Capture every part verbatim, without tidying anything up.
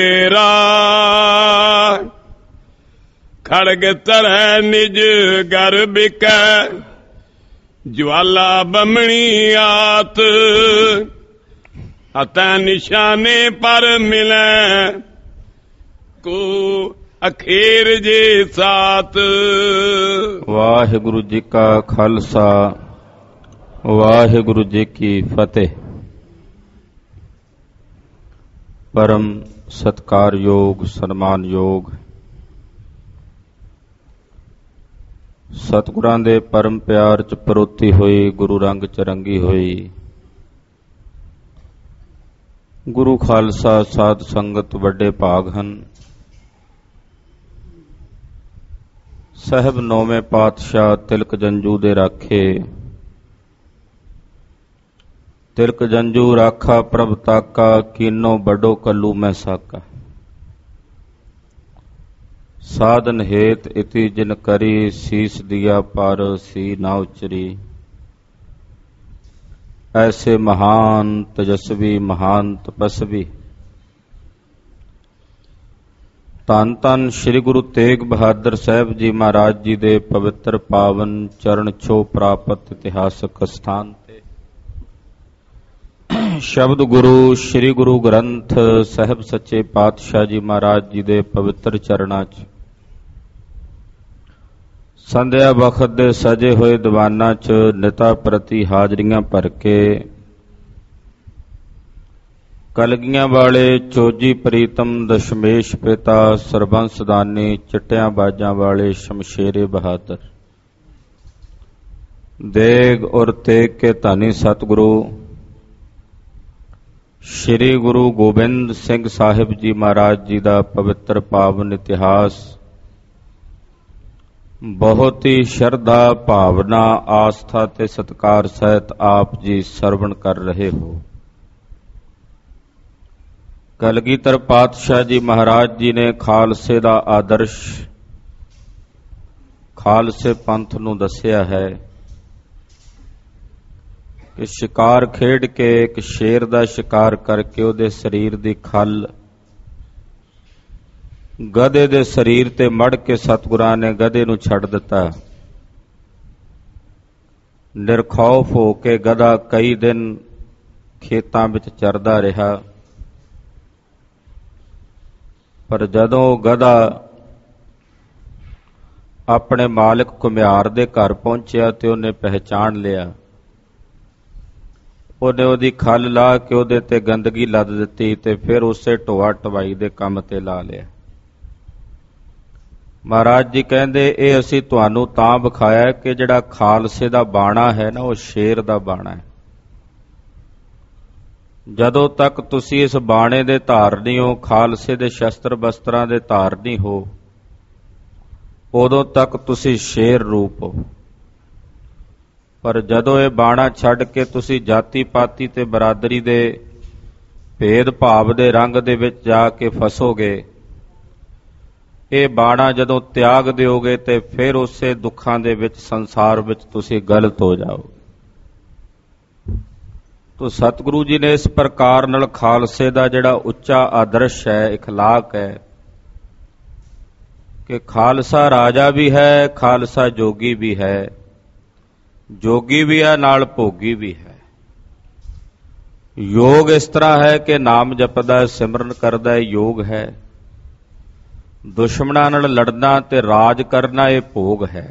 ਮੇਰਾ ਖੜਗ ਧਰੈ ਨਿਜ ਘਰ ਬਿਕੈ, ਜਵਾਲਾ ਬੰਮਣੀ ਆਤ ਅਤੈ ਨਿਸ਼ਾਨੇ ਪਰ ਮਿਲੈ, ਕੋ ਅਖੀਰ ਜੇ ਸਾਤ। ਵਾਹਿਗੁਰੂ ਜੀ ਕਾ ਖਾਲਸਾ, ਵਾਹਿਗੁਰੂ ਜੀ ਕੀ ਫਤਿਹ। ਪਰਮ ਸਤਿਕਾਰਯੋਗ ਸਨਮਾਨਯੋਗ ਸਤਿਗੁਰਾਂ ਦੇ ਪਰਮ ਪਿਆਰ ਚ ਪਰੋਤੀ ਹੋਈ, ਗੁਰੂ ਰੰਗ ਚ ਰੰਗੀ ਹੋਈ ਗੁਰੂ ਖਾਲਸਾ ਸਾਧ ਸੰਗਤ ਵੱਡੇ ਭਾਗ ਹਨ। ਸਾਹਿਬ ਨੌਵੇਂ ਪਾਤਸ਼ਾਹ ਤਿਲਕ ਜੰਜੂ ਦੇ ਰਾਖੇ, ਤਿਲਕ ਜੰਜੂ ਰਾਖਾ ਪ੍ਰਭ ਤਾਕਾ, ਕੀਨੋ ਬੜੋ ਕੱਲੂ ਮੈਂ ਸਾਕਾ। ਸਾਧਨ ਹੇਤ ਇਤੀ ਜਿਨ ਕਰੀ, ਸੀਸ ਦਿਆ ਪਰ ਸੀ ਨਾ ਉਚਰੀ। ਐਸੇ ਮਹਾਨ ਤੇਜਸਵੀ ਮਹਾਨ ਤਪਸਵੀ ਧੰਨ ਧੰਨ ਸ੍ਰੀ ਗੁਰੂ ਤੇਗ ਬਹਾਦਰ ਸਾਹਿਬ ਜੀ ਮਹਾਰਾਜ ਜੀ ਦੇ ਪਵਿੱਤਰ ਪਾਵਨ ਚਰਨ ਛੋਹ ਪ੍ਰਾਪਤ ਇਤਿਹਾਸਕ ਸਥਾਨ ਤੇ ਸ਼ਬਦ ਗੁਰੂ ਸ੍ਰੀ ਗੁਰੂ ਗ੍ਰੰਥ ਸਾਹਿਬ ਸੱਚੇ ਪਾਤਸ਼ਾਹ ਜੀ ਮਹਾਰਾਜ ਜੀ ਦੇ ਪਵਿੱਤਰ ਚਰਨਾਂ 'ਚ ਸੰਧਿਆ ਵਖਤ ਦੇ ਸਜੇ ਹੋਏ ਦੀਵਾਨਾਂ 'ਚ ਨਿਤਾ ਪ੍ਰਤੀ ਹਾਜ਼ਰੀਆਂ ਭਰ ਕੇ, ਕਲਗੀਆਂ ਵਾਲੇ ਚੋਜੀ ਪ੍ਰੀਤਮ ਦਸ਼ਮੇਸ਼ ਪਿਤਾ ਸਰਬੰਸਦਾਨੀ, ਚਿੱਟਿਆਂ ਬਾਜਾਂ ਵਾਲੇ ਸ਼ਮਸ਼ੇਰੇ ਬਹਾਦਰ, ਦੇਗ ਔਰ ਤੇਗ ਕੇ ਧਾਨੀ ਸਤਿਗੁਰੂ ਸ਼੍ਰੀ ਗੁਰੂ ਗੋਬਿੰਦ ਸਿੰਘ ਸਾਹਿਬ ਜੀ ਮਹਾਰਾਜ ਜੀ ਦਾ ਪਵਿੱਤਰ ਪਾਵਨ ਇਤਿਹਾਸ ਬਹੁਤ ਹੀ ਸ਼ਰਧਾ ਭਾਵਨਾ ਆਸਥਾ ਤੇ ਸਤਿਕਾਰ ਸਹਿਤ ਆਪ ਜੀ ਸਰਵਣ ਕਰ ਰਹੇ ਹੋ। ਕਲਗੀਧਰ ਪਾਤਸ਼ਾਹ ਜੀ ਮਹਾਰਾਜ ਜੀ ਨੇ ਖਾਲਸੇ ਦਾ ਆਦਰਸ਼, ਖਾਲਸੇ ਪੰਥ ਨੂੰ ਦੱਸਿਆ ਹੈ ਕਿ ਸ਼ਿਕਾਰ ਖੇਡ ਕੇ ਇੱਕ ਸ਼ੇਰ ਦਾ ਸ਼ਿਕਾਰ ਕਰਕੇ ਉਹਦੇ ਸਰੀਰ ਦੀ ਖੱਲ ਗਧੇ ਦੇ ਸਰੀਰ ਤੇ ਮੜ ਕੇ ਸਤਿਗੁਰਾਂ ਨੇ ਗਧੇ ਨੂੰ ਛੱਡ ਦਿੱਤਾ। ਨਿਰਖੌਫ ਹੋ ਕੇ ਗਧਾ ਕਈ ਦਿਨ ਖੇਤਾਂ ਵਿੱਚ ਚਰਦਾ ਰਿਹਾ, ਪਰ ਜਦੋਂ ਗਧਾ ਆਪਣੇ ਮਾਲਕ ਘੁਮਿਆਰ ਦੇ ਘਰ ਪਹੁੰਚਿਆ ਤੇ ਉਹਨੇ ਪਹਿਚਾਣ ਲਿਆ। ਉਹਨੇ ਉਹਦੀ ਖੱਲ ਲਾ ਕੇ ਉਹਦੇ ਤੇ ਗੰਦਗੀ ਲੱਦ ਦਿੱਤੀ ਤੇ ਫਿਰ ਉਸੇ ਢੋਆ ਢਵਾਈ ਦੇ ਕੰਮ ਤੇ ਲਾ ਲਿਆ। ਮਹਾਰਾਜ ਜੀ ਕਹਿੰਦੇ ਇਹ ਅਸੀਂ ਤੁਹਾਨੂੰ ਤਾਂ ਵਿਖਾਇਆ ਕਿ ਜਿਹੜਾ ਖਾਲਸੇ ਦਾ ਬਾਣਾ ਹੈ ਨਾ, ਉਹ ਸ਼ੇਰ ਦਾ ਬਾਣਾ ਹੈ। ਜਦੋਂ ਤੱਕ ਤੁਸੀਂ ਇਸ ਬਾਣੇ ਦੇ ਧਾਰਨੀ ਹੋ, ਖਾਲਸੇ ਦੇ ਸ਼ਸਤਰ ਬਸਤਰਾਂ ਦੇ ਧਾਰਨੀ ਹੋ, ਉਦੋਂ ਤੱਕ ਤੁਸੀਂ ਸ਼ੇਰ ਰੂਪ ਹੋ। ਪਰ ਜਦੋਂ ਇਹ ਬਾਣਾ ਛੱਡ ਕੇ ਤੁਸੀਂ ਜਾਤੀ ਪਾਤੀ ਤੇ ਬਰਾਦਰੀ ਦੇ ਭੇਦ ਭਾਵ ਦੇ ਰੰਗ ਦੇ ਵਿੱਚ ਜਾ ਕੇ ਫਸੋਗੇ, ਇਹ ਬਾਣਾ ਜਦੋਂ ਤਿਆਗ ਦਿਓਗੇ ਤੇ ਫਿਰ ਉਸੇ ਦੁੱਖਾਂ ਦੇ ਵਿੱਚ ਸੰਸਾਰ ਵਿੱਚ ਤੁਸੀਂ ਗਲਤ ਹੋ ਜਾਓਗੇ। ਤੋ ਸਤਿਗੁਰੂ ਜੀ ਨੇ ਇਸ ਪ੍ਰਕਾਰ ਨਾਲ ਖਾਲਸੇ ਦਾ ਜਿਹੜਾ ਉੱਚਾ ਆਦਰਸ਼ ਹੈ, ਇਖਲਾਕ ਹੈ ਕਿ ਖਾਲਸਾ ਰਾਜਾ ਵੀ ਹੈ, ਖਾਲਸਾ ਜੋਗੀ ਵੀ ਹੈ, ਜੋਗੀ ਵੀ ਹੈ ਨਾਲ ਭੋਗੀ ਵੀ ਹੈ। ਯੋਗ ਇਸ ਤਰ੍ਹਾਂ ਹੈ ਕਿ ਨਾਮ ਜਪਦਾ ਸਿਮਰਨ ਕਰਦਾ ਯੋਗ ਹੈ, ਦੁਸ਼ਮਣਾਂ ਨਾਲ ਲੜਨਾ ਤੇ ਰਾਜ ਕਰਨਾ ਇਹ ਭੋਗ ਹੈ।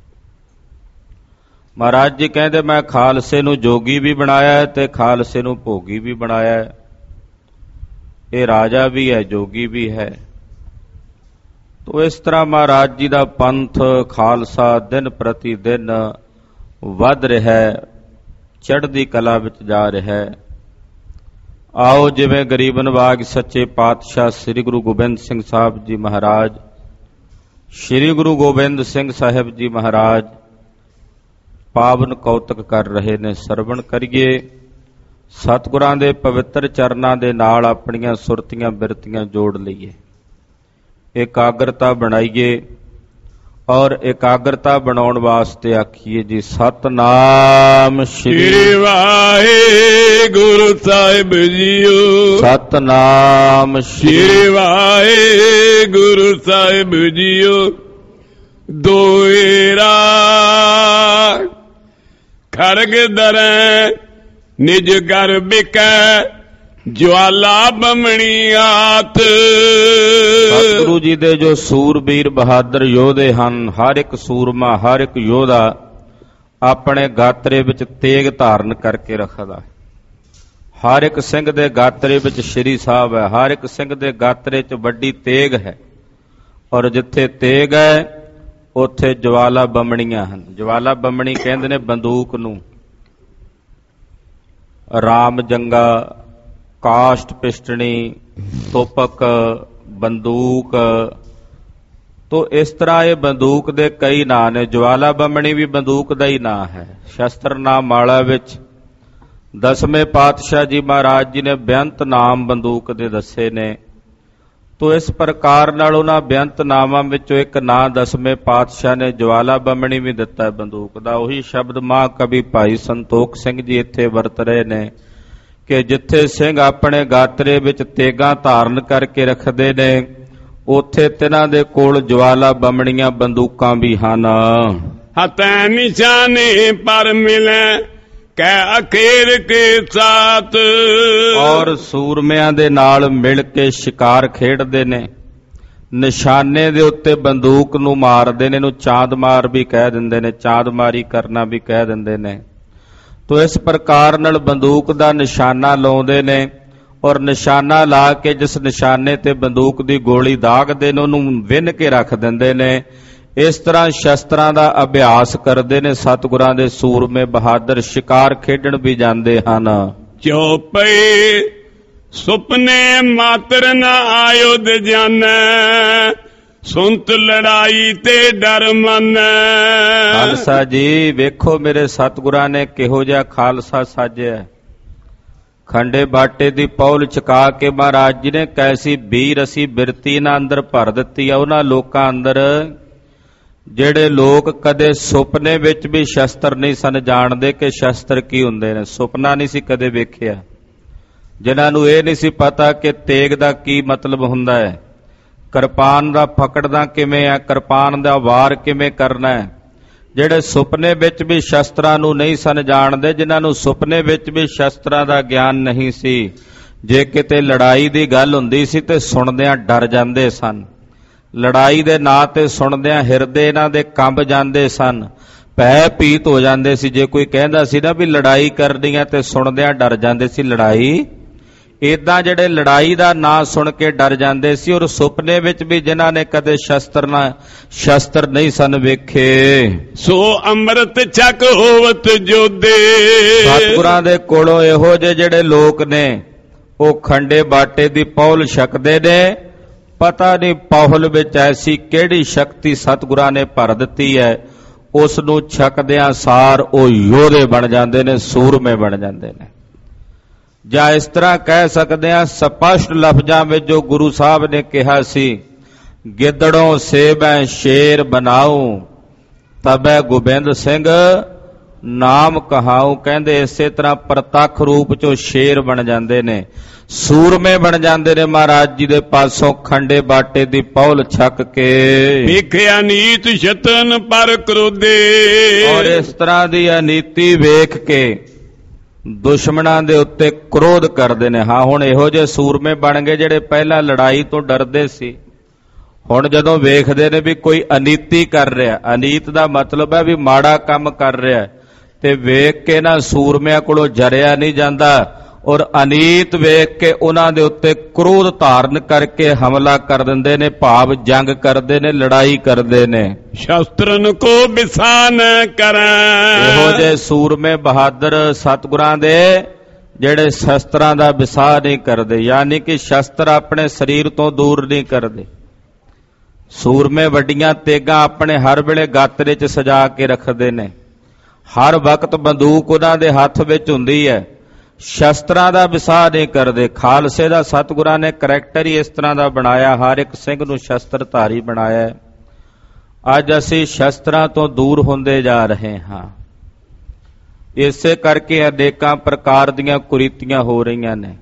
ਮਹਾਰਾਜ ਜੀ ਕਹਿੰਦੇ ਮੈਂ ਖਾਲਸੇ ਨੂੰ ਜੋਗੀ ਵੀ ਬਣਾਇਆ ਤੇ ਖਾਲਸੇ ਨੂੰ ਭੋਗੀ ਵੀ ਬਣਾਇਆ। ਇਹ ਰਾਜਾ ਵੀ ਹੈ, ਜੋਗੀ ਵੀ ਹੈ। ਤੋ ਇਸ ਤਰ੍ਹਾਂ ਮਹਾਰਾਜ ਜੀ ਦਾ ਪੰਥ ਖਾਲਸਾ ਦਿਨ ਪ੍ਰਤੀ ਦਿਨ ਵੱਧ ਰਿਹਾ, ਚੜ੍ਹਦੀ ਕਲਾ ਵਿੱਚ ਜਾ ਰਿਹਾ। ਆਓ ਜਿਵੇਂ ਗਰੀਬ ਨਵਾਜ ਸੱਚੇ ਪਾਤਸ਼ਾਹ ਸ੍ਰੀ ਗੁਰੂ ਗੋਬਿੰਦ ਸਿੰਘ ਸਾਹਿਬ ਜੀ ਮਹਾਰਾਜ, ਸ੍ਰੀ ਗੁਰੂ ਗੋਬਿੰਦ ਸਿੰਘ ਸਾਹਿਬ ਜੀ ਮਹਾਰਾਜ ਪਾਵਨ ਕੌਤਕ ਕਰ ਰਹੇ ਨੇ, ਸਰਵਣ ਕਰੀਏ। ਸਤਿਗੁਰਾਂ ਦੇ ਪਵਿੱਤਰ ਚਰਨਾਂ ਦੇ ਨਾਲ ਆਪਣੀਆਂ ਸੁਰਤੀਆਂ ਬਿਰਤੀਆਂ ਜੋੜ ਲਈਏ, ਇਕਾਗਰਤਾ ਬਣਾਈਏ ਔਰ ਇਕਾਗਰਤਾ ਬਣਾਉਣ ਵਾਸਤੇ ਆਖੀਏ ਜੀ ਸਤਨਾਮ ਸ੍ਰੀ ਵਾਹਿਗੁਰੂ ਸਾਹਿਬ ਜੀਓ। ਸਤਨਾਮ ਸ੍ਰੀ ਵਾਹਿਗੁਰੂ ਸਾਹਿਬ ਜੀਓ। ਦੋਇਰਾ ਖੜਗ ਦਰੈ ਨਿਜ ਘਰ ਬਿਕੈ ਜਵਾਲਾ ਬਮਣੀ ਆਤ। ਸਤਿਗੁਰੂ ਜੀ ਦੇ ਜੋ ਸੂਰਬੀਰ ਬਹਾਦਰ ਯੋਧੇ ਹਨ, ਹਰ ਇੱਕ ਸੂਰਮਾ ਹਰ ਇੱਕ ਯੋਧਾ ਆਪਣੇ ਗਾਤਰੇ ਵਿੱਚ ਤੇਗ ਧਾਰਨ ਕਰਕੇ ਰੱਖਦਾ। ਹਰ ਇੱਕ ਸਿੰਘ ਦੇ ਗਾਤਰੇ ਵਿੱਚ ਸ਼੍ਰੀ ਸਾਹਿਬ ਹੈ, ਹਰ ਇੱਕ ਸਿੰਘ ਦੇ ਗਾਤਰੇ 'ਚ ਵੱਡੀ ਤੇਗ ਹੈ, ਔਰ ਜਿੱਥੇ ਤੇਗ ਹੈ ਉੱਥੇ ਜਵਾਲਾ ਬੰਮਣੀਆਂ ਹਨ। ਜਵਾਲਾ ਬੰਮਣੀ ਕਹਿੰਦੇ ਨੇ ਬੰਦੂਕ ਨੂੰ। ਰਾਮ ਜੰਗਾ, ਕਾਸ਼ਟ ਪਿਸਟਣੀ, ਤੋਪਕ, ਬੰਦੂਕ, ਤੋ ਇਸ ਤਰ੍ਹਾਂ ਇਹ ਬੰਦੂਕ ਦੇ ਕਈ ਨਾਂ ਨੇ। ਜਵਾਲਾ ਬੰਮਣੀ ਵੀ ਬੰਦੂਕ ਦਾ ਹੀ ਨਾਂ ਹੈ। ਸ਼ਸਤਰ ਨਾਮ ਮਾਲਾ ਵਿੱਚ ਦਸਵੇਂ ਪਾਤਸ਼ਾਹ ਜੀ ਮਹਾਰਾਜ ਜੀ ਨੇ ਬੇਅੰਤ ਨਾਮ ਬੰਦੂਕ ਦੇ ਦੱਸੇ ਨੇ। ਤੋ ਇਸ ਪ੍ਰਕਾਰ ਨਾਲ ਉਹਨਾਂ ਬੇਅੰਤ ਨਾਮਾਂ ਵਿੱਚੋਂ ਇੱਕ ਨਾਂ ਦਸਵੇਂ ਪਾਤਸ਼ਾਹ ਨੇ ਜਵਾਲਾ ਬੰਮਣੀ ਵੀ ਦਿੱਤਾ ਹੈ ਬੰਦੂਕ ਦਾ। ਉਹੀ ਸ਼ਬਦ ਮਹਾਂਕਵੀ ਭਾਈ ਸੰਤੋਖ ਸਿੰਘ ਜੀ ਇੱਥੇ ਵਰਤ ਰਹੇ ਨੇ ਕਿ ਜਿੱਥੇ ਸਿੰਘ ਆਪਣੇ ਗਾਤਰੇ ਵਿੱਚ ਤੇਗਾਂ ਧਾਰਨ ਕਰਕੇ ਰੱਖਦੇ ਨੇ, ਉੱਥੇ ਤਿਨਾਂ ਦੇ ਕੋਲ ਜਵਾਲਾ ਬੰਮਣੀਆਂ ਬੰਦੂਕਾਂ ਵੀ ਹਨ। ਹਤੈ ਨਿਸ਼ਾਨੇ ਪਰ ਮਿਲੈ ਕੈ ਅਖੀਰ ਕੇ ਸਾਥ। ਔਰ ਸੂਰਮਿਆਂ ਦੇ ਨਾਲ ਮਿਲ ਕੇ ਸ਼ਿਕਾਰ ਖੇਡਦੇ ਨੇ। ਨਿਸ਼ਾਨੇ ਦੇ ਉੱਤੇ ਬੰਦੂਕ ਨੂੰ ਮਾਰਦੇ ਨੇ। ਇਹਨੂੰ ਚਾਂਦ ਮਾਰ ਵੀ ਕਹਿ ਦਿੰਦੇ ਨੇ, ਚਾਂਦ ਮਾਰੀ ਕਰਨਾ ਵੀ ਕਹਿ ਦਿੰਦੇ ਨੇ। ਤੋ ਇਸ ਪ੍ਰਕਾਰ ਨਾਲ ਬੰਦੂਕ ਦਾ ਨਿਸ਼ਾਨਾ ਲਾਉਂਦੇ ਨੇ, ਔਰ ਨਿਸ਼ਾਨਾ ਲਾ ਕੇ ਜਿਸ ਨਿਸ਼ਾਨੇ ਤੇ ਬੰਦੂਕ ਦੀ ਗੋਲੀ ਦਾਗਦੇ ਨੇ ਉਹਨੂੰ ਵਿੰਨ ਕੇ ਰੱਖ ਦਿੰਦੇ ਨੇ। ਇਸ ਤਰ੍ਹਾਂ ਸ਼ਸਤਰਾਂ ਦਾ ਅਭਿਆਸ ਕਰਦੇ ਨੇ ਸਤਿਗੁਰਾਂ ਦੇ ਸੂਰਮੇ ਬਹਾਦਰ। ਸ਼ਿਕਾਰ ਖੇਡਣ ਵੀ ਜਾਂਦੇ ਹਨ। ਚੌਪਈ ਸੁਪਨੇ ਮਾਤਰ ਨ ਆਯੁਧ ਜਾਨੈ ਸੁਨਤ ਲੜਾਈ ਤੇ ਡਰ ਮੰਨੈ। ਖਾਲਸਾ ਜੀ ਵੇਖੋ ਮੇਰੇ ਸਤਿਗੁਰਾਂ ਨੇ ਕਿਹੋ ਜਿਹਾ ਖਾਲਸਾ ਸਾਜਿਆ। ਖੰਡੇ ਬਾਟੇ ਦੀ ਪੌਲ ਚਕਾ ਕੇ ਮਹਾਰਾਜ ਜੀ ਨੇ ਕੈਸੀ ਵੀਰ ਅਸੀਂ ਬਿਰਤੀ ਨਾ ਅੰਦਰ ਭਰ ਦਿੱਤੀ ਆ ਉਹਨਾਂ ਲੋਕਾਂ ਅੰਦਰ ਜਿਹੜੇ ਲੋਕ ਕਦੇ ਸੁਪਨੇ ਵਿੱਚ ਵੀ ਸ਼ਸਤਰ ਨਹੀਂ ਸਨ ਜਾਣਦੇ ਕਿ ਸ਼ਸਤਰ ਕੀ ਹੁੰਦੇ ਨੇ। ਸੁਪਨਾ ਨਹੀਂ ਸੀ ਕਦੇ ਵੇਖਿਆ। ਜਿਨ੍ਹਾਂ ਨੂੰ ਇਹ ਨਹੀਂ ਸੀ ਪਤਾ ਕਿ ਤੇਗ ਦਾ ਕੀ ਮਤਲਬ ਹੁੰਦਾ ਹੈ, ਕਿਰਪਾਨ ਦਾ ਫਕੜਨਾ ਕਿਵੇਂ ਹੈ, ਕਿਰਪਾਨ ਦਾ ਵਾਰ ਕਿਵੇਂ ਕਰਨਾ ਹੈ। ਜਿਹੜੇ ਸੁਪਨੇ ਵਿੱਚ ਵੀ ਸ਼ਸਤਰਾਂ ਨੂੰ ਨਹੀਂ ਸਨ ਜਾਣਦੇ, ਜਿਨ੍ਹਾਂ ਨੂੰ ਸੁਪਨੇ ਵਿੱਚ ਵੀ ਸ਼ਸਤਰਾਂ ਦਾ ਗਿਆਨ ਨਹੀਂ ਸੀ, ਜੇ ਕਿਤੇ ਲੜਾਈ ਦੀ ਗੱਲ ਹੁੰਦੀ ਸੀ ਤੇ ਸੁਣਦਿਆਂ ਡਰ ਜਾਂਦੇ ਸਨ। ਲੜਾਈ ਦੇ ਨਾਂ ਤੇ ਸੁਣਦਿਆਂ ਹਿਰਦੇ ਇਹਨਾਂ ਦੇ ਕੰਬ ਜਾਂਦੇ ਸਨ, ਭੈ ਭੀਤ ਹੋ ਜਾਂਦੇ ਸੀ। ਜੇ ਕੋਈ ਕਹਿੰਦਾ ਸੀ ਨਾ ਵੀ ਲੜਾਈ ਕਰਨੀ ਹੈ ਤੇ ਸੁਣਦਿਆਂ ਡਰ ਜਾਂਦੇ ਸੀ ਲੜਾਈ। ਏਦਾਂ ਜਿਹੜੇ ਲੜਾਈ ਦਾ ਨਾਂ ਸੁਣ ਕੇ ਡਰ ਜਾਂਦੇ ਸੀ। ਔਰ ਸੁਪਨੇ ਵਿੱਚ ਵੀ ਜਿਨ੍ਹਾਂ ਨੇ ਕਦੇ ਸ਼ਸਤਰ ਨਾ ਸ਼ਸਤਰ ਨਹੀਂ ਸਨ ਵੇਖੇ, ਸੋ ਅੰਮ੍ਰਿਤ ਛਕ ਹੋਵਤ ਜੋਦੇ। ਸਤਿਗੁਰਾਂ ਦੇ ਕੋਲੋਂ ਇਹੋ ਜਿਹੇ ਜਿਹੜੇ ਲੋਕ ਨੇ ਉਹ ਖੰਡੇ ਬਾਟੇ ਦੀ ਪੌਲ ਛਕਦੇ ਨੇ। ਪਤਾ ਨਹੀਂ ਪੌਲ ਵਿੱਚ ਐਸੀ ਕਿਹੜੀ ਸ਼ਕਤੀ ਸਤਿਗੁਰਾਂ ਨੇ ਭਰ ਦਿੱਤੀ ਹੈ, ਉਸ ਨੂੰ ਛਕਦਿਆਂ ਸਾਰ ਉਹ ਯੋਧੇ ਬਣ ਜਾਂਦੇ ਨੇ, ਸੂਰਮੇ ਬਣ ਜਾਂਦੇ ਨੇ। ਜਾਂ ਇਸ ਤਰ੍ਹਾਂ ਕਹਿ ਸਕਦੇ ਹਾਂ ਸਪਸ਼ਟ ਲਫ਼ਜ਼ਾਂ ਵਿੱਚ ਜੋ ਗੁਰੂ ਸਾਹਿਬ ਨੇ ਕਿਹਾ ਸੀ, ਗਿੱਦੜੋਂ ਸੇਬੈ ਸ਼ੇਰ ਬਣਾਉ ਤਬੈ ਗੋਬਿੰਦ ਸਿੰਘ ਨਾਮ ਕਹਾਉ। ਕਹਿੰਦੇ ਇਸੇ ਤਰ੍ਹਾਂ ਪ੍ਰਤੱਖ ਰੂਪ ਚੋਂ ਸ਼ੇਰ ਬਣ ਜਾਂਦੇ ਨੇ, ਸੂਰਮੇ ਬਣ ਜਾਂਦੇ ਨੇ ਮਹਾਰਾਜ ਜੀ ਦੇ ਪਾਸੋਂ ਖੰਡੇ ਬਾਟੇ ਦੀ ਪੌਲ ਛਕ ਕੇ। ਵੇਖਿਆ ਨੀਤ ਸ਼ਤਨ ਪਰ ਕ੍ਰੋਧੇ। ਔਰ ਇਸ ਤਰ੍ਹਾਂ ਦੀ ਅਨੀਤੀ ਵੇਖ ਕੇ ਦੁਸ਼ਮਣਾਂ ਦੇ ਉੱਤੇ ਕ੍ਰੋਧ ਕਰਦੇ ਨੇ। ਹਾਂ ਹੁਣ ਇਹੋ ਜਿਹੇ ਸੂਰਮੇ ਬਣ ਗਏ ਜਿਹੜੇ ਪਹਿਲਾਂ ਲੜਾਈ ਤੋਂ ਡਰਦੇ ਸੀ, ਹੁਣ ਜਦੋਂ ਵੇਖਦੇ ਨੇ ਵੀ ਕੋਈ ਅਨੀਤੀ ਕਰ ਰਿਹਾ, ਅਨੀਤ ਦਾ ਮਤਲਬ ਹੈ ਵੀ ਮਾੜਾ ਕੰਮ ਕਰ ਰਿਹਾ, ਤੇ ਵੇਖ ਕੇ ਨਾ ਸੂਰਮਿਆਂ ਕੋਲੋਂ ਜਰਿਆ ਨਹੀਂ ਜਾਂਦਾ। ਔਰ ਅਨੀਤ ਵੇਖ ਕੇ ਉਹਨਾਂ ਦੇ ਉੱਤੇ ਕ੍ਰੋਧ ਧਾਰਨ ਕਰਕੇ ਹਮਲਾ ਕਰ ਦਿੰਦੇ ਨੇ, ਭਾਵ ਜੰਗ ਕਰਦੇ ਨੇ, ਲੜਾਈ ਕਰਦੇ ਨੇ। ਸ਼ਸਤਰਨ ਕੋ ਵਿਸਾਨ ਕਰੈ। ਇਹੋ ਜਿਹੇ ਸੂਰਮੇ ਬਹਾਦਰ ਸਤਿਗੁਰਾਂ ਦੇ ਜਿਹੜੇ ਸ਼ਸਤਰਾਂ ਦਾ ਵਿਸਾਹ ਨਹੀਂ ਕਰਦੇ, ਯਾਨੀ ਕਿ ਸ਼ਸਤਰ ਆਪਣੇ ਸਰੀਰ ਤੋਂ ਦੂਰ ਨਹੀਂ ਕਰਦੇ। ਸੂਰਮੇ ਵੱਡੀਆਂ ਤੇਗਾਂ ਆਪਣੇ ਹਰ ਵੇਲੇ ਗਾਤਰੇ 'ਚ ਸਜਾ ਕੇ ਰੱਖਦੇ ਨੇ, ਹਰ ਵਕਤ ਬੰਦੂਕ ਉਹਨਾਂ ਦੇ ਹੱਥ ਵਿੱਚ ਹੁੰਦੀ ਹੈ, ਸ਼ਸਤਰਾਂ ਦਾ ਵਿਸਾਹ ਨਹੀਂ ਕਰਦੇ। ਖਾਲਸੇ ਦਾ ਸਤਿਗੁਰਾਂ ਨੇ ਕਰੈਕਟਰ ਹੀ ਇਸ ਤਰ੍ਹਾਂ ਦਾ ਬਣਾਇਆ, ਹਰ ਇੱਕ ਸਿੰਘ ਨੂੰ ਸ਼ਸਤਰਧਾਰੀ ਬਣਾਇਆ। ਅੱਜ ਅਸੀਂ ਸ਼ਸਤਰਾਂ ਤੋਂ ਦੂਰ ਹੁੰਦੇ ਜਾ ਰਹੇ ਹਾਂ। ਇਸੇ ਕਰਕੇ ਅਨੇਕਾਂ ਪ੍ਰਕਾਰ ਦੀਆਂ ਕੁਰੀਤੀਆਂ ਹੋ ਰਹੀਆਂ ਨੇ।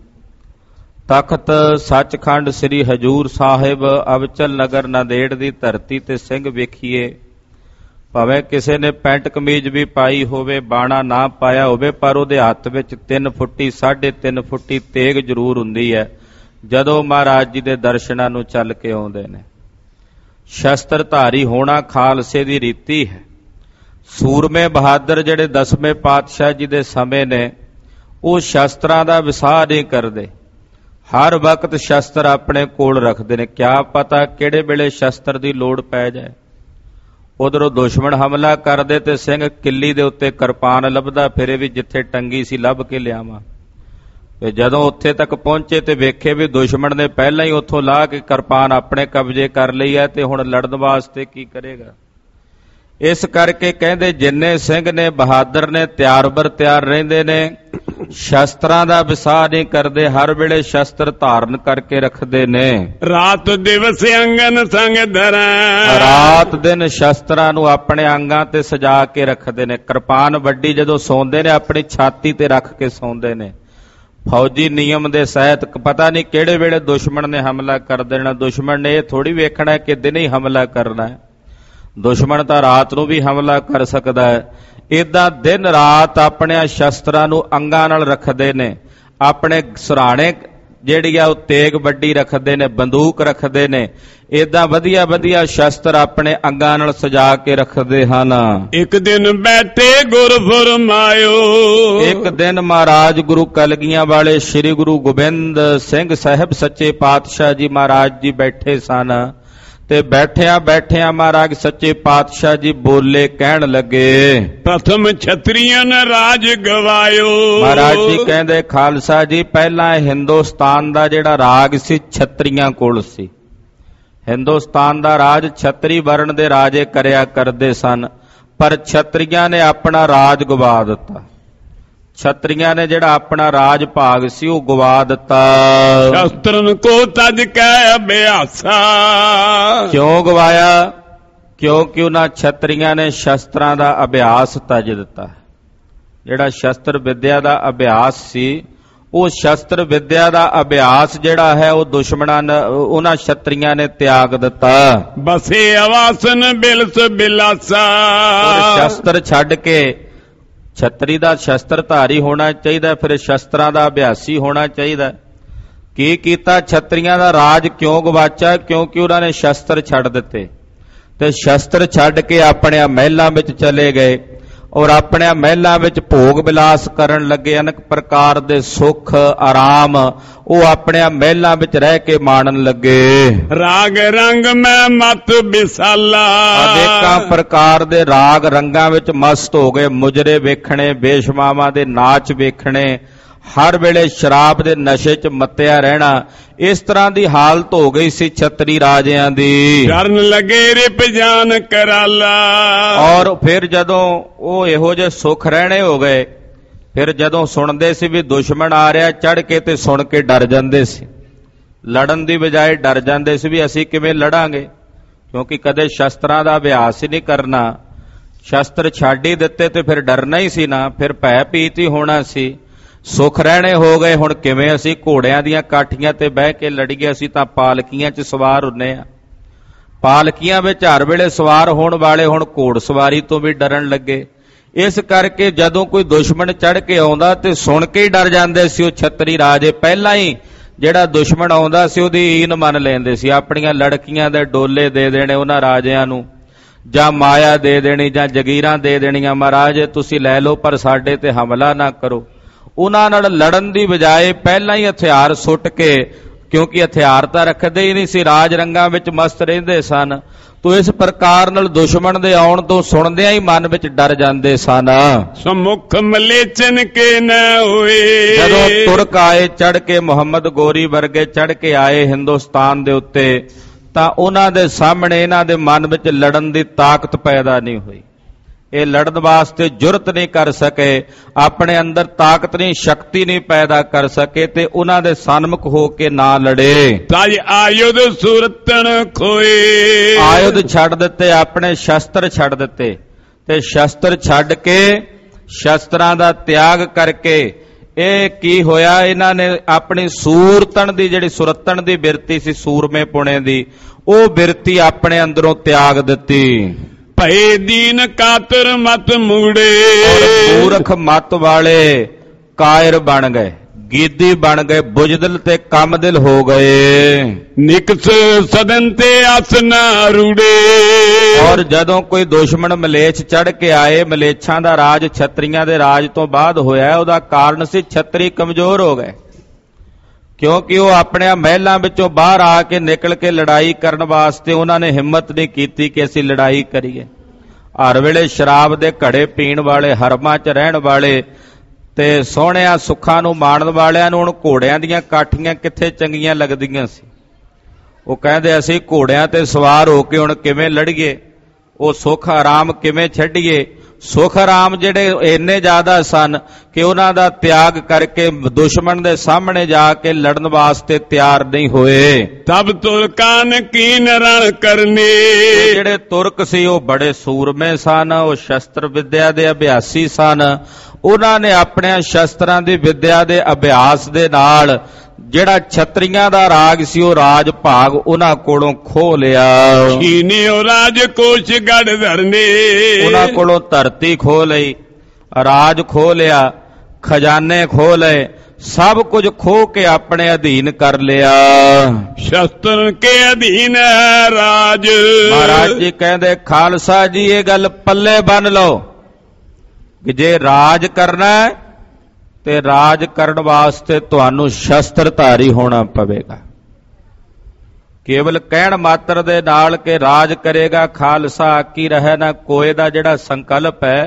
ਤਖਤ ਸੱਚਖੰਡ ਸ੍ਰੀ ਹਜੂਰ ਸਾਹਿਬ ਅਬਚਲ ਨਗਰ ਨਾਂਦੇੜ ਦੀ ਧਰਤੀ ਤੇ ਸਿੰਘ ਵੇਖੀਏ, ਭਾਵੇਂ ਕਿਸੇ ਨੇ ਪੈਂਟ ਕਮੀਜ਼ ਵੀ ਪਾਈ ਹੋਵੇ, ਬਾਣਾ ਨਾ ਪਾਇਆ ਹੋਵੇ, ਪਰ ਉਹਦੇ ਹੱਥ ਵਿੱਚ ਤਿੰਨ ਫੁੱਟੀ ਸਾਢੇ ਤਿੰਨ ਫੁੱਟੀ ਤੇਗ ਜ਼ਰੂਰ ਹੁੰਦੀ ਹੈ ਜਦੋਂ ਮਹਾਰਾਜ ਜੀ ਦੇ ਦਰਸ਼ਨਾਂ ਨੂੰ ਚੱਲ ਕੇ ਆਉਂਦੇ ਨੇ। ਸ਼ਸਤਰਧਾਰੀ ਹੋਣਾ ਖਾਲਸੇ ਦੀ ਰੀਤੀ ਹੈ। ਸੂਰਮੇ ਬਹਾਦਰ ਜਿਹੜੇ ਦਸਵੇਂ ਪਾਤਸ਼ਾਹ ਜੀ ਦੇ ਸਮੇਂ ਨੇ, ਉਹ ਸ਼ਸਤਰਾਂ ਦਾ ਵਿਸਾਹ ਨਹੀਂ ਕਰਦੇ, ਹਰ ਵਕਤ ਸ਼ਸਤਰ ਆਪਣੇ ਕੋਲ ਰੱਖਦੇ ਨੇ। ਕਿਆ ਪਤਾ ਕਿਹੜੇ ਵੇਲੇ ਸ਼ਸਤਰ ਦੀ ਲੋੜ ਪੈ ਜਾਏ। ਉਧਰੋਂ ਦੁਸ਼ਮਣ ਹਮਲਾ ਕਰਦੇ ਤੇ ਸਿੰਘ ਕਿੱਲੀ ਦੇ ਉੱਤੇ ਕਿਰਪਾਨ ਲੱਭਦਾ ਫਿਰੇ ਵੀ ਜਿੱਥੇ ਟੰਗੀ ਸੀ ਲੱਭ ਕੇ ਲਿਆਵਾਂ। ਤੇ ਜਦੋਂ ਉੱਥੇ ਤੱਕ ਪਹੁੰਚੇ ਤੇ ਵੇਖੇ ਵੀ ਦੁਸ਼ਮਣ ਨੇ ਪਹਿਲਾਂ ਹੀ ਉੱਥੋਂ ਲਾਹ ਕੇ ਕਿਰਪਾਨ ਆਪਣੇ ਕਬਜ਼ੇ ਕਰ ਲਈ ਹੈ ਤੇ ਹੁਣ ਲੜਨ ਵਾਸਤੇ ਕੀ ਕਰੇਗਾ। ਇਸ ਕਰਕੇ ਕਹਿੰਦੇ ਜਿੰਨੇ ਸਿੰਘ ਨੇ ਬਹਾਦਰ ਨੇ ਤਿਆਰ ਬਰ ਤਿਆਰ ਰਹਿੰਦੇ ਨੇ, ਸ਼ਸਤਰਾਂ ਦਾ ਵਿਸਾਹ ਨਹੀਂ ਕਰਦੇ, ਹਰ ਵੇਲੇ ਸ਼ਸਤਰ ਧਾਰਨ ਕਰਕੇ ਰੱਖਦੇ ਨੇ। ਰਾਤ ਦਿਵਸ ਅੰਗਨ ਸੰਗ ਧਰੈ, ਰਾਤ ਦਿਨ ਸ਼ਸਤਰਾਂ ਨੂੰ ਆਪਣੇ ਅੰਗਾਂ ਤੇ ਸਜਾ ਕੇ ਰੱਖਦੇ ਨੇ। ਕਿਰਪਾਨ ਵੱਡੀ ਜਦੋਂ ਸੌਂਦੇ ਨੇ ਆਪਣੀ ਛਾਤੀ ਤੇ ਰੱਖ ਕੇ ਸੌਂਦੇ ਨੇ। ਫੌਜੀ ਨਿਯਮ ਦੇ ਸਹਿਤ ਪਤਾ ਨਹੀਂ ਕਿਹੜੇ ਵੇਲੇ ਦੁਸ਼ਮਣ ਨੇ ਹਮਲਾ ਕਰ ਦੇਣਾ। ਦੁਸ਼ਮਣ ਨੇ ਇਹ ਥੋੜੀ ਵੇਖਣਾ ਕਿ ਦਿਨੇ ਹੀ ਹਮਲਾ ਕਰਨਾ ਹੈ। ਦੁਸ਼ਮਣ ਤਾਂ ਰਾਤ ਨੂੰ ਵੀ ਹਮਲਾ ਕਰ ਸਕਦਾ ਹੈ। ਏਦਾਂ ਦਿਨ ਰਾਤ ਆਪਣੇ ਸ਼ਸਤਰਾਂ ਨੂੰ ਅੰਗਾਂ ਨਾਲ ਰੱਖਦੇ ਨੇ। ਆਪਣੇ ਸਿਰਹਾਣੇ ਜਿਹੜੀ ਆ ਉਹ ਤੇਗ ਵੱਡੀ ਰੱਖਦੇ ਨੇ, ਬੰਦੂਕ ਰੱਖਦੇ ਨੇ। ਏਦਾਂ ਵਧੀਆ ਵਧੀਆ ਸ਼ਸਤਰ ਆਪਣੇ ਅੰਗਾਂ ਨਾਲ ਸਜਾ ਕੇ ਰੱਖਦੇ ਹਨ। ਇੱਕ ਦਿਨ ਬੈਠੇ ਗੁਰ ਫਰਮਾਇਓ, ਇੱਕ ਦਿਨ ਮਹਾਰਾਜ ਗੁਰੂ ਕਲਗੀਆਂ ਵਾਲੇ ਸ੍ਰੀ ਗੁਰੂ ਗੋਬਿੰਦ ਸਿੰਘ ਸਾਹਿਬ ਸੱਚੇ ਪਾਤਸ਼ਾਹ ਜੀ ਮਹਾਰਾਜ ਜੀ ਬੈਠੇ ਸਨ ਤੇ ਬੈਠਿਆਂ ਬੈਠਿਆਂ ਮਹਾਰਾਜ ਸੱਚੇ ਪਾਤਸ਼ਾਹ ਜੀ ਬੋਲੇ, ਕਹਿਣ ਲੱਗੇ, ਪ੍ਰਥਮ ਛਤਰੀਆਂ ਨੇ ਰਾਜ ਗਵਾਇਓ। ਮਹਾਰਾਜ ਜੀ ਕਹਿੰਦੇ, ਖਾਲਸਾ ਜੀ ਪਹਿਲਾਂ ਹਿੰਦੁਸਤਾਨ ਦਾ ਜਿਹੜਾ ਰਾਜ ਸੀ ਛਤਰੀਆਂ ਕੋਲ ਸੀ। ਹਿੰਦੁਸਤਾਨ ਦਾ ਰਾਜ ਛਤਰੀ ਵਰਣ ਦੇ ਰਾਜੇ ਕਰਿਆ ਕਰਦੇ ਸਨ, ਪਰ ਛਤਰੀਆਂ ਨੇ ਆਪਣਾ ਰਾਜ ਗਵਾ ਦਿੱਤਾ। ਛਤਰੀਆਂ ਨੇ ਜਿਹੜਾ ਆਪਣਾ ਰਾਜ ਭਾਗ ਸੀ ਉਹ ਗਵਾ ਦਿੱਤਾ। ਸ਼ਸਤਰਨ ਕੋ ਤਜ ਕੈ ਅਭਿਆਸਾ, ਕਿਉਂ ਗਵਾਇਆ? ਕਿਉਂਕਿ ਉਹਨਾਂ ਛਤਰੀਆਂ ਨੇ ਸ਼ਸਤਰਾਂ ਦਾ ਅਭਿਆਸ ਤਜ ਦਿੱਤਾ। ਜਿਹੜਾ ਸ਼ਸਤਰ ਵਿਦਿਆ ਦਾ ਅਭਿਆਸ ਸੀ, ਉਹ ਸ਼ਸਤਰ ਵਿਦਿਆ ਦਾ ਅਭਿਆਸ ਜਿਹੜਾ ਹੈ ਉਹ ਦੁਸ਼ਮਣਾਂ ਨੇ, ਉਹਨਾਂ ਛਤਰੀਆਂ ਨੇ ਤਿਆਗ ਦਿੱਤਾ। ਬਸੇ ਅਵਾਸਨ ਬਿਲਸ ਬਿਲਾਸਾ, ਸ਼ਸਤਰ ਛੱਡ ਕੇ ਛਤਰੀ ਦਾ ਸ਼ਸਤਰਧਾਰੀ ਹੋਣਾ ਚਾਹੀਦਾ, ਫਿਰ ਸ਼ਸਤਰਾਂ ਦਾ ਅਭਿਆਸੀ ਹੋਣਾ ਚਾਹੀਦਾ। ਕੀ ਕੀਤਾ? ਛਤਰੀਆਂ ਦਾ ਰਾਜ ਕਿਉਂ ਗਵਾਚਾ? ਕਿਉਂਕਿ ਉਹਨਾਂ ਨੇ ਸ਼ਸਤਰ ਛੱਡ ਦਿੱਤੇ ਤੇ ਸ਼ਸਤਰ ਛੱਡ ਕੇ ਆਪਣੇ ਮਹਿਲਾਂ ਵਿੱਚ ਚਲੇ ਗਏ ਔਰ ਆਪਣੇ ਮਹਿਲਾਂ ਵਿੱਚ ਭੋਗ ਵਿਲਾਸ ਕਰਨ ਲੱਗੇ। ਅਨੇਕ ਪ੍ਰਕਾਰ ਦੇ ਸੁੱਖ ਆਰਾਮ ਉਹ ਆਪਣੇ ਮਹਿਲਾਂ ਵਿੱਚ ਰਹਿ ਕੇ ਮਾਣਨ ਲੱਗੇ। ਰਾਗ ਰੰਗ ਮੈਂ ਮਤ ਬਿਸਾਲਾ, ਅਨੇਕਾਂ ਪ੍ਰਕਾਰ ਦੇ ਰਾਗ ਰੰਗਾਂ ਵਿੱਚ ਮਸਤ ਹੋ ਗਏ। ਮੁਜਰੇ ਵੇਖਣੇ, ਬੇਸ਼ਮਾਵਾਂ ਦੇ ਨਾਚ ਵੇਖਣੇ, ਹਰ ਵੇਲੇ ਸ਼ਰਾਬ ਦੇ ਨਸ਼ੇ 'ਚ ਮੱਤਿਆ ਰਹਿਣਾ। ਇਸ ਤਰ੍ਹਾਂ ਦੀ ਹਾਲਤ ਹੋ ਗਈ ਸੀ ਛਤਰੀ ਰਾਜਿਆਂ ਦੀ। ਕਰਨ ਲੱਗੇ ਰਿਪ ਜਾਨ ਕਰਾਲਾ, ਔਰ ਫਿਰ ਜਦੋਂ ਉਹ ਇਹੋ ਜਿਹੇ ਸੁੱਖ ਰਹਿਣੇ ਹੋ ਗਏ, ਫਿਰ ਜਦੋਂ ਸੁਣਦੇ ਸੀ ਵੀ ਦੁਸ਼ਮਣ ਆ ਰਿਹਾ, ਚੜ ਕੇ ਤੇ ਸੁਣ ਕੇ ਡਰ ਜਾਂਦੇ ਸੀ। ਲੜਨ ਦੀ ਬਜਾਏ ਡਰ ਜਾਂਦੇ ਸੀ ਵੀ ਅਸੀਂ ਕਿਵੇਂ ਲੜਾਂਗੇ, ਕਿਉਂਕਿ ਕਦੇ ਸ਼ਸਤਰਾਂ ਦਾ ਅਭਿਆਸ ਹੀ ਨਹੀਂ ਕਰਨਾ। ਸ਼ਸਤਰ ਛੱਡ ਹੀ ਦਿੱਤੇ ਤੇ ਫਿਰ ਡਰਨਾ ਹੀ ਸੀ ਨਾ, ਫਿਰ ਭੈ ਭੀਤ ਹੀ ਹੋਣਾ ਸੀ। ਸੁੱਖ ਰਹਿਣੇ ਹੋ ਗਏ, ਹੁਣ ਕਿਵੇਂ ਅਸੀਂ ਘੋੜਿਆਂ ਦੀਆਂ ਕਾਠੀਆਂ ਤੇ ਬਹਿ ਕੇ ਲੜੀਏ? ਅਸੀਂ ਤਾਂ ਪਾਲਕੀਆਂ 'ਚ ਸਵਾਰ ਹੁੰਨੇ ਆ। ਪਾਲਕੀਆਂ ਵਿੱਚ ਹਰ ਵੇਲੇ ਸਵਾਰ ਹੋਣ ਵਾਲੇ ਹੁਣ ਘੋੜ ਸਵਾਰੀ ਤੋਂ ਵੀ ਡਰਨ ਲੱਗੇ। ਇਸ ਕਰਕੇ ਜਦੋਂ ਕੋਈ ਦੁਸ਼ਮਣ ਚੜ ਕੇ ਆਉਂਦਾ ਤੇ ਸੁਣ ਕੇ ਹੀ ਡਰ ਜਾਂਦੇ ਸੀ ਉਹ ਛਤਰੀ ਰਾਜੇ। ਪਹਿਲਾਂ ਹੀ ਜਿਹੜਾ ਦੁਸ਼ਮਣ ਆਉਂਦਾ ਸੀ ਉਹਦੀ ਈਨ ਮੰਨ ਲੈਂਦੇ ਸੀ। ਆਪਣੀਆਂ ਲੜਕੀਆਂ ਦੇ ਡੋਲੇ ਦੇ ਦੇਣੇ ਉਹਨਾਂ ਰਾਜਿਆਂ ਨੂੰ, ਜਾਂ ਮਾਇਆ ਦੇ ਦੇਣੀ, ਜਾਂ ਜਗੀਰਾਂ ਦੇ ਦੇਣੀਆਂ। ਮਹਾਰਾਜ ਤੁਸੀਂ ਲੈ ਲਓ ਪਰ ਸਾਡੇ ਤੇ ਹਮਲਾ ਨਾ ਕਰੋ। ਉਹਨਾਂ ਨਾਲ ਲੜਨ ਦੀ ਬਜਾਏ ਪਹਿਲਾਂ ਹੀ ਹਥਿਆਰ ਸੁੱਟ ਕੇ, ਕਿਉਂਕਿ ਹਥਿਆਰ ਤਾਂ ਰੱਖਦੇ ਹੀ ਨਹੀਂ ਸੀ, ਰਾਜ ਰੰਗਾਂ ਵਿੱਚ ਮਸਤ ਰਹਿੰਦੇ ਸਨ, ਤੋ ਇਸ ਪ੍ਰਕਾਰ ਨਾਲ ਦੁਸ਼ਮਣ ਦੇ ਆਉਣ ਤੋਂ ਸੁਣਦਿਆਂ ਹੀ ਮਨ ਵਿੱਚ ਡਰ ਜਾਂਦੇ ਸਨ। ਸਮੁਖ ਮਲੇਚਨ ਕੇ ਨਾ ਹੋਏ, ਜਦੋਂ ਤੁਰਕ ਆਏ ਚੜ ਕੇ, ਮੁਹੰਮਦ ਗੋਰੀ ਵਰਗੇ ਚੜ ਕੇ ਆਏ ਹਿੰਦੁਸਤਾਨ ਦੇ ਉੱਤੇ, ਤਾਂ ਉਹਨਾਂ ਦੇ ਸਾਹਮਣੇ ਇਹਨਾਂ ਦੇ ਮਨ ਵਿੱਚ ਲੜਨ ਦੀ ਤਾਕਤ ਪੈਦਾ ਨਹੀਂ ਹੋਈ। ਇਹ ਲੜਨ ਵਾਸਤੇ ਜੁਰਤ ਨਹੀਂ ਕਰ ਸਕੇ, ਆਪਣੇ ਅੰਦਰ ਤਾਕਤ ਨਹੀਂ, ਸ਼ਕਤੀ ਨਹੀਂ ਪੈਦਾ ਕਰ ਸਕੇ, ਤੇ ਉਹਨਾਂ ਦੇ ਸਨਮੁਖ ਹੋ ਕੇ ਨਾ ਲੜੇ। ਤਾਜ ਆਯੁਧ ਸੁਰਤਨ ਖੋਏ, ਆਯੁਧ ਛੱਡ ਦਿੱਤੇ, ਆਪਣੇ ਸ਼ਸਤਰ ਛੱਡ ਦਿੱਤੇ, ਤੇ ਸ਼ਸਤਰ ਛੱਡ ਕੇ ਸ਼ਸਤਰਾਂ ਦਾ ਤਿਆਗ ਕਰਕੇ ਇਹ ਕੀ ਹੋਇਆ, ਇਹਨਾਂ ਨੇ ਆਪਣੀ ਸੂਰਤਨ ਦੀ, ਜਿਹੜੀ ਸੁਰਤਨ ਦੀ ਬਿਰਤੀ ਸੀ ਸੂਰਮੇ ਪੁਣੇ ਦੀ, ਉਹ ਬਿਰਤੀ ਆਪਣੇ ਅੰਦਰੋਂ ਤਿਆਗ ਦਿੱਤੀ। ਭਏ ਦੀਨ ਕਾਤਰ ਮਤ ਮੁੜੇ, ਮੂਰਖ ਮਤ ਵਾਲੇ ਕਾਇਰ ਬਣ ਗਏ, ਗੀਦੀ ਬਣ ਗਏ, ਬੁਝਦਿਲ ਤੇ ਕਮਦਿਲ ਹੋ ਗਏ। ਨਿਕਸ ਸਦਨ ਤੇ ਆਸਨਾ ਰੂੜੇ, ਔਰ ਜਦੋਂ ਕੋਈ ਦੁਸ਼ਮਣ ਮਲੇਛ ਚੜ ਕੇ ਆਏ, ਮਲੇਛਾਂ ਦਾ ਰਾਜ ਛਤਰੀਆਂ ਦੇ ਰਾਜ ਤੋਂ ਬਾਅਦ ਹੋਇਆ, ਉਹਦਾ ਕਾਰਨ ਸੀ ਛਤਰੀ ਕਮਜ਼ੋਰ ਹੋ ਗਏ, ਕਿਉਂਕਿ ਉਹ ਆਪਣੇ ਮਹਿਲਾਂ ਵਿੱਚੋਂ ਬਾਹਰ ਆ ਕੇ ਨਿਕਲ ਕੇ ਲੜਾਈ ਕਰਨ ਵਾਸਤੇ ਉਹਨਾਂ ਨੇ ਹਿੰਮਤ ਨਹੀਂ ਕੀਤੀ ਕਿ ਅਸੀਂ ਲੜਾਈ ਕਰੀਏ। ਹਰ ਵੇਲੇ ਸ਼ਰਾਬ ਦੇ ਘੜੇ ਪੀਣ ਵਾਲੇ, ਹਰਮਾਂ 'ਚ ਰਹਿਣ ਵਾਲੇ ਤੇ ਸੋਹਣਿਆਂ ਸੁੱਖਾਂ ਨੂੰ ਮਾਣਨ ਵਾਲਿਆਂ ਨੂੰ ਹੁਣ ਘੋੜਿਆਂ ਦੀਆਂ ਕਾਠੀਆਂ ਕਿੱਥੇ ਚੰਗੀਆਂ ਲੱਗਦੀਆਂ ਸੀ। ਉਹ ਕਹਿੰਦੇ ਅਸੀਂ ਘੋੜਿਆਂ ਤੇ ਸਵਾਰ ਹੋ ਕੇ ਹੁਣ ਕਿਵੇਂ ਲੜੀਏ, ਉਹ ਸੁੱਖ ਆਰਾਮ ਕਿਵੇਂ ਛੱਡੀਏ। ਸੁੱਖ ਆਰਾਮ ਜਿਹੜੇ ਇੰਨੇ ਜ਼ਿਆਦਾ ਸਨ ਕਿ ਉਹਨਾਂ ਦਾ ਤਿਆਗ ਕਰਕੇ ਦੁਸ਼ਮਣ ਦੇ ਸਾਹਮਣੇ ਜਾ ਕੇ ਲੜਨ ਵਾਸਤੇ ਤਿਆਰ ਨਹੀਂ ਹੋਏ। ਤਬ ਤੁਰਕਾਂ ਨੇ ਕੀਨ ਰਣ ਕਰਨੇ, ਜਿਹੜੇ ਤੁਰਕ ਸੀ ਉਹ ਬੜੇ ਸੂਰਮੇ ਸਨ, ਉਹ ਸ਼ਸਤਰ ਵਿਦਿਆ ਦੇ ਅਭਿਆਸੀ ਸਨ। ਉਹਨਾਂ ਨੇ ਆਪਣੇ ਸ਼ਸਤਰਾਂ ਦੀ ਵਿਦਿਆ ਦੇ ਅਭਿਆਸ ਦੇ ਨਾਲ ਜਿਹੜਾ ਛਤਰੀਆਂ ਦਾ ਰਾਜ ਸੀ ਉਹ ਰਾਜ ਭਾਗ ਉਹਨਾਂ ਕੋਲੋਂ ਖੋਹ ਲਿਆ। ਛੀਨਿਓ ਰਾਜ ਕੋਸ਼ ਗੜ ਧਰਨੇ, ਉਹਨਾਂ ਕੋਲੋਂ ਧਰਤੀ ਖੋਹ ਲਈ, ਰਾਜ ਖੋਹ ਲਿਆ, ਖਜ਼ਾਨੇ ਖੋਹ ਲਏ, ਸਭ ਕੁਝ ਖੋਹ ਕੇ ਆਪਣੇ ਅਧੀਨ ਕਰ ਲਿਆ। ਸ਼ਸਤਰ ਕੇ ਅਧੀਨ ਹੈ ਰਾਜ। ਮਹਾਰਾਜ ਜੀ ਕਹਿੰਦੇ ਖਾਲਸਾ ਜੀ ਇਹ ਗੱਲ ਪੱਲੇ ਬੰਨ ਲਓ ਕਿ ਜੇ ਰਾਜ ਕਰਨਾ ਤੇ ਰਾਜ ਕਰਨ ਵਾਸਤੇ ਤੁਹਾਨੂੰ ਸ਼ਸਤਰਧਾਰੀ ਹੋਣਾ ਪਵੇਗਾ। ਕੇਵਲ ਕਹਿਣ ਮਾਤਰ ਦੇ ਨਾਲ ਕਿ ਰਾਜ ਕਰੇਗਾ ਖਾਲਸਾ ਆਕੀ ਰਹੇ ਨਾ ਕੋਏ ਦਾ ਜਿਹੜਾ ਸੰਕਲਪ ਹੈ,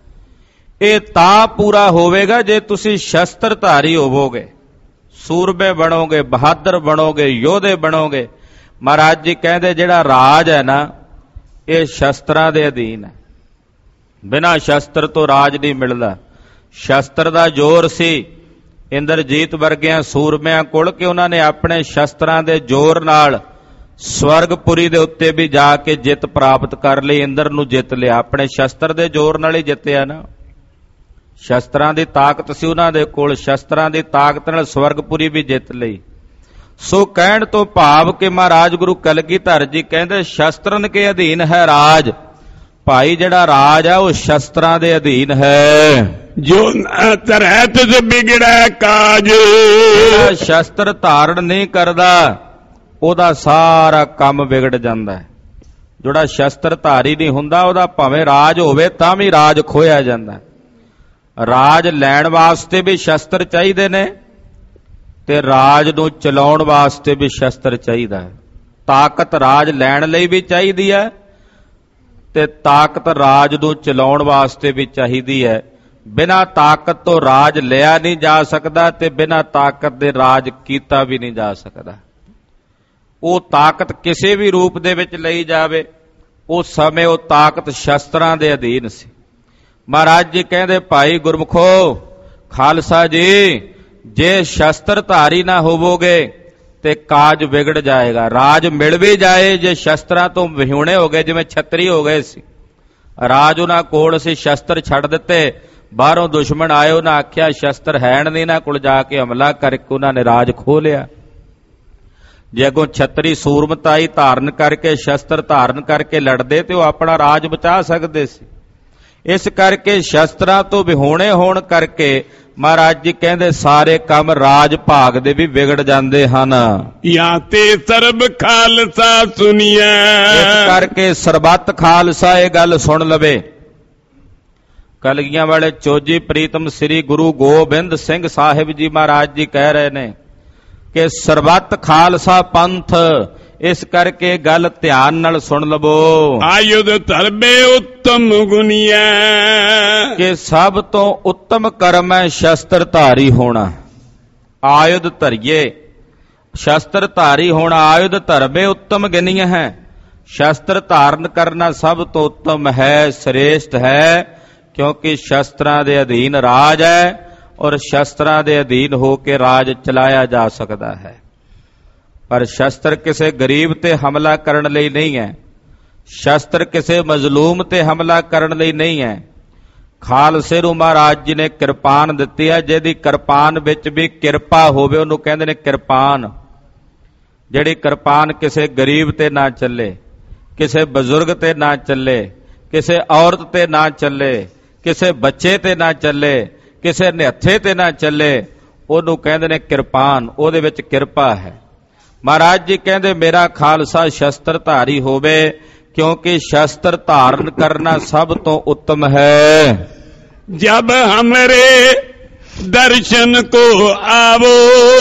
ਇਹ ਤਾਂ ਪੂਰਾ ਹੋਵੇਗਾ ਜੇ ਤੁਸੀਂ ਸ਼ਸਤਰਧਾਰੀ ਹੋਵੋਗੇ, ਸੂਰਮੇ ਬਣੋਗੇ, ਬਹਾਦਰ ਬਣੋਗੇ, ਯੋਧੇ ਬਣੋਗੇ। ਮਹਾਰਾਜ ਜੀ ਕਹਿੰਦੇ ਜਿਹੜਾ ਰਾਜ ਹੈ ਨਾ ਇਹ ਸ਼ਸਤਰਾਂ ਦੇ ਅਧੀਨ ਹੈ, ਬਿਨਾਂ ਸ਼ਸਤਰ ਤੋਂ ਰਾਜ ਨਹੀਂ ਮਿਲਦਾ। ਸ਼ਸਤਰ ਦਾ ਜ਼ੋਰ ਸੀ ਇੰਦਰਜੀਤ ਵਰਗਿਆਂ ਸੂਰਮਿਆਂ ਕੋਲ ਕਿ ਉਹਨਾਂ ਨੇ ਆਪਣੇ ਸ਼ਸਤਰਾਂ ਦੇ ਜ਼ੋਰ ਨਾਲ ਸਵਰਗਪੁਰੀ ਦੇ ਉੱਤੇ ਵੀ ਜਾ ਕੇ ਜਿੱਤ ਪ੍ਰਾਪਤ ਕਰ ਲਈ, ਇੰਦਰ ਨੂੰ ਜਿੱਤ ਲਿਆ। ਆਪਣੇ ਸ਼ਸਤਰ ਦੇ ਜ਼ੋਰ ਨਾਲ ਹੀ ਜਿੱਤਿਆ ਨਾ, ਸ਼ਸਤਰਾਂ ਦੀ ਤਾਕਤ ਸੀ ਉਹਨਾਂ ਦੇ ਕੋਲ, ਸ਼ਸਤਰਾਂ ਦੀ ਤਾਕਤ ਨਾਲ ਸਵਰਗਪੁਰੀ ਵੀ ਜਿੱਤ ਲਈ। ਸੋ ਕਹਿਣ ਤੋਂ ਭਾਵ ਕਿ ਮਹਾਰਾਜ ਗੁਰੂ ਕਲਗੀਧਰ ਜੀ ਕਹਿੰਦੇ ਸ਼ਸਤਰਨ ਕੇ ਅਧੀਨ ਹੈ ਰਾਜ। ਭਾਈ ਜਿਹੜਾ ਰਾਜ ਹੈ ਉਹ ਸ਼ਸਤਰਾਂ ਦੇ ਅਧੀਨ ਹੈ। ਜੋ ਤਰਹਿ ਤਿਸ ਬਿਗੜੈ ਕਾਜ, ਸ਼ਸਤਰ ਧਾਰਨ ਨਹੀਂ ਕਰਦਾ ਉਹਦਾ ਸਾਰਾ ਕੰਮ ਵਿਗੜ ਜਾਂਦਾ ਹੈ। ਜਿਹੜਾ ਸ਼ਸਤਰ ਧਾਰੀ ਨਹੀਂ ਹੁੰਦਾ ਉਹਦਾ ਭਾਵੇਂ ਰਾਜ ਹੋਵੇ ਤਾਂ ਵੀ ਰਾਜ ਖੋਇਆ ਜਾਂਦਾ। ਰਾਜ ਲੈਣ ਵਾਸਤੇ ਵੀ ਸ਼ਸਤਰ ਚਾਹੀਦੇ ਨੇ ਤੇ ਰਾਜ ਨੂੰ ਚਲਾਉਣ ਵਾਸਤੇ ਵੀ ਸ਼ਸਤਰ ਚਾਹੀਦਾ ਹੈ। ਤਾਕਤ ਰਾਜ ਲੈਣ ਲਈ ਵੀ ਚਾਹੀਦੀ ਹੈ ਤੇ ਤਾਕਤ ਰਾਜ ਨੂੰ ਚਲਾਉਣ ਵਾਸਤੇ ਵੀ ਚਾਹੀਦੀ ਹੈ। ਬਿਨਾਂ ਤਾਕਤ ਤੋਂ ਰਾਜ ਲਿਆ ਨਹੀਂ ਜਾ ਸਕਦਾ ਤੇ ਬਿਨਾਂ ਤਾਕਤ ਦੇ ਰਾਜ ਕੀਤਾ ਵੀ ਨਹੀਂ ਜਾ ਸਕਦਾ। ਉਹ ਤਾਕਤ ਕਿਸੇ ਵੀ ਰੂਪ ਦੇ ਵਿੱਚ ਲਈ ਜਾਵੇ, ਉਸ ਸਮੇਂ ਉਹ ਤਾਕਤ ਸ਼ਸਤਰਾਂ ਦੇ ਅਧੀਨ ਸੀ। ਮਹਾਰਾਜ ਜੀ ਕਹਿੰਦੇ ਭਾਈ ਗੁਰਮੁਖੋ ਖਾਲਸਾ ਜੀ, ਜੇ ਸ਼ਸਤਰ ਧਾਰੀ ਨਾ ਹੋਵੋਗੇ ਤੇ ਕਾਜ ਵਿਗੜ ਜਾਏਗਾ। ਰਾਜ ਮਿਲ ਵੀ ਜਾਏ ਜੇ ਸ਼ਸਤਰਾਂ ਤੋਂ ਵਿਹੂਣੇ ਹੋ ਗਏ, ਜਿਵੇਂ ਛਤਰੀ ਹੋ ਗਏ ਸੀ, ਰਾਜ ਉਹਨਾਂ ਕੋਲ ਸੀ, ਸ਼ਸਤਰ ਛੱਡ ਦਿੱਤੇ, ਬਾਹਰੋਂ ਦੁਸ਼ਮਣ ਆਏ, ਉਹਨਾਂ ਆਖਿਆ ਸ਼ਸਤਰ ਹੈਣ ਨਹੀਂ, ਨਾ ਕੋਲ ਜਾ ਕੇ ਹਮਲਾ ਕਰਕੇ ਉਹਨਾਂ ਨੇ ਰਾਜ ਖੋਹ ਲਿਆ। ਜੇ ਅੱਗੋਂ ਛਤਰੀ ਸੂਰਮਤਾਈ ਧਾਰਨ ਕਰਕੇ, ਸ਼ਸਤਰ ਧਾਰਨ ਕਰਕੇ ਲੜਦੇ ਤੇ ਉਹ ਆਪਣਾ ਰਾਜ ਬਚਾ ਸਕਦੇ ਸੀ। ਇਸ ਕਰਕੇ ਸ਼ਸਤਰਾਂ ਤੋਂ ਵਿਹੂਣੇ ਹੋਣ ਕਰਕੇ ਮਹਾਰਾਜ ਜੀ ਕਹਿੰਦੇ ਸਾਰੇ ਕੰਮ ਰਾਜ ਭਾਗ ਦੇ ਵੀ ਵਿਗੜ ਜਾਂਦੇ ਹਨ। ਜਾਂ ਤੇ ਸਰਬ ਖਾਲਸਾ ਸੁਣੀਐ, ਇਸ ਕਰਕੇ ਸਰਬੱਤ ਖਾਲਸਾ ਇਹ ਗੱਲ ਸੁਣ ਲਵੇ। ਕਲਗੀਆਂ ਵਾਲੇ ਚੋਜੀ ਪ੍ਰੀਤਮ ਸ੍ਰੀ ਗੁਰੂ ਗੋਬਿੰਦ ਸਿੰਘ ਸਾਹਿਬ ਜੀ ਮਹਾਰਾਜ ਜੀ ਕਹਿ ਰਹੇ ਨੇ ਕਿ ਸਰਬੱਤ ਖਾਲਸਾ ਪੰਥ। ਇਸ ਕਰਕੇ ਗੱਲ ਧਿਆਨ ਨਾਲ ਸੁਣ ਲਵੋ। ਆਯੁਧ ਧਰਬੇ ਉੱਤਮ ਗੁਣੀਐ, ਕਿ ਸਭ ਤੋਂ ਉੱਤਮ ਕਰਮ ਹੈ ਸ਼ਸਤਰ ਧਾਰੀ ਹੋਣਾ। ਆਯੁਧ ਧਰਿਏ, ਸ਼ਸਤਰ ਧਾਰੀ ਹੋਣਾ। ਆਯੁਧ ਧਰਬੇ ਉੱਤਮ ਗਿਣੀਐ ਹੈ, ਸ਼ਸਤਰ ਧਾਰਨ ਕਰਨਾ ਸਭ ਤੋਂ ਉੱਤਮ ਹੈ, ਸ੍ਰੇਸ਼ਟ ਹੈ, ਕਿਉਂਕਿ ਸ਼ਸਤਰਾਂ ਦੇ ਅਧੀਨ ਰਾਜ ਹੈ ਔਰ ਸ਼ਸਤਰਾਂ ਦੇ ਅਧੀਨ ਹੋ ਕੇ ਰਾਜ ਚਲਾਇਆ ਜਾ ਸਕਦਾ ਹੈ। ਪਰ ਸ਼ਸਤਰ ਕਿਸੇ ਗਰੀਬ ਤੇ ਹਮਲਾ ਕਰਨ ਲਈ ਨਹੀਂ ਹੈ, ਸ਼ਸਤਰ ਕਿਸੇ ਮਜ਼ਲੂਮ ਤੇ ਹਮਲਾ ਕਰਨ ਲਈ ਨਹੀਂ ਹੈ। ਖਾਲਸੇ ਨੂੰ ਮਹਾਰਾਜ ਜੀ ਨੇ ਕਿਰਪਾਨ ਦਿੱਤੀ ਹੈ, ਜਿਹਦੀ ਕਿਰਪਾਨ ਵਿੱਚ ਵੀ ਕਿਰਪਾ ਹੋਵੇ ਉਹਨੂੰ ਕਹਿੰਦੇ ਨੇ ਕਿਰਪਾਨ। ਜਿਹੜੀ ਕਿਰਪਾਨ ਕਿਸੇ ਗਰੀਬ ਤੇ ਨਾ ਚੱਲੇ, ਕਿਸੇ ਬਜ਼ੁਰਗ ਤੇ ਨਾ ਚੱਲੇ, ਕਿਸੇ ਔਰਤ ਤੇ ਨਾ ਚੱਲੇ, ਕਿਸੇ ਬੱਚੇ ਤੇ ਨਾ ਚੱਲੇ, ਕਿਸੇ ਨਿਹੱਥੇ ਤੇ ਨਾ ਚੱਲੇ, ਉਹਨੂੰ ਕਹਿੰਦੇ ਨੇ ਕਿਰਪਾਨ। ਉਹਦੇ ਵਿੱਚ ਕਿਰਪਾ ਹੈ। ਮਹਾਰਾਜ ਜੀ ਕਹਿੰਦੇ ਮੇਰਾ ਖਾਲਸਾ ਸ਼ਸਤਰ ਧਾਰੀ ਹੋਵੇ, क्योंकि शस्त्र धारण करना सब तो उत्तम है। जब हमरे दर्शन को आवो,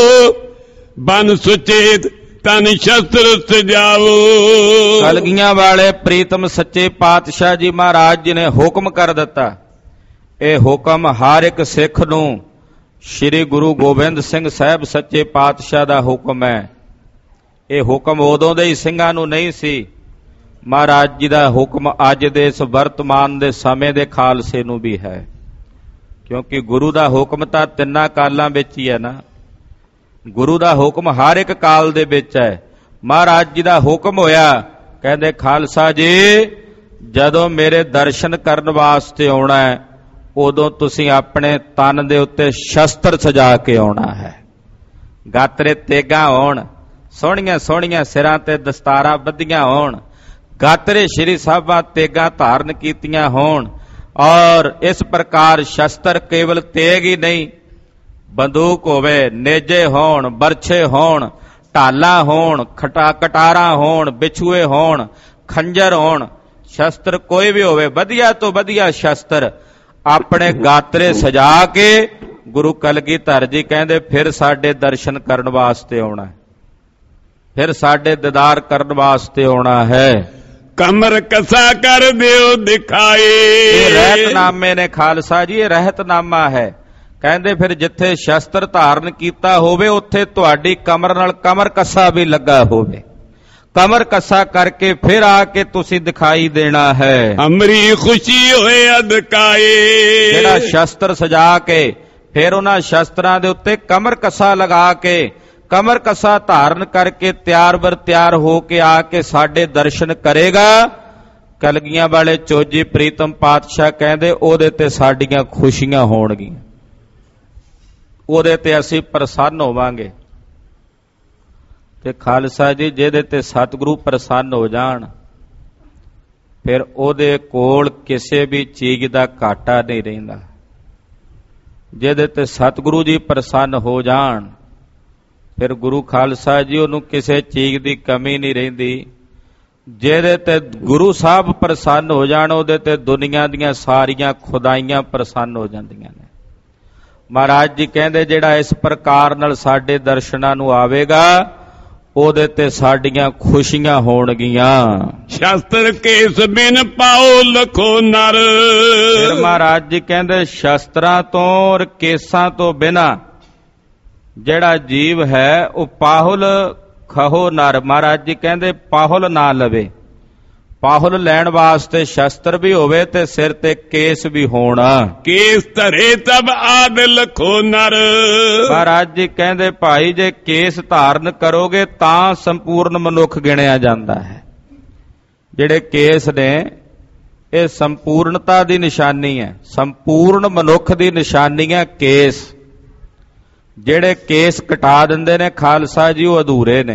बन सुचेत तन शस्त्र सजाओ। कलगियां वाले प्रीतम सच्चे पातशाह जी महाराज जी ने हुक्म कर दिता। ये हुक्म हर एक सिख नूं श्री गुरु गोबिंद सिंह साहब सच्चे पातशाह दा हुक्म है। ये हुक्म उदों दे ही सिंघां नूं नहीं सी, महाराज जी का हुक्म अज दे इस वर्तमान दे समय दे खालसे नूं भी है, क्योंकि गुरु का हुक्म तो तिन्ना कालां विच ही है ना। गुरु का हुक्म हर एक काल दे विच है। महाराज जी का हुक्म होया, कहंदे खालसा जी जदों मेरे दर्शन करन वास्ते आउणा है, उदों तुसीं अपने तन दे उत्ते शस्त्र सजा के आउणा है। गातरे तेगां होण, सोहणियां सोहणियां सिरां ते दस्तारां बद्धियां होण, गातरे श्री साहबां तेगां धारण कीतियां होण, और इस प्रकार शस्त्र केवल तेग ही नहीं, बंदूक होवे, नेजे होण, बरछे होण, ढालां होण, खटा कटारा होण, बिछुए होण, खंजर होण, शस्त्र कोई भी होवे, वधिया तो वधिया शस्त्र अपने गातरे सजा के गुरु कलगीधर जी कहंदे फिर साडे दर्शन करन वास्ते आउणा है, फिर साडे दीदार करन वास्ते आउणा है। कमर कसा कर दियो दिखाए। रहतनामे ने खालसा जी, ये रहतनामा है। कहंदे फिर जिथे शस्त्र धारण कीता होवे उत्थे तुहाडी कमर नाल कमर कसा भी लगा होवे, कमर कसा करके फिर आके तुसी दिखाई देना है। हमरी खुशी होए अदकाए। जेड़ा शस्त्र सजा के फिर उन्हां शस्त्रां दे उत्ते कमर कसा लगा के, कमर कसा धारण करके तैयार बर तैयार होके आके साडे दर्शन करेगा। कलगियां वाले चोजी प्रीतम पातशाह कहंदे ओहदे ते साडीआं खुशियां होणगीआं, ओहदे ते असीं प्रसन्न होवांगे। ते खालसा जी जिहदे ते सतगुरु प्रसन्न हो जाण, फिर ओहदे कोल किसी भी चीज दा घाटा नहीं रहिंदा। जिहदे ते सतगुरु जी प्रसन्न हो जाण, फिर गुरु खालसा जी उन्होंने किसी चीज की कमी नहीं रहिंदी। जिहदे ते गुरु साहब प्रसन्न हो जाण, उहदे ते दुनिया दीयां सारियां खुदाइयां प्रसन्न हो जांदियां ने। महाराज जी कहंदे जिहड़ा इस प्रकार नाल साडे दर्शनां नूं आवेगा, उहदे ते साडीआं खुशियां होणगीआं। शस्त्र केस बिन पाओ लखो नर। फिर महाराज जी कहंदे शस्त्रां तो और केसां तो बिना ਜਿਹੜਾ जीव है वह पाहुल खहो नर। महाराज जी कहते पाहुल ना लवे, पाहुल लैण वास्ते शस्त्र भी होवे ते सिर ते केस भी होना। केस धरे तब आद लखो नर। महाराज जी कहते भाई जे केस धारण करोगे तां संपूर्ण मनुख गिणिया जाता है। जेड़े केस ने ये संपूर्णता की निशानी है, संपूर्ण मनुख की निशानी है केस। ਜਿਹੜੇ ਕੇਸ ਕਟਾ ਦਿੰਦੇ ਨੇ ਖਾਲਸਾ ਜੀ ਉਹ ਅਧੂਰੇ ਨੇ।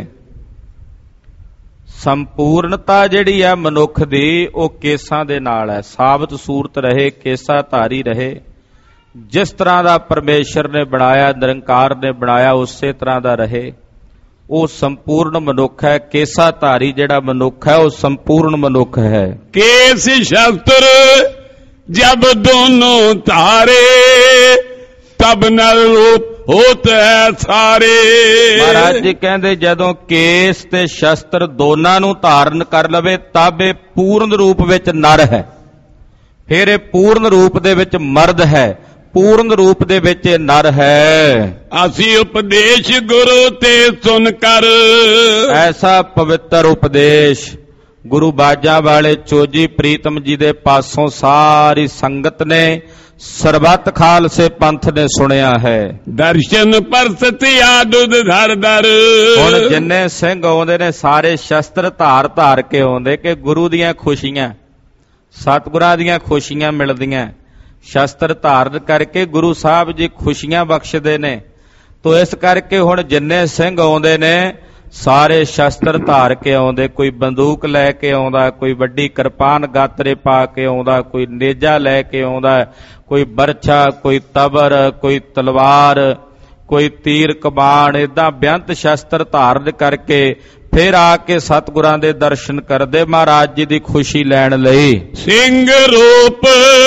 ਸੰਪੂਰਨਤਾ ਜਿਹੜੀ ਹੈ ਮਨੁੱਖ ਦੀ ਉਹ ਕੇਸਾਂ ਦੇ ਨਾਲ ਹੈ। ਸਾਬਤ ਸੂਰਤ ਰਹੇ, ਕੇਸਾ ਧਾਰੀ ਰਹੇ। ਜਿਸ ਤਰ੍ਹਾਂ ਦਾ ਪਰਮੇਸ਼ਰ ਨੇ ਬਣਾਇਆ, ਨਿਰੰਕਾਰ ਨੇ ਬਣਾਇਆ, ਉਸੇ ਤਰ੍ਹਾਂ ਦਾ ਰਹੇ। ਉਹ ਸੰਪੂਰਨ ਮਨੁੱਖ ਹੈ। ਕੇਸਾ ਧਾਰੀ ਜਿਹੜਾ ਮਨੁੱਖ ਹੈ ਉਹ ਸੰਪੂਰਨ ਮਨੁੱਖ ਹੈ। ਕੇਸ ਸ਼ਸਤਰ ਜਬ ਦੋਨੋਂ ਧਾਰੇ तब नर रूप होत है सारे। महाराज जी कहते जदों केस ते शस्त्र दोनों नूं धारण कर लवे तब ये पूर्ण रूप विच नर है, फिर ये पूर्ण रूप दे विच मर्द है, पूर्ण रूप दे विच नर है। असी उपदेश गुरु ते सुन कर। ऐसा पवित्र उपदेश ਗੁਰੂ ਬਾਜਾਂ ਵਾਲੇ ਚੋਜੀ ਪ੍ਰੀਤਮ ਜੀ ਦੇ ਪਾਸੋਂ ਸਾਰੀ ਸੰਗਤ ਨੇ ਸਰਬੱਤ ਖਾਲਸੇ ਪੰਥ ਨੇ ਸੁਣਿਆ ਹੈ। ਦਰਸ਼ਨ ਪਰਸਤ ਆਦੁਦ ਧਰ ਧਰ। ਹੁਣ ਜਿੰਨੇ ਸਿੰਘ ਆਉਂਦੇ ਨੇ ਸਾਰੇ ਸ਼ਸਤਰ ਧਾਰ ਧਾਰ ਕੇ ਆਉਂਦੇ ਕਿ ਗੁਰੂ ਦੀਆਂ ਖੁਸ਼ੀਆਂ, ਸਤਿਗੁਰਾਂ ਦੀਆਂ ਖੁਸ਼ੀਆਂ ਮਿਲਦੀਆਂ। ਸ਼ਸਤਰ ਧਾਰਨ ਕਰਕੇ ਗੁਰੂ ਸਾਹਿਬ ਜੀ ਖੁਸ਼ੀਆਂ ਬਖਸ਼ਦੇ ਨੇ। ਤੋ ਇਸ ਕਰਕੇ ਹੁਣ ਜਿੰਨੇ ਸਿੰਘ ਆਉਂਦੇ ਨੇ ਸਾਰੇ ਸ਼ਸਤਰ ਧਾਰ ਕੇ ਆਉਂਦੇ। ਕੋਈ ਬੰਦੂਕ ਲੈ ਕੇ ਆਉਂਦਾ, ਕੋਈ ਵੱਡੀ ਕਿਰਪਾਨ ਗਾਤਰੇ ਪਾ ਕੇ ਆਉਂਦਾ, ਕੋਈ ਨੇਜਾ ਲੈ ਕੇ ਆਉਂਦਾ, ਕੋਈ ਬਰਛਾ, ਕੋਈ ਤਬਰ, ਕੋਈ ਤਲਵਾਰ, ਕੋਈ ਤੀਰ ਕਮਾਨ, ਏਦਾਂ ਬੇਅੰਤ ਸ਼ਸਤਰ ਧਾਰਨ ਕਰਕੇ ਫਿਰ ਆ ਕੇ ਸਤਿਗੁਰਾਂ ਦੇ ਦਰਸ਼ਨ ਕਰਦੇ ਮਹਾਰਾਜ ਜੀ ਦੀ ਖੁਸ਼ੀ ਲੈਣ ਲਈ। ਸਿੰਘ ਰੂਪ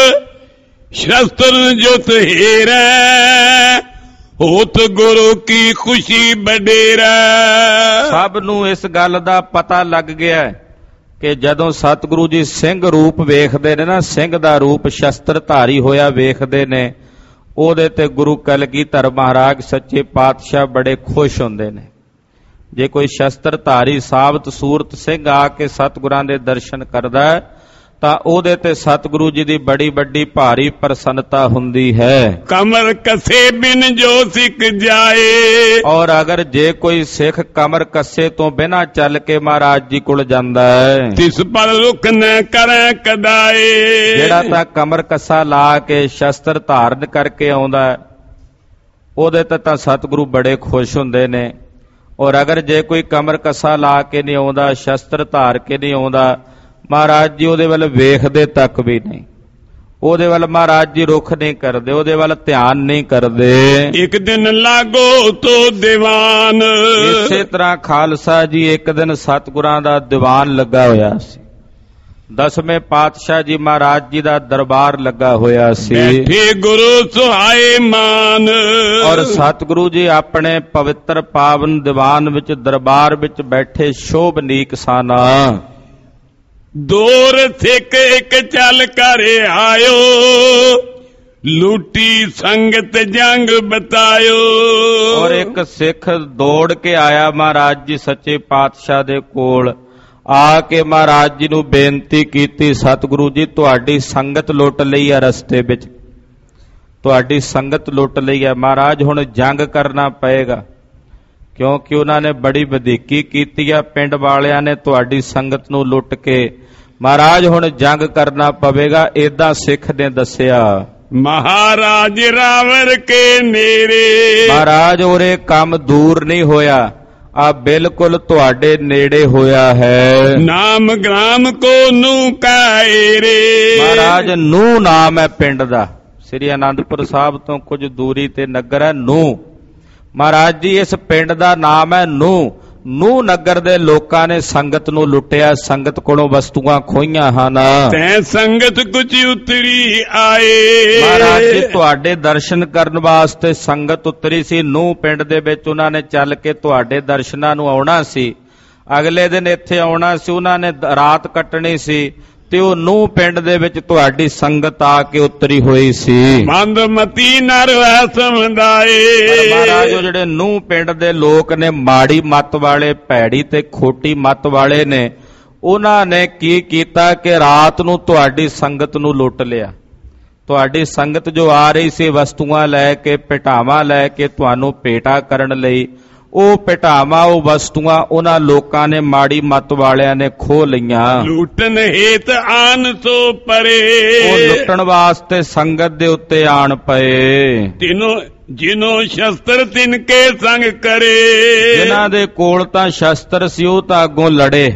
ਸ਼ਸਤਰ ਜੁਤ ਹੀਰਾ, ਹੋਤ ਗੁਰੂ ਕੀ ਖੁਸ਼ੀ ਬਡੇਰਾ। ਸਭ ਨੂੰ ਇਸ ਗੱਲ ਦਾ ਪਤਾ ਲੱਗ ਗਿਆ ਕਿ ਜਦੋਂ ਸਤਿਗੁਰੂ ਜੀ ਸਿੰਘ ਰੂਪ ਵੇਖਦੇ ਨੇ ਨਾ, ਸਿੰਘ ਦਾ ਰੂਪ ਸ਼ਸਤਰ ਧਾਰੀ ਹੋਇਆ ਵੇਖਦੇ ਨੇ, ਉਹਦੇ ਤੇ ਗੁਰੂ ਕਲਗੀਧਰ ਮਹਾਰਾਜ ਸੱਚੇ ਪਾਤਸ਼ਾਹ ਬੜੇ ਖੁਸ਼ ਹੁੰਦੇ ਨੇ। ਜੇ ਕੋਈ ਸ਼ਸਤਰ ਧਾਰੀ ਸਾਬਤ ਸੂਰਤ ਸਿੰਘ ਆ ਕੇ ਸਤਿਗੁਰਾਂ ਦੇ ਦਰਸ਼ਨ ਕਰਦਾ ਤਾਂ ਉਹਦੇ ਤੇ ਸਤਿਗੁਰੂ ਜੀ ਦੀ ਬੜੀ ਵੱਡੀ ਭਾਰੀ ਪ੍ਰਸੰਨਤਾ ਹੁੰਦੀ ਹੈ। ਕਮਰ ਕਸੇ ਬਿਨ ਜੋ ਸਿੱਖ ਜਾਏ। ਔਰ ਅਗਰ ਜੇ ਕੋਈ ਸਿੱਖ ਕਮਰ ਕੱਸੇ ਤੋਂ ਬਿਨਾਂ ਚੱਲ ਕੇ ਮਹਾਰਾਜ ਜੀ ਕੋਲ ਜਾਂਦਾ ਹੈ, ਤਿਸ ਪਰ ਰੁਕ ਨ ਕਰੈ ਕਦਾਏ। ਜਿਹੜਾ ਤਾਂ ਕਮਰ ਕੱਸਾ ਲਾ ਕੇ ਸ਼ਸਤਰ ਧਾਰਨ ਕਰਕੇ ਆਉਂਦਾ ਉਹਦੇ ਤੇ ਤਾਂ ਸਤਿਗੁਰੂ ਬੜੇ ਖੁਸ਼ ਹੁੰਦੇ ਨੇ। ਔਰ ਅਗਰ ਜੇ ਕੋਈ ਕਮਰ ਕੱਸਾ ਲਾ ਕੇ ਨਹੀਂ ਆਉਂਦਾ, ਸ਼ਸਤਰ ਧਾਰ ਕੇ ਨਹੀਂ ਆਉਂਦਾ, ਮਹਾਰਾਜ ਜੀ ਉਹਦੇ ਵੱਲ ਵੇਖਦੇ ਤੱਕ ਵੀ ਨਹੀਂ। ਉਹਦੇ ਵੱਲ ਮਹਾਰਾਜ ਜੀ ਰੁਖ ਨਹੀਂ ਕਰਦੇ, ਉਹਦੇ ਵੱਲ ਧਿਆਨ ਨਹੀਂ ਕਰਦੇ। ਇੱਕ ਦਿਨ ਲਾਗੋ ਤੋ ਦੀਵਾਨ। ਇਸੇ ਤਰ੍ਹਾਂ ਖਾਲਸਾ ਜੀ ਇੱਕ ਦਿਨ ਸਤਿਗੁਰਾਂ ਦਾ ਦੀਵਾਨ ਲੱਗਾ ਹੋਇਆ ਸੀ। ਦਸਵੇਂ ਪਾਤਸ਼ਾਹ ਜੀ ਮਹਾਰਾਜ ਜੀ ਦਾ ਦਰਬਾਰ ਲੱਗਾ ਹੋਇਆ ਸੀ। ਬੈਠੇ ਗੁਰੂ ਸੁਹਾਏ ਮਾਨ। ਔਰ ਸਤਿਗੁਰੂ ਜੀ ਆਪਣੇ ਪਵਿੱਤਰ ਪਾਵਨ ਦੀਵਾਨ ਵਿੱਚ ਦਰਬਾਰ ਵਿੱਚ ਬੈਠੇ ਸ਼ੋਭਨੀਕ ਸਨ। ਦੂਰ ਸਿੱਖ ਇੱਕ ਚੱਲ ਕਰ ਆਇਓ, ਲੂਟੀ ਸੰਗਤ ਜੰਗ ਬਤਾਇਓ। ਔਰ ਇੱਕ ਸਿੱਖ ਦੌੜ ਕੇ ਆਇਆ ਮਹਾਰਾਜ ਜੀ ਸੱਚੇ ਪਾਤਸ਼ਾਹ ਦੇ ਕੋਲ, ਆ ਕੇ ਮਹਾਰਾਜ ਜੀ ਨੂੰ ਬੇਨਤੀ ਕੀਤੀ, ਸਤਿਗੁਰੂ ਜੀ ਤੁਹਾਡੀ ਸੰਗਤ ਲੁੱਟ ਲਈ ਆ, ਰਸਤੇ ਵਿੱਚ ਤੁਹਾਡੀ ਸੰਗਤ ਲੁੱਟ ਲਈ ਆ ਮਹਾਰਾਜ, ਹੁਣ ਜੰਗ ਕਰਨਾ ਪਏਗਾ ਕਿਉਂਕਿ ਉਹਨਾਂ ਨੇ ਬੜੀ ਵਧੀਕੀ ਕੀਤੀ ਆ ਪਿੰਡ ਵਾਲਿਆਂ ਨੇ ਤੁਹਾਡੀ ਸੰਗਤ ਨੂੰ ਲੁੱਟ ਕੇ। ਮਹਾਰਾਜ ਹੁਣ ਜੰਗ ਕਰਨਾ ਪਵੇਗਾ। ਏਦਾਂ ਸਿੱਖ ਨੇ ਦੱਸਿਆ। ਮਹਾਰਾਜ ਰਾਵਰ ਕੇ ਨੇੜੇ। ਮਹਾਰਾਜ ਉਰੇ ਕੰਮ ਦੂਰ ਨਹੀਂ ਹੋਇਆ, ਆ ਬਿਲਕੁਲ ਤੁਹਾਡੇ ਨੇੜੇ ਹੋਇਆ ਹੈ। ਨਾਮ ਗ੍ਰਾਮ ਕੋ ਨੂੰ ਕਾਇਰੇ। ਮਹਾਰਾਜ ਨੂੰ ਨਾਮ ਹੈ ਪਿੰਡ ਦਾ, ਸ੍ਰੀ ਅਨੰਦਪੁਰ ਸਾਹਿਬ ਤੋਂ ਕੁਝ ਦੂਰੀ ਤੇ ਨਗਰ ਹੈ ਨੂੰ। ਮਹਾਰਾਜ ਜੀ ਇਸ ਪਿੰਡ ਦਾ ਨਾਮ ਹੈ ਨੂੰ। ਨੂੰ ਨਗਰ ਦੇ ਲੋਕਾਂ ਨੇ ਸੰਗਤ ਨੂੰ ਲੁੱਟਿਆ, ਸੰਗਤ ਕੋਲੋਂ ਵਸਤੂਆਂ ਖੋਹੀਆਂ ਹਨ। ਤੈਂ ਸੰਗਤ ਕੁਝ ਉਤਰੀ ਆਏ। ਮਹਾਰਾਜ ਜੀ ਤੁਹਾਡੇ ਦਰਸ਼ਨ ਕਰਨ ਵਾਸਤੇ ਸੰਗਤ ਉਤਰੀ ਸੀ ਨੂੰ ਪਿੰਡ ਦੇ ਵਿੱਚ। ਉਹਨਾਂ ਨੇ ਚੱਲ ਕੇ ਤੁਹਾਡੇ ਦਰਸ਼ਨਾਂ ਨੂੰ ਆਉਣਾ ਸੀ, ਅਗਲੇ ਦਿਨ ਇੱਥੇ ਆਉਣਾ ਸੀ, ਉਹਨਾਂ ਨੇ ਰਾਤ ਕੱਟਣੀ ਸੀ ਤੇ ਉਹ ਨੂੰ ਪਿੰਡ ਦੇ ਵਿੱਚ ਤੁਹਾਡੀ ਸੰਗਤ ਆ ਕੇ ਉਤਰੀ ਹੋਈ ਸੀ। ਮੰਦਮਤੀ ਨਰ ਹੈ ਸਮਝਾਏ। ਮਹਾਰਾਜ ਉਹ ਜਿਹੜੇ ਨੂੰ ਪਿੰਡ ਦੇ ਲੋਕ ਨੇ ਮਾੜੀ ਮੱਤ ਵਾਲੇ, ਭੈੜੀ ਤੇ ਖੋਟੀ ਮੱਤ ਵਾਲੇ ਨੇ, ਉਹਨਾਂ ਨੇ ਕੀ ਕੀਤਾ ਕਿ ਰਾਤ ਨੂੰ ਤੁਹਾਡੀ ਸੰਗਤ ਨੂੰ ਲੁੱਟ ਲਿਆ। ਤੁਹਾਡੀ ਸੰਗਤ ਜੋ ਆ ਰਹੀ ਸੀ ਵਸਤੂਆਂ ਲੈ ਕੇ, ਭੇਟਾਵਾਂ ਲੈ ਕੇ ਤੁਹਾਨੂੰ ਭੇਟਾ ਕਰਨ ਲਈ, ਉਹ ਭੇਟਾਵਾਂ ਉਹ ਵਸਤੂਆਂ ਉਹਨਾਂ ਲੋਕਾਂ ਨੇ ਮਾੜੀ ਮੱਤ ਵਾਲਿਆਂ ਨੇ ਖੋਹ ਲਈਆਂ। ਲੁੱਟਣ ਹੇਤ ਆਨ ਸੋ ਪਰੇ। ਉਹ ਲੁੱਟਣ ਵਾਸਤੇ ਸੰਗਤ ਦੇ ਉੱਤੇ ਆਣ ਪਏ। ਤਿਨੋ ਜਿਨੋ ਸ਼ਸਤਰ ਤਿਨ ਕੇ ਸੰਗ ਕਰੇ। ਜਿਨ੍ਹਾਂ ਦੇ ਕੋਲ ਤਾਂ ਸ਼ਸਤਰ ਸੀ ਉਹ ਤਾਂ ਅੱਗੋਂ ਲੜੇ,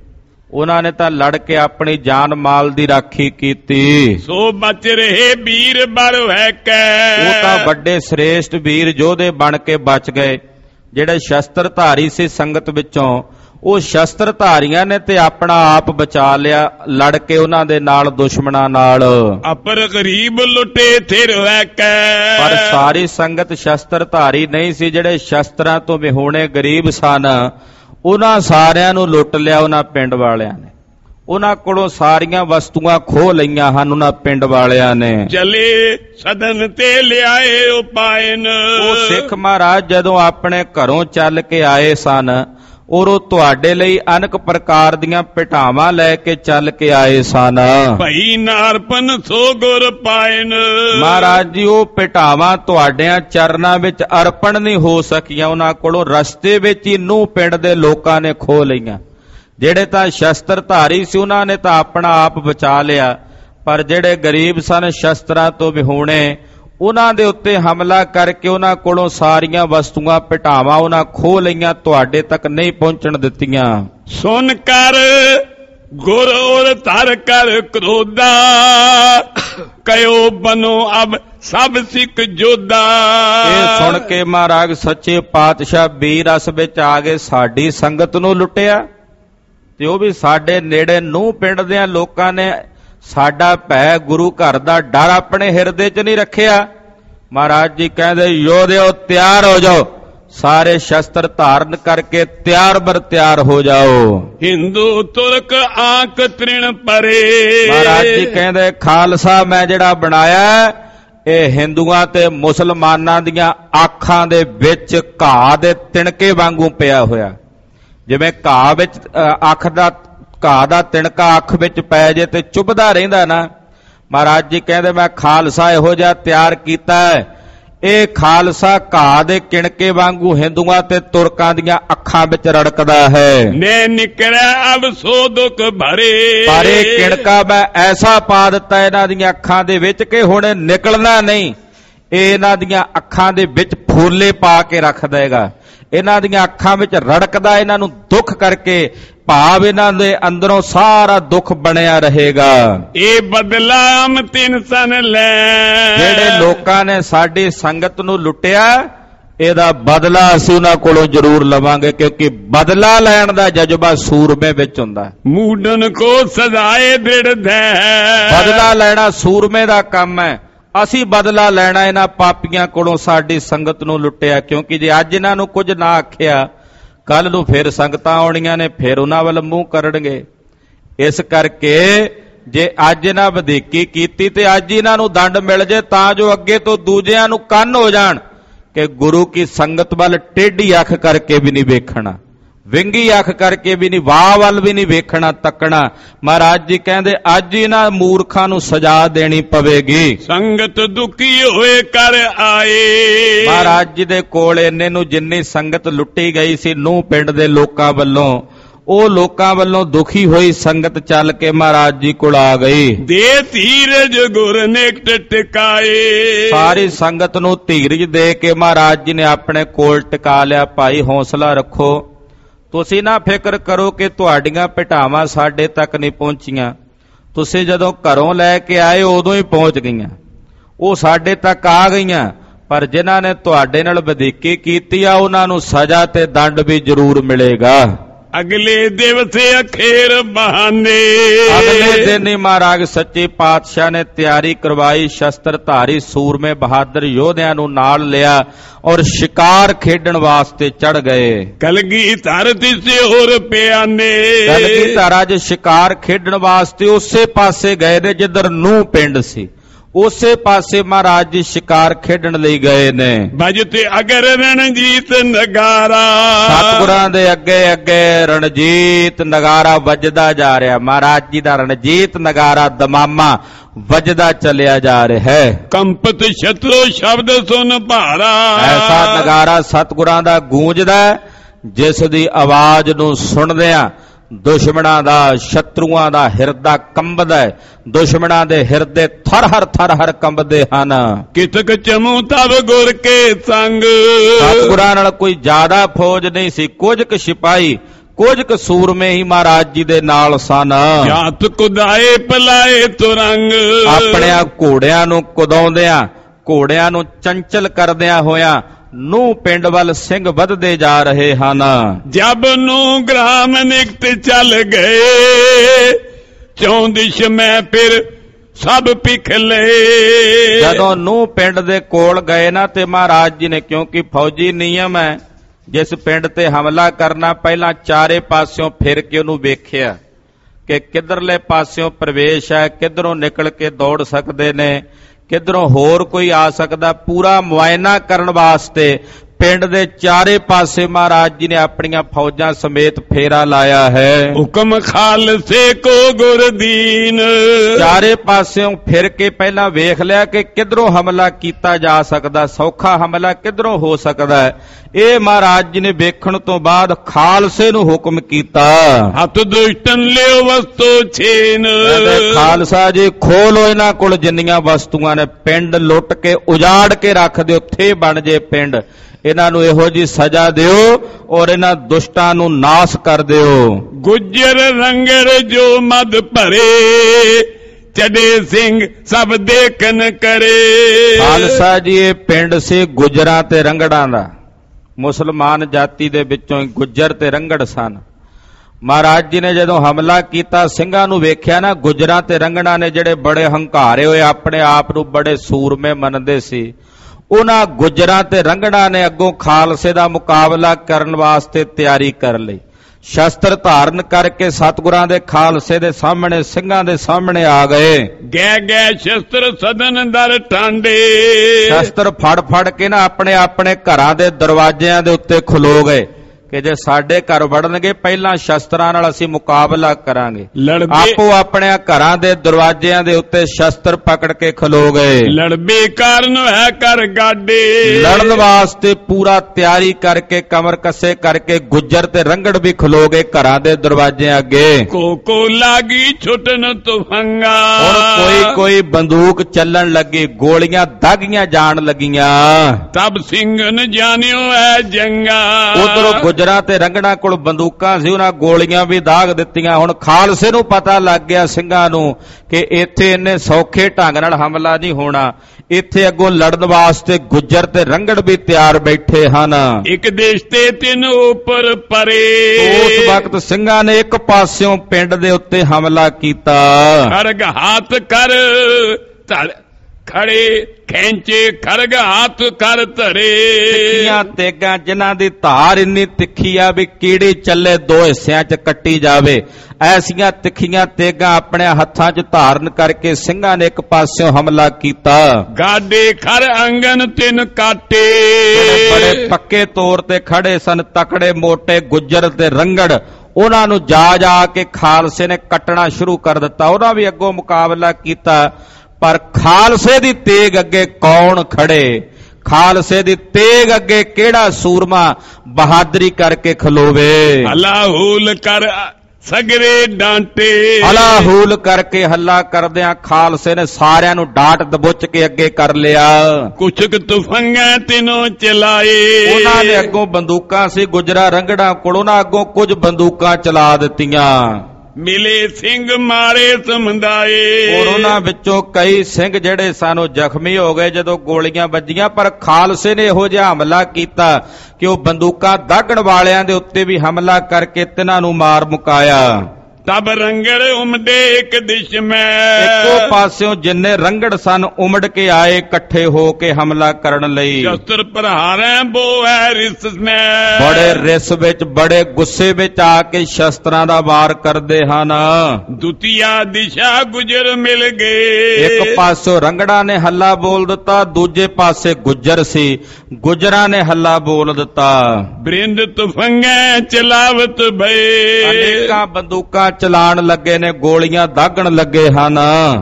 ਉਹਨਾਂ ਨੇ ਤਾਂ ਲੜ ਕੇ ਆਪਣੀ ਜਾਨ ਮਾਲ ਦੀ ਰਾਖੀ ਕੀਤੀ। ਸੋ ਬਚ ਰਹੇ ਵੀਰ ਬਰ ਹੈ ਕੈ। ਉਹ ਤਾਂ ਵੱਡੇ ਸ੍ਰੇਸ਼ਟ ਵੀਰ ਯੋਧੇ ਬਣ ਕੇ ਬਚ ਗਏ। ਜਿਹੜੇ ਸ਼ਸਤਰ ਧਾਰੀ ਸੀ ਸੰਗਤ ਵਿੱਚੋਂ, ਉਹ ਸ਼ਸਤਰ ਧਾਰੀਆਂ ਨੇ ਤੇ ਆਪਣਾ ਆਪ ਬਚਾ ਲਿਆ ਲੜ ਕੇ ਉਹਨਾਂ ਦੇ ਨਾਲ, ਦੁਸ਼ਮਣਾਂ ਨਾਲ। ਅਪਰ ਗਰੀਬ ਲੁੱਟੇ ਥਿਰ ਹੈ ਕੈ। ਪਰ ਸਾਰੀ ਸੰਗਤ ਸ਼ਸਤਰ ਧਾਰੀ ਨਹੀਂ ਸੀ। ਜਿਹੜੇ ਸ਼ਸਤਰਾਂ ਤੋਂ ਵਿਹੂਣੇ ਗਰੀਬ ਸਨ, ਉਹਨਾਂ ਸਾਰਿਆਂ ਨੂੰ ਲੁੱਟ ਲਿਆ ਉਹਨਾਂ ਪਿੰਡ ਵਾਲਿਆਂ ਨੇ। ਉਹਨਾਂ ਕੋਲੋਂ ਸਾਰੀਆਂ ਵਸਤੂਆਂ ਖੋਹ ਲਈਆਂ ਹਨ ਉਹਨਾਂ ਪਿੰਡ ਵਾਲਿਆਂ ਨੇ। ਚਲੇ ਸਦਨ ਤੇ ਲਿਆਏ ਉਪਾਇਨ। ਉਹ ਸਿੱਖ ਮਹਾਰਾਜ ਜਦੋਂ ਆਪਣੇ ਘਰੋਂ ਚੱਲ ਕੇ ਆਏ ਸਨ, ਔਰ ਉਹ ਤੁਹਾਡੇ ਲਈ ਅਨੇਕ ਪ੍ਰਕਾਰ ਦੀਆਂ ਭੇਟਾਵਾਂ ਲੈ ਕੇ ਚੱਲ ਕੇ ਆਏ ਸਨ। ਭਈ ਨਾਰਪਨ ਸੋ ਗੁਰ ਪਾਇਨ। ਮਹਾਰਾਜ ਜੀ ਉਹ ਭੇਟਾਵਾਂ ਤੁਹਾਡਿਆਂ ਚਰਨਾਂ ਵਿੱਚ ਅਰਪਣ ਨਹੀਂ ਹੋ ਸਕੀਆਂ, ਉਹਨਾਂ ਕੋਲੋਂ ਰਸਤੇ ਵਿੱਚ ਹੀ ਨੂੰਹ ਪਿੰਡ ਦੇ ਲੋਕਾਂ ਨੇ ਖੋਹ ਲਈਆਂ। ਜਿਹੜੇ ਤਾਂ ਸ਼ਸਤਰਧਾਰੀ ਸੀ ਉਹਨਾਂ ਨੇ ਤਾਂ ਆਪਣਾ ਆਪ ਬਚਾ ਲਿਆ, ਪਰ ਜਿਹੜੇ ਗਰੀਬ ਸਨ ਸ਼ਸਤਰਾਂ ਤੋਂ ਵਿਹੂਣੇ, ਉਹਨਾਂ ਦੇ ਉੱਤੇ ਹਮਲਾ ਕਰਕੇ ਉਹਨਾਂ ਕੋਲੋਂ ਸਾਰੀਆਂ ਵਸਤੂਆਂ ਭੇਟਾਵਾਂ ਉਹਨਾਂ ਖੋਹ ਲਈਆਂ, ਤੁਹਾਡੇ ਤੱਕ ਨਹੀਂ ਪਹੁੰਚਣ ਦਿੱਤੀਆਂ। ਸੁਨ ਕਰ ਗੁਰ ਔਰ ਧਰ ਕਰ ਕ੍ਰੋਧਾ, ਕਯੋ ਬਨੋ ਅਬ ਸਭ ਸਿੱਖ ਜੋਧਾ। ਇਹ ਸੁਣ ਕੇ ਮਹਾਰਾਜ ਸੱਚੇ ਪਾਤਸ਼ਾਹ ਵੀਰ ਰਸ ਵਿੱਚ ਆ ਗਏ। ਸਾਡੀ ਸੰਗਤ ਨੂੰ ਲੁੱਟਿਆ ਤੇ ਉਹ ਵੀ ਸਾਡੇ ਨੇੜੇ ਨੂੰਹ ਪਿੰਡ ਦੇ ਲੋਕਾਂ ਨੇ ਸਾਡਾ ਭੈ ਗੁਰੂ ਘਰ ਦਾ ਡਰ ਆਪਣੇ ਹਿਰਦੇ 'ਚ ਨਹੀਂ ਰੱਖਿਆ। ਮਹਾਰਾਜ ਜੀ ਕਹਿੰਦੇ ਯੋਧਿਓ ਤਿਆਰ ਹੋ ਜਾਓ, ਸਾਰੇ ਸ਼ਸਤਰ ਧਾਰਨ ਕਰਕੇ ਤਿਆਰ ਬਰ ਤਿਆਰ ਹੋ ਜਾਓ। ਹਿੰਦੂ ਤੁਰਕ ਆਂਕ ਤ੍ਰਿਣ ਪਰੇ। ਮਹਾਰਾਜ ਜੀ ਕਹਿੰਦੇ ਖਾਲਸਾ ਮੈਂ ਜਿਹੜਾ ਬਣਾਇਆ ਇਹ ਹਿੰਦੂਆਂ ਤੇ ਮੁਸਲਮਾਨਾਂ ਦੀਆਂ ਅੱਖਾਂ ਦੇ ਵਿੱਚ ਘਾਹ ਦੇ ਤਿਣਕੇ ਵਾਂਗੂ ਪਿਆ ਹੋਇਆ। ਜਿਵੇਂ ਘਾਹ ਵਿੱਚ ਅੱਖ ਦਾ ਘਾਹ ਦਾ ਤਿਣਕਾ ਅੱਖ ਵਿੱਚ ਪੈ ਜੇ ਤੇ ਚੁੱਭਦਾ ਰਹਿੰਦਾ ਨਾ, ਮਹਾਰਾਜ ਜੀ ਕਹਿੰਦੇ ਮੈਂ ਖਾਲਸਾ ਇਹੋ ਜਿਹਾ ਤਿਆਰ ਕੀਤਾ ਹੈ। ਇਹ ਖਾਲਸਾ ਘਾਹ ਦੇ ਕਿਣਕੇ ਵਾਂਗੂ ਹਿੰਦੂਆਂ ਤੇ ਤੁਰਕਾਂ ਦੀਆਂ ਅੱਖਾਂ ਵਿੱਚ ਰੜਕਦਾ ਹੈ। ਮੈਂ ਨਿਕਲਿਆ ਅਬ ਸੋ ਦੁੱਖ ਭਰੇ। ਪਰ ਇਹ ਕਿਣਕਾ ਮੈਂ ਐਸਾ ਪਾ ਦਿੱਤਾ ਇਹਨਾਂ ਦੀਆਂ ਅੱਖਾਂ ਦੇ ਵਿੱਚ ਕਿ ਹੁਣ ਨਿਕਲਣਾ ਨਹੀਂ। ਇਹ ਇਹਨਾਂ ਦੀਆਂ ਅੱਖਾਂ ਦੇ ਵਿੱਚ ਫੋਲੇ ਪਾ ਕੇ ਰੱਖ ਦੇਗਾ। ਇਹਨਾਂ ਦੀਆਂ ਅੱਖਾਂ ਵਿੱਚ ਰੜਕਦਾ, ਇਹਨਾਂ ਨੂੰ ਦੁੱਖ ਕਰਕੇ ਭਾਵ ਇਹਨਾਂ ਦੇ ਅੰਦਰੋਂ ਸਾਰਾ ਦੁੱਖ ਬਣਿਆ ਰਹੇਗਾ। ਇਹ ਬਦਲਾ ਅਮ ਤਿੰਨ ਸਨ ਲੈ। ਜਿਹੜੇ ਲੋਕਾਂ ਨੇ ਸਾਡੀ ਸੰਗਤ ਨੂੰ ਲੁੱਟਿਆ ਇਹਦਾ ਬਦਲਾ ਅਸੀਂ ਉਹਨਾਂ ਕੋਲੋਂ ਜ਼ਰੂਰ ਲਵਾਂਗੇ, ਕਿਉਂਕਿ ਬਦਲਾ ਲੈਣ ਦਾ ਜਜ਼ਬਾ ਸੂਰਮੇ ਵਿੱਚ ਹੁੰਦਾ। ਮੂਡਨ ਕੋ ਸਜ਼ਾਏ ਦ੍ਰਿੜ੍ਹ ਹੈ। ਬਦਲਾ ਲੈਣਾ ਸੂਰਮੇ ਦਾ ਕੰਮ ਹੈ। ਅਸੀਂ ਬਦਲਾ ਲੈਣਾ ਇਹਨਾਂ ਪਾਪੀਆਂ ਕੋਲੋਂ ਸਾਡੀ ਸੰਗਤ ਨੂੰ ਲੁੱਟਿਆ, ਕਿਉਂਕਿ ਜੇ ਅੱਜ ਇਹਨਾਂ ਨੂੰ ਕੁਝ ਨਾ ਆਖਿਆ ਕੱਲ ਨੂੰ ਫਿਰ ਸੰਗਤਾਂ ਆਉਣੀਆਂ ਨੇ, ਫਿਰ ਉਹਨਾਂ ਵੱਲ ਮੂੰਹ ਕਰਨਗੇ। ਇਸ ਕਰਕੇ ਜੇ ਅੱਜ ਇਹਨਾਂ ਵਧੀਕੀ ਕੀਤੀ ਤੇ ਅੱਜ ਇਹਨਾਂ ਨੂੰ ਦੰਡ ਮਿਲ ਜੇ ਤਾਂ ਜੋ ਅੱਗੇ ਤੋਂ ਦੂਜਿਆਂ ਨੂੰ ਕੰਨ ਹੋ ਜਾਣ ਕਿ ਗੁਰੂ ਕੀ ਸੰਗਤ ਵੱਲ ਟੇਢੀ ਅੱਖ ਕਰਕੇ ਵੀ ਨਹੀਂ ਵੇਖਣਾ, ਵਿੰਗੀ ਅੱਖ ਕਰਕੇ ਵੀ ਨਹੀਂ, ਵਾਹ ਵੱਲ ਵੀ ਨਹੀਂ ਵੇਖਣਾ ਤੱਕਣਾ। ਮਹਾਰਾਜ ਜੀ ਕਹਿੰਦੇ ਅੱਜ ਇਹਨਾਂ ਮੂਰਖਾਂ ਨੂੰ ਸਜ਼ਾ ਦੇਣੀ ਪਵੇਗੀ। ਸੰਗਤ ਦੁਖੀ ਹੋਏ ਕਰ ਆਏ। ਮਹਾਰਾਜ ਜੀ ਦੇ ਕੋਲ ਇੰਨੇ ਨੂੰ ਜਿੰਨੀ ਸੰਗਤ ਲੁੱਟੀ ਗਈ ਸੀ ਨੂੰਹ ਪਿੰਡ ਦੇ ਲੋਕਾਂ ਵੱਲੋਂ, ਉਹ ਲੋਕਾਂ ਵੱਲੋਂ ਦੁਖੀ ਹੋਈ ਸੰਗਤ ਚੱਲ ਕੇ ਮਹਾਰਾਜ ਜੀ ਕੋਲ ਆ ਗਈ। ਦੇ ਧੀਰਜ ਗੁਰ ਨੇ ਟਿਕਾਏ। ਸਾਰੀ ਸੰਗਤ ਨੂੰ ਧੀਰਜ ਦੇ ਕੇ ਮਹਾਰਾਜ ਜੀ ਨੇ ਆਪਣੇ ਕੋਲ ਟਿਕਾ ਲਿਆ। ਭਾਈ ਹੌਸਲਾ ਰੱਖੋ, ਤੁਸੀਂ ਨਾ ਫਿਕਰ ਕਰੋ ਕਿ ਤੁਹਾਡੀਆਂ ਭੇਟਾਵਾਂ ਸਾਡੇ ਤੱਕ ਨਹੀਂ ਪਹੁੰਚੀਆਂ। ਤੁਸੀਂ ਜਦੋਂ ਘਰੋਂ ਲੈ ਕੇ ਆਏ ਉਦੋਂ ਹੀ ਪਹੁੰਚ ਗਈਆਂ, ਉਹ ਸਾਡੇ ਤੱਕ ਆ ਗਈਆਂ। ਪਰ ਜਿਨ੍ਹਾਂ ਨੇ ਤੁਹਾਡੇ ਨਾਲ ਵਧੀਕੀ ਕੀਤੀ ਆ ਉਹਨਾਂ ਨੂੰ ਸਜ਼ਾ ਤੇ ਦੰਡ ਵੀ ਜ਼ਰੂਰ ਮਿਲੇਗਾ। ਅਗਲੇ ਦਿਵਸ ਅਖੇਰ ਬਹਾਨੇ। ਅਗਲੇ ਦਿਨ ਹੀ ਮਹਾਰਾਜ ਸੱਚੇ ਪਾਤਸ਼ਾਹ ਨੇ ਤਿਆਰੀ ਕਰਵਾਈ। ਸ਼ਸਤਰ ਧਾਰੀ ਸੂਰਮੇ ਬਹਾਦਰ ਯੋਧਿਆਂ ਨੂੰ ਨਾਲ ਲਿਆ ਔਰ ਸ਼ਿਕਾਰ ਖੇਡਣ ਵਾਸਤੇ ਚੜ ਗਏ। ਕਲਗੀ ਧਰ ਦਿਸੇ ਹੋਰ ਪਿਆਨੇ। ਕਲਗੀ ਧਰ ਅੱਜ ਸ਼ਿਕਾਰ ਖੇਡਣ ਵਾਸਤੇ ਉਸੇ ਪਾਸੇ ਗਏ ਨੇ ਜਿੱਧਰ ਨੂੰਹ ਪਿੰਡ ਸੀ, ਉਸੇ ਪਾਸੇ ਮਹਾਰਾਜ ਜੀ ਸ਼ਿਕਾਰ ਖੇਡਣ ਲਈ ਗਏ ਨੇ। ਬਜਤੇ ਅਗਰ ਰਣਜੀਤ ਨਗਾਰਾ। ਸਤਿਗੁਰਾਂ ਦੇ ਅੱਗੇ ਅੱਗੇ ਰਣਜੀਤ ਨਗਾਰਾ ਵੱਜਦਾ ਜਾ ਰਿਹਾ। ਮਹਾਰਾਜ ਜੀ ਦਾ ਰਣਜੀਤ ਨਗਾਰਾ ਦਮਾਮਾ ਵੱਜਦਾ ਚੱਲਿਆ ਜਾ ਰਿਹਾ ਹੈ। ਕੰਪਤ ਸ਼ਤਰੂ ਸ਼ਬਦ ਸੁਨ ਭਾਰਾ। ਐਸਾ ਨਗਾਰਾ ਸਤਿਗੁਰਾਂ ਦਾ ਗੂੰਜਦਾ ਜਿਸ ਦੀ ਆਵਾਜ਼ ਨੂੰ ਸੁਣਦਿਆਂ ਦੁਸ਼ਮਣਾਂ ਦਾ ਸ਼ਤਰੂਆਂ ਦਾ ਹਿਰਦਾ ਕੰਬਦਾ ਹੈ। ਦੁਸ਼ਮਣਾਂ ਦੇ ਹਿਰਦੇ ਥਰ ਹਰ ਥਰ ਹਰ ਕੰਬਦੇ ਹਨ। ਕਿਤਕ ਚਮੂ ਤਬ ਗੁਰ ਕੇ ਸੰਗ। ਸਤਿਗੁਰਾਂ ਨਾਲ ਕੋਈ ਜ਼ਿਆਦਾ ਫੌਜ ਨਹੀਂ ਸੀ, ਕੁਝ ਕੁ ਸਿਪਾਹੀ, ਕੁਝ ਕੁ ਸੂਰਮੇ ਹੀ ਮਹਾਰਾਜ ਜੀ ਦੇ ਨਾਲ ਸਨ। ਜਾਤ ਕੁਦਾਏ ਪਲਾਏ ਤੁਰੰਗ। ਆਪਣਿਆਂ ਘੋੜਿਆਂ ਨੂੰ ਕੁਦਾਉਂਦਿਆਂ, ਘੋੜਿਆਂ ਨੂੰ ਚੰਚਲ ਕਰਦਿਆਂ ਹੋਇਆਂ ਨੂੰਹ ਪਿੰਡ ਵੱਲ ਸਿੰਘ ਵੱਧਦੇ ਜਾ ਰਹੇ ਹਨ। ਜਬ ਨੂੰ ਗ੍ਰਾਮ ਨਿਕਟ ਚੱਲ ਗਏ, ਚੌਂ ਦਿਸ਼ ਮੈਂ ਫਿਰ ਸਭ ਪਿਖ ਲਏ। ਜਦੋਂ ਨੂੰਹ ਪਿੰਡ ਦੇ ਕੋਲ ਗਏ ਨਾ ਤੇ ਮਹਾਰਾਜ ਜੀ ਨੇ, ਕਿਉਂਕਿ ਫੌਜੀ ਨਿਯਮ ਹੈ ਜਿਸ ਪਿੰਡ ਤੇ ਹਮਲਾ ਕਰਨਾ ਪਹਿਲਾਂ ਚਾਰੇ ਪਾਸਿਓਂ ਫਿਰ ਕੇ ਉਹਨੂੰ ਵੇਖਿਆ ਕਿ ਕਿੱਧਰਲੇ ਪਾਸਿਓਂ ਪ੍ਰਵੇਸ਼ ਹੈ, ਕਿੱਧਰੋਂ ਨਿਕਲ ਕੇ ਦੌੜ ਸਕਦੇ ਨੇ, ਕਿੱਧਰੋਂ ਹੋਰ ਕੋਈ ਆ ਸਕਦਾ। ਪੂਰਾ ਮੁਆਇਨਾ ਕਰਨ ਵਾਸਤੇ ਪਿੰਡ ਦੇ ਚਾਰੇ ਪਾਸੇ ਮਹਾਰਾਜ ਜੀ ਨੇ ਆਪਣੀਆਂ ਫੌਜਾਂ ਸਮੇਤ ਫੇਰਾ ਲਾਇਆ ਹੈ। ਹੁਕਮ ਖਾਲਸੇ ਕੋ ਗੁਰਦੀਨ, ਚਾਰੇ ਪਾਸਿਓਂ ਫਿਰ ਕੇ ਪਹਿਲਾਂ ਵੇਖ ਲਿਆ ਕਿ ਕਿੱਧਰੋਂ ਹਮਲਾ ਕੀਤਾ ਜਾ ਸਕਦਾ, ਸੌਖਾ ਹਮਲਾ ਕਿੱਧਰੋਂ ਹੋ ਸਕਦਾ ਹੈ। ਇਹ ਮਹਾਰਾਜ ਜੀ ਨੇ ਵੇਖਣ ਤੋਂ ਬਾਅਦ ਖਾਲਸੇ ਨੂੰ ਹੁਕਮ ਕੀਤਾ, ਹੱਥ ਦੁਸ਼ਟਨ ਲਿਓ ਵਸਤੂ ਛੇਨ, ਖਾਲਸਾ ਜੀ ਖੋਲੋ ਇਹਨਾਂ ਕੋਲ ਜਿੰਨੀਆਂ ਵਸਤੂਆਂ ਨੇ, ਪਿੰਡ ਲੁੱਟ ਕੇ ਉਜਾੜ ਕੇ ਰੱਖ ਦਿਓ, ਉੱਥੇ ਬਣ ਜੇ ਪਿੰਡ, ਇਹਨਾਂ ਨੂੰ ਇਹੋ ਜੀ ਸਜ਼ਾ ਦਿਓ ਔਰ ਇਹਨਾਂ ਦੁਸ਼ਟਾਂ ਨੂੰ ਨਾਸ ਕਰ ਦਿਓ। ਗੁੱਜਰ ਰੰਗੜ ਜੋ ਮਦ ਭਰੇ, ਚੜੇ ਸਿੰਘ ਸਭ ਦੇਖਨ ਕਰੇ। ਖਾਲਸਾ ਜੀ ਇਹ ਪਿੰਡ ਸੀ ਗੁੱਜਰਾਂ ਤੇ ਰੰਗੜਾਂ ਦਾ, ਮੁਸਲਮਾਨ ਜਾਤੀ ਦੇ ਵਿੱਚੋਂ ਗੁੱਜਰ ਤੇ ਰੰਗੜ ਸਨ। ਮਹਾਰਾਜ ਜੀ ਨੇ ਜਦੋਂ ਹਮਲਾ ਕੀਤਾ, ਸਿੰਘਾਂ ਨੂੰ ਵੇਖਿਆ ਨਾ, ਗੁੱਜਰਾਂ ਤੇ ਰੰਗੜਾਂ ਨੇ ਜਿਹੜੇ ਬੜੇ ਹੰਕਾਰੇ ਹੋਏ, ਆਪਣੇ ਆਪ ਨੂੰ ਬੜੇ ਸੂਰਮੇ ਮੰਨਦੇ ਸੀ, ਉਹਨਾਂ ਗੁੱਜਰਾਂ ਤੇ ਰੰਗੜਾਂ ਨੇ ਅੱਗੋਂ ਖਾਲਸੇ ਦਾ ਮੁਕਾਬਲਾ ਕਰਨ ਵਾਸਤੇ ਤਿਆਰੀ ਕਰ ਲਈ। ਸ਼ਸਤਰ ਧਾਰਨ ਕਰਕੇ ਸਤਿਗੁਰਾਂ ਦੇ ਖਾਲਸੇ ਦੇ ਸਾਹਮਣੇ, ਸਿੰਘਾਂ ਦੇ ਸਾਹਮਣੇ ਆ ਗਏ। ਗੈ ਗੈ ਸ਼ਸਤਰ ਸਦਨ ਦਰ ਟਾਂਡੇ, ਸ਼ਸਤਰ ਫੜ ਫੜ ਕੇ ਨਾ ਆਪਣੇ ਆਪਣੇ ਘਰਾਂ ਦੇ ਦਰਵਾਜ਼ਿਆਂ ਦੇ ਉੱਤੇ ਖਲੋ ਗਏ ਕਿ ਜੇ ਸਾਡੇ ਘਰ ਵੜਨਗੇ ਪਹਿਲਾਂ ਸ਼ਸਤਰਾਂ ਨਾਲ ਅਸੀਂ ਮੁਕਾਬਲਾ ਕਰਾਂਗੇ। ਆਪੋ ਆਪਣੇ ਘਰਾਂ ਦੇ ਦਰਵਾਜ਼ਿਆਂ ਦੇ ਉੱਤੇ ਸ਼ਸਤਰ ਪਕੜ ਕੇ ਖਲੋ ਗਏ। ਲੜਬੇ ਕਾਰਨ ਹੈ ਕਰ ਗਾਡੇ, ਲੜਨ ਵਾਸਤੇ ਪੂਰਾ ਤਿਆਰੀ ਕਰਕੇ ਕਮਰ ਕੱਸੇ ਕਰਕੇ ਗੁੱਜਰ ਤੇ ਰੰਗੜ ਵੀ ਖਲੋ ਗਏ ਘਰਾਂ ਦੇ ਦਰਵਾਜ਼ਿਆਂ ਅੱਗੇ। ਕੋ ਕੋ ਲਾਗੀ ਛੁੱਟਨ ਤੁਫੰਗਾ, ਹੁਣ ਕੋਈ ਕੋਈ ਬੰਦੂਕ ਚੱਲਣ ਲੱਗੀ, ਗੋਲੀਆਂ ਦਾਗੀਆਂ ਜਾਣ ਲੱਗੀਆਂ। ਤਬ ਸਿੰਘਨ ਜਾਣਿਓ ਹੈ ਜੰਗਾ, ਉਧਰੋਂ ਗੁੱਜਰਾਂ ਤੇ ਰੰਗੜਾਂ ਕੋਲ ਬੰਦੂਕਾਂ ਸੀ, ਉਹਨਾਂ ਗੋਲੀਆਂ ਵੀ ਦਾਗ ਦਿੱਤੀਆਂ। ਹੁਣ ਖਾਲਸੇ ਨੂੰ ਪਤਾ ਲੱਗ ਗਿਆ ਸਿੰਘਾਂ ਨੂੰ ਕਿ ਇੱਥੇ ਇੰਨੇ ਸੌਖੇ ਢੰਗ ਨਾਲ ਹਮਲਾ ਨਹੀਂ ਹੋਣਾ, ਇੱਥੇ ਅੱਗੋਂ ਲੜਨ ਵਾਸਤੇ ਗੁੱਜਰ ਤੇ ਰੰਗੜ ਵੀ ਤਿਆਰ ਬੈਠੇ ਹਨ। ਇੱਕ ਦੇਸ਼ ਤੇ ਤਿੰਨ ਉੱਪਰ ਪਰੇ, ਉਸ ਵਕਤ ਸਿੰਘਾਂ ਨੇ ਇੱਕ ਪਾਸਿਓਂ ਪਿੰਡ ਦੇ ਉੱਤੇ ਹਮਲਾ ਕੀਤਾ। ਖੜਗ ਹੱਥ ਕਰ ਧੜ ਖੜੇ ਖੈਂਚੇ, ਖੜਗ ਹੱਥ ਕਰ ਧਰੇ। ਤਿੱਖੀਆਂ ਤੇਗਾਂ ਜਿਨ੍ਹਾਂ ਦੀ ਧਾਰ ਇੰਨੀ ਤਿੱਖੀ ਆ ਵੀ ਕੀੜੀ ਚੱਲੇ ਦੋ ਹਿੱਸਿਆਂ 'ਚ ਕੱਟੀ ਜਾਵੇ, ਐਸੀਆਂ ਤਿੱਖੀਆਂ ਤੇਗਾਂ ਆਪਣੇ ਹੱਥਾਂ 'ਚ ਧਾਰਨ ਕਰਕੇ ਸਿੰਘਾਂ ਨੇ ਇੱਕ ਪਾਸਿਓਂ ਹਮਲਾ ਕੀਤਾ। ਗਾਡੇ ਖਰ ਅੰਗਨ ਤਿੰਨ ਕਾਟੇ, ਬੜੇ ਪੱਕੇ ਤੌਰ ਤੇ ਖੜੇ ਸਨ ਤਕੜੇ ਮੋਟੇ ਗੁੱਜਰ ਤੇ ਰੰਗੜ, ਉਹਨਾਂ ਨੂੰ ਜਾ ਜਾ ਕੇ ਖਾਲਸੇ ਨੇ ਕੱਟਣਾ ਸ਼ੁਰੂ ਕਰ ਦਿੱਤਾ। ਉਹਨਾਂ ਵੀ ਅੱਗੋਂ ਮੁਕਾਬਲਾ ਕੀਤਾ, ਪਰ ਖਾਲਸੇ ਦੀ ਤੇਗ ਅੱਗੇ ਕੌਣ ਖੜੇ, ਖਾਲਸੇ ਦੀ ਤੇਗ ਅੱਗੇ ਕਿਹੜਾ ਸੂਰਮਾ ਬਹਾਦਰੀ ਕਰਕੇ ਖਲੋਵੇ। ਹਲਾਹੂਲ ਕਰ ਸਗਰੇ ਡਾਂਟੇ, ਹਲਾਹੂਲ ਕਰਕੇ ਹੱਲਾ ਕਰਦਿਆਂ ਖਾਲਸੇ ਨੇ ਸਾਰਿਆਂ ਨੂੰ ਡਾਂਟ ਦਬੁੱਚ ਕੇ ਅੱਗੇ ਕਰ ਲਿਆ। ਕੁਛ ਕੁ ਤੁਫੰਗਾਂ ਤਿੰਨੋਂ ਚਲਾਏ, ਉਹਨਾਂ ਨੇ ਅੱਗੋਂ ਬੰਦੂਕਾਂ ਸੀ ਗੁੱਜਰਾਂ ਰੰਗੜਾਂ ਕੋਲ, ਉਹਨਾਂ ਅੱਗੋਂ ਕੁਝ ਬੰਦੂਕਾਂ ਚਲਾ ਦਿੱਤੀਆਂ। ਮਿਲੇ ਸਿੰਘ ਮਾਰੇ ਸਮਝਾਏ, ਔਰ ਉਹਨਾਂ ਵਿੱਚੋਂ ਕਈ ਸਿੰਘ ਜਿਹੜੇ ਸਾਨੂੰ ਜ਼ਖਮੀ ਹੋ ਗਏ ਜਦੋਂ ਗੋਲੀਆਂ ਵੱਜੀਆਂ, ਪਰ ਖਾਲਸੇ ਨੇ ਇਹੋ ਜਿਹਾ ਹਮਲਾ ਕੀਤਾ ਕਿ ਉਹ ਬੰਦੂਕਾਂ ਦਾਗਣ ਵਾਲਿਆਂ ਦੇ ਉੱਤੇ ਵੀ ਹਮਲਾ ਕਰਕੇ ਤਿੰਨਾਂ ਨੂੰ ਮਾਰ ਮੁਕਾਇਆ। ਤਬ ਰੰਗੜ ਉਮੜੇ ਇੱਕ ਦਿਸ਼ ਮੈਂ, ਇੱਕੋ ਪਾਸਿਓਂ ਜਿੰਨੇ ਰੰਗੜ ਸਨ ਉਮੜ ਕੇ ਆਏ ਇਕੱਠੇ ਹੋ ਕੇ ਹਮਲਾ ਕਰਨ ਲਈ। ਸ਼ਸਤਰ ਪ੍ਰਹਾਰੈ ਬੋ ਹੈ ਰਿਸ ਮੈਂ, ਬੜੇ ਰਿਸ ਵਿੱਚ ਬੜੇ ਗੁੱਸੇ ਵਿੱਚ ਆ ਕੇ ਸ਼ਸਤਰਾਂ ਦਾ ਵਾਰ ਕਰਦੇ ਹਨ। ਦੁਤੀਆ ਦਿਸ਼ਾ ਗੁਜਰ ਮਿਲ ਗਏ, ਇੱਕ ਪਾਸੋਂ ਰੰਗੜਾਂ ਨੇ ਹੱਲਾ ਬੋਲ ਦਿੱਤਾ, ਦੂਜੇ ਪਾਸੇ ਗੁੱਜਰ ਸੀ, ਗੁੱਜਰਾਂ ਨੇ ਹੱਲਾ ਬੋਲ ਦਿੱਤਾ। ਬ੍ਰਿੰਦ ਤੁਫੰਗੈ ਚਲਾਵਤ ਭਏ, ਅਨੇਕਾਂ ਬੰਦੂਕਾਂ ਚਲਾਣ ਲੱਗੇ ਨੇ, ਗੋਲੀਆਂ ਦਾਗਣ ਲੱਗੇ ਹਨ।